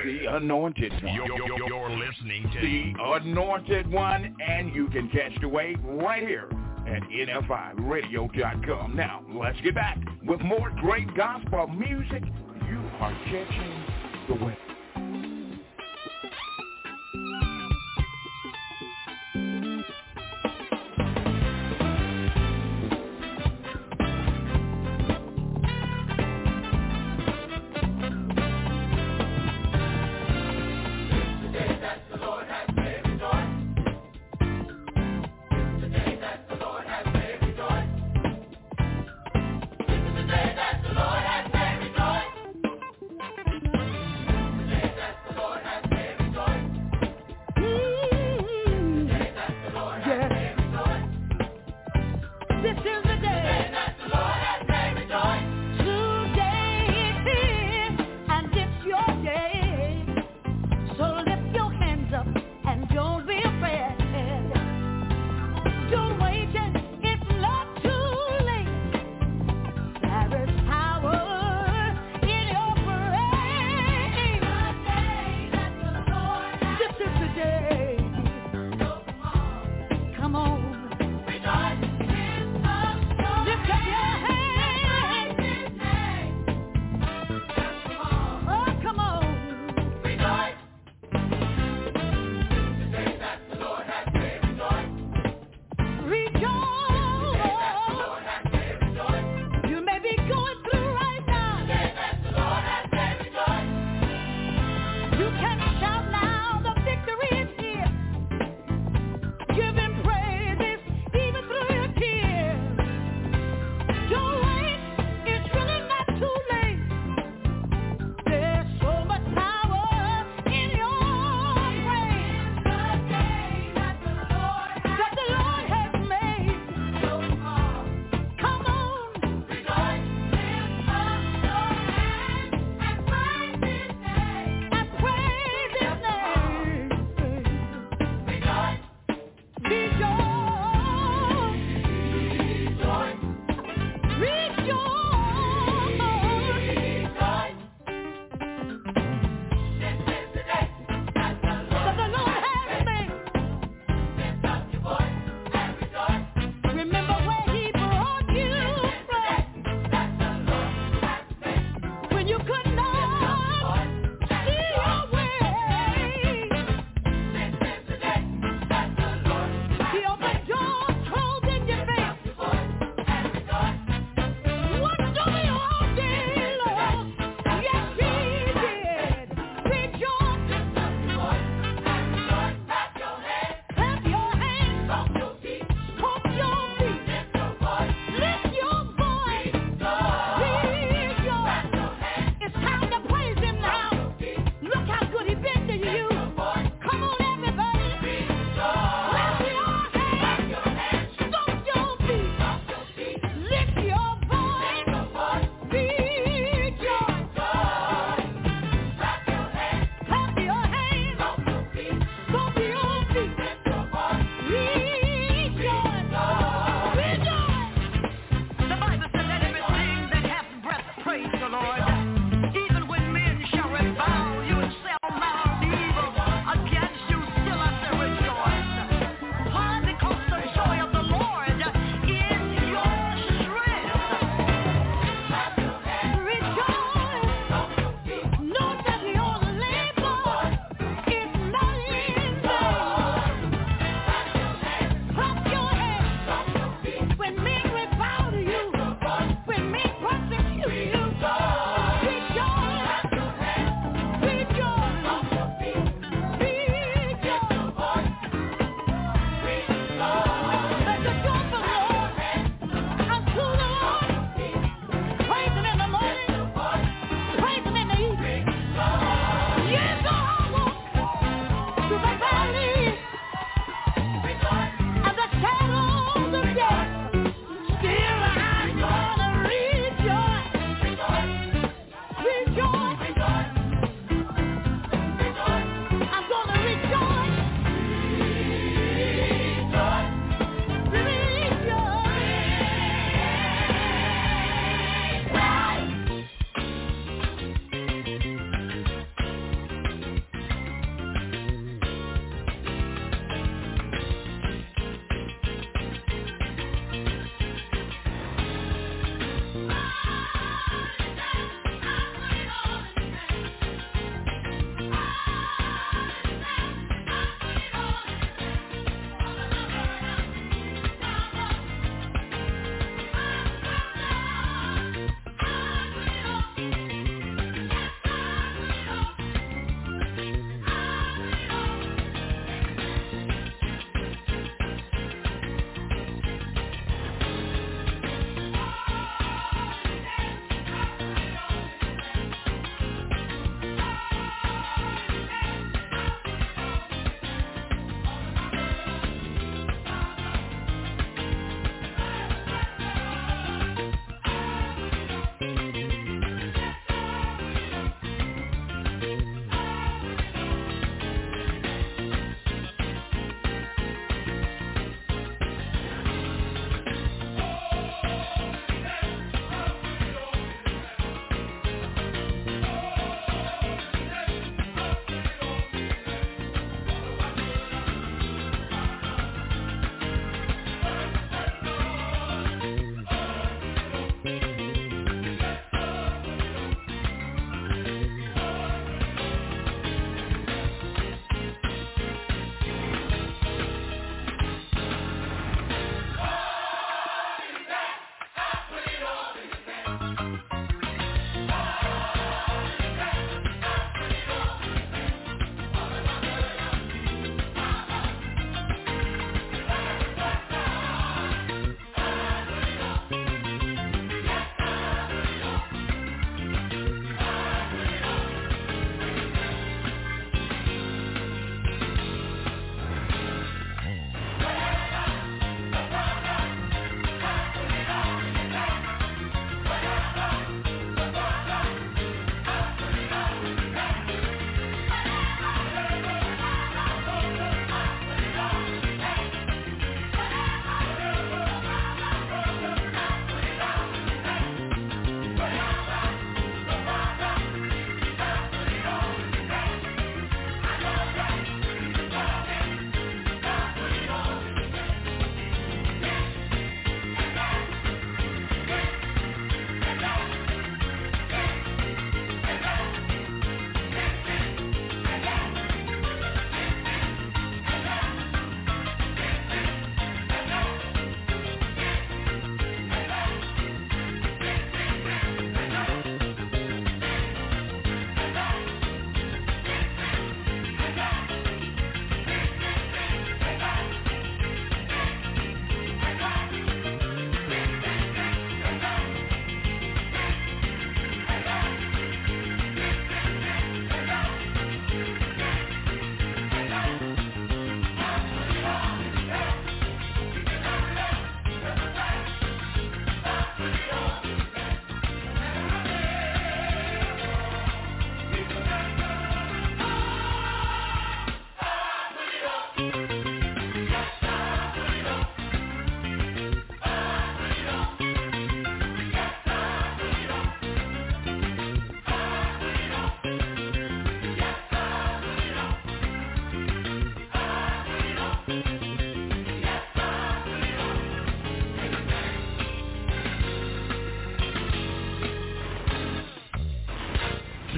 The Anointed One. You're, you're, you're listening to The Anointed One, and you can catch the wave right here at N F I radio dot com. Now, let's get back with more great gospel music. You are catching the wave.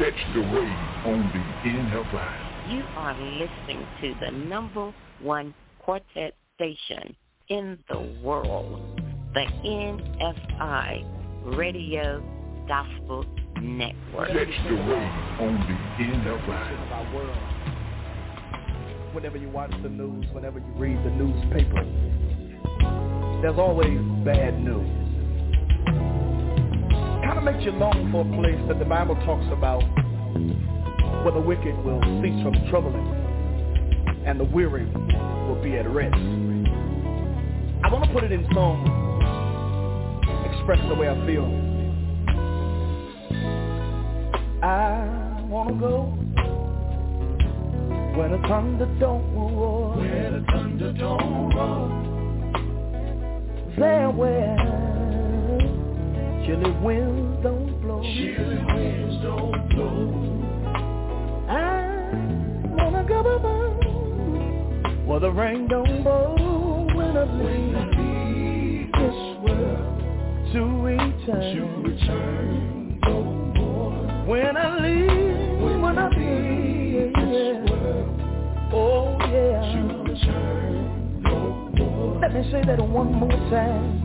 Catch the wave on the N F I. You are listening to the number one quartet station in the world, the N F I Radio Gospel Network. Catch the wave on the N F I. Whenever you watch the news, whenever you read the newspaper, there's always bad news. Kind of makes you long for a place that the Bible talks about, where the wicked will cease from troubling and the weary will be at rest. I want to put it in song, express the way I feel. I want to go where the thunder don't roar, where the thunder don't roar, there where chilly winds don't blow, chilly winds don't blow. I wanna go above where the rain don't blow, when I leave this world to return, to return no more. When I leave, when, when I leave this world, oh yeah, to return no more. Let me say that one more time.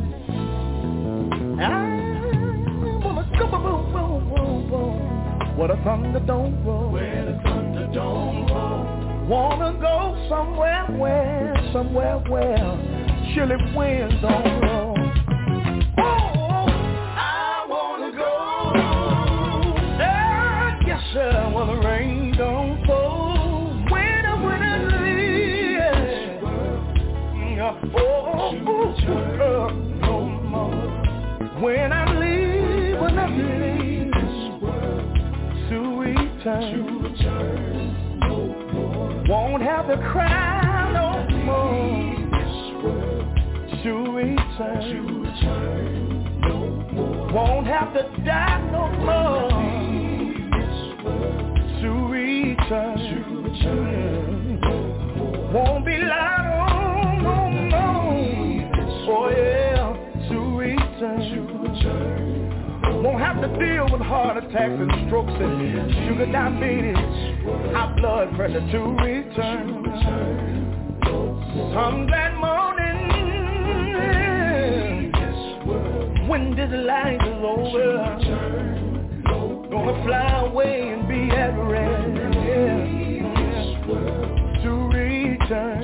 I boom, boom, boom, boom. Where the thunder don't roll, where the thunder don't roll. Wanna go somewhere where, somewhere where chilly winds don't blow. Oh, I wanna go, uh, yes sir, where the rain don't fall. When I, when I leave, oh, oh, oh, oh, no more. When I leave, when I leave this world to return, to return no more. Won't have to cry no more. This world to return, to return no more. Won't have to die no more. This world to return, to return no more. Won't be lied on no more. Oh yeah, to return, to return. Won't have to deal with heart attacks and strokes and sugar diabetes, high blood pressure to return. Some glad morning, when this life is over, gonna fly away and be at rest, to return.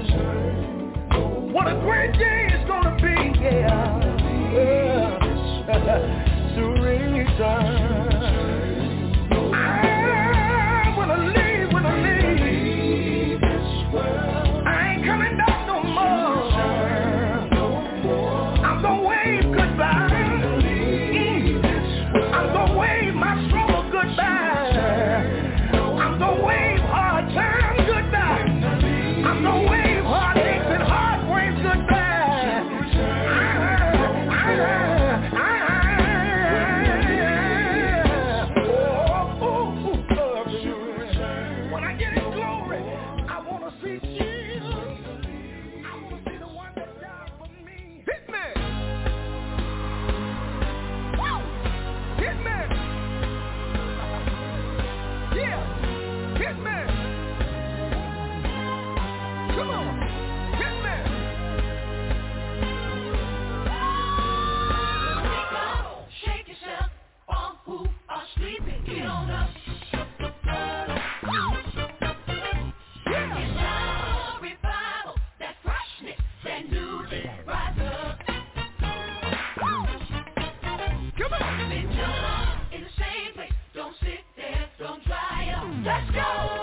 What a great day it's gonna be, yeah, yeah. To return. I wanna leave, wanna leave this world. I ain't coming back no more. I'm gonna wave goodbye. I'm gonna wave my struggle goodbye. I'm gonna wave hard times goodbye. I'm gonna wave heartaches and heartbreaks goodbye. I, I, I, Let's go!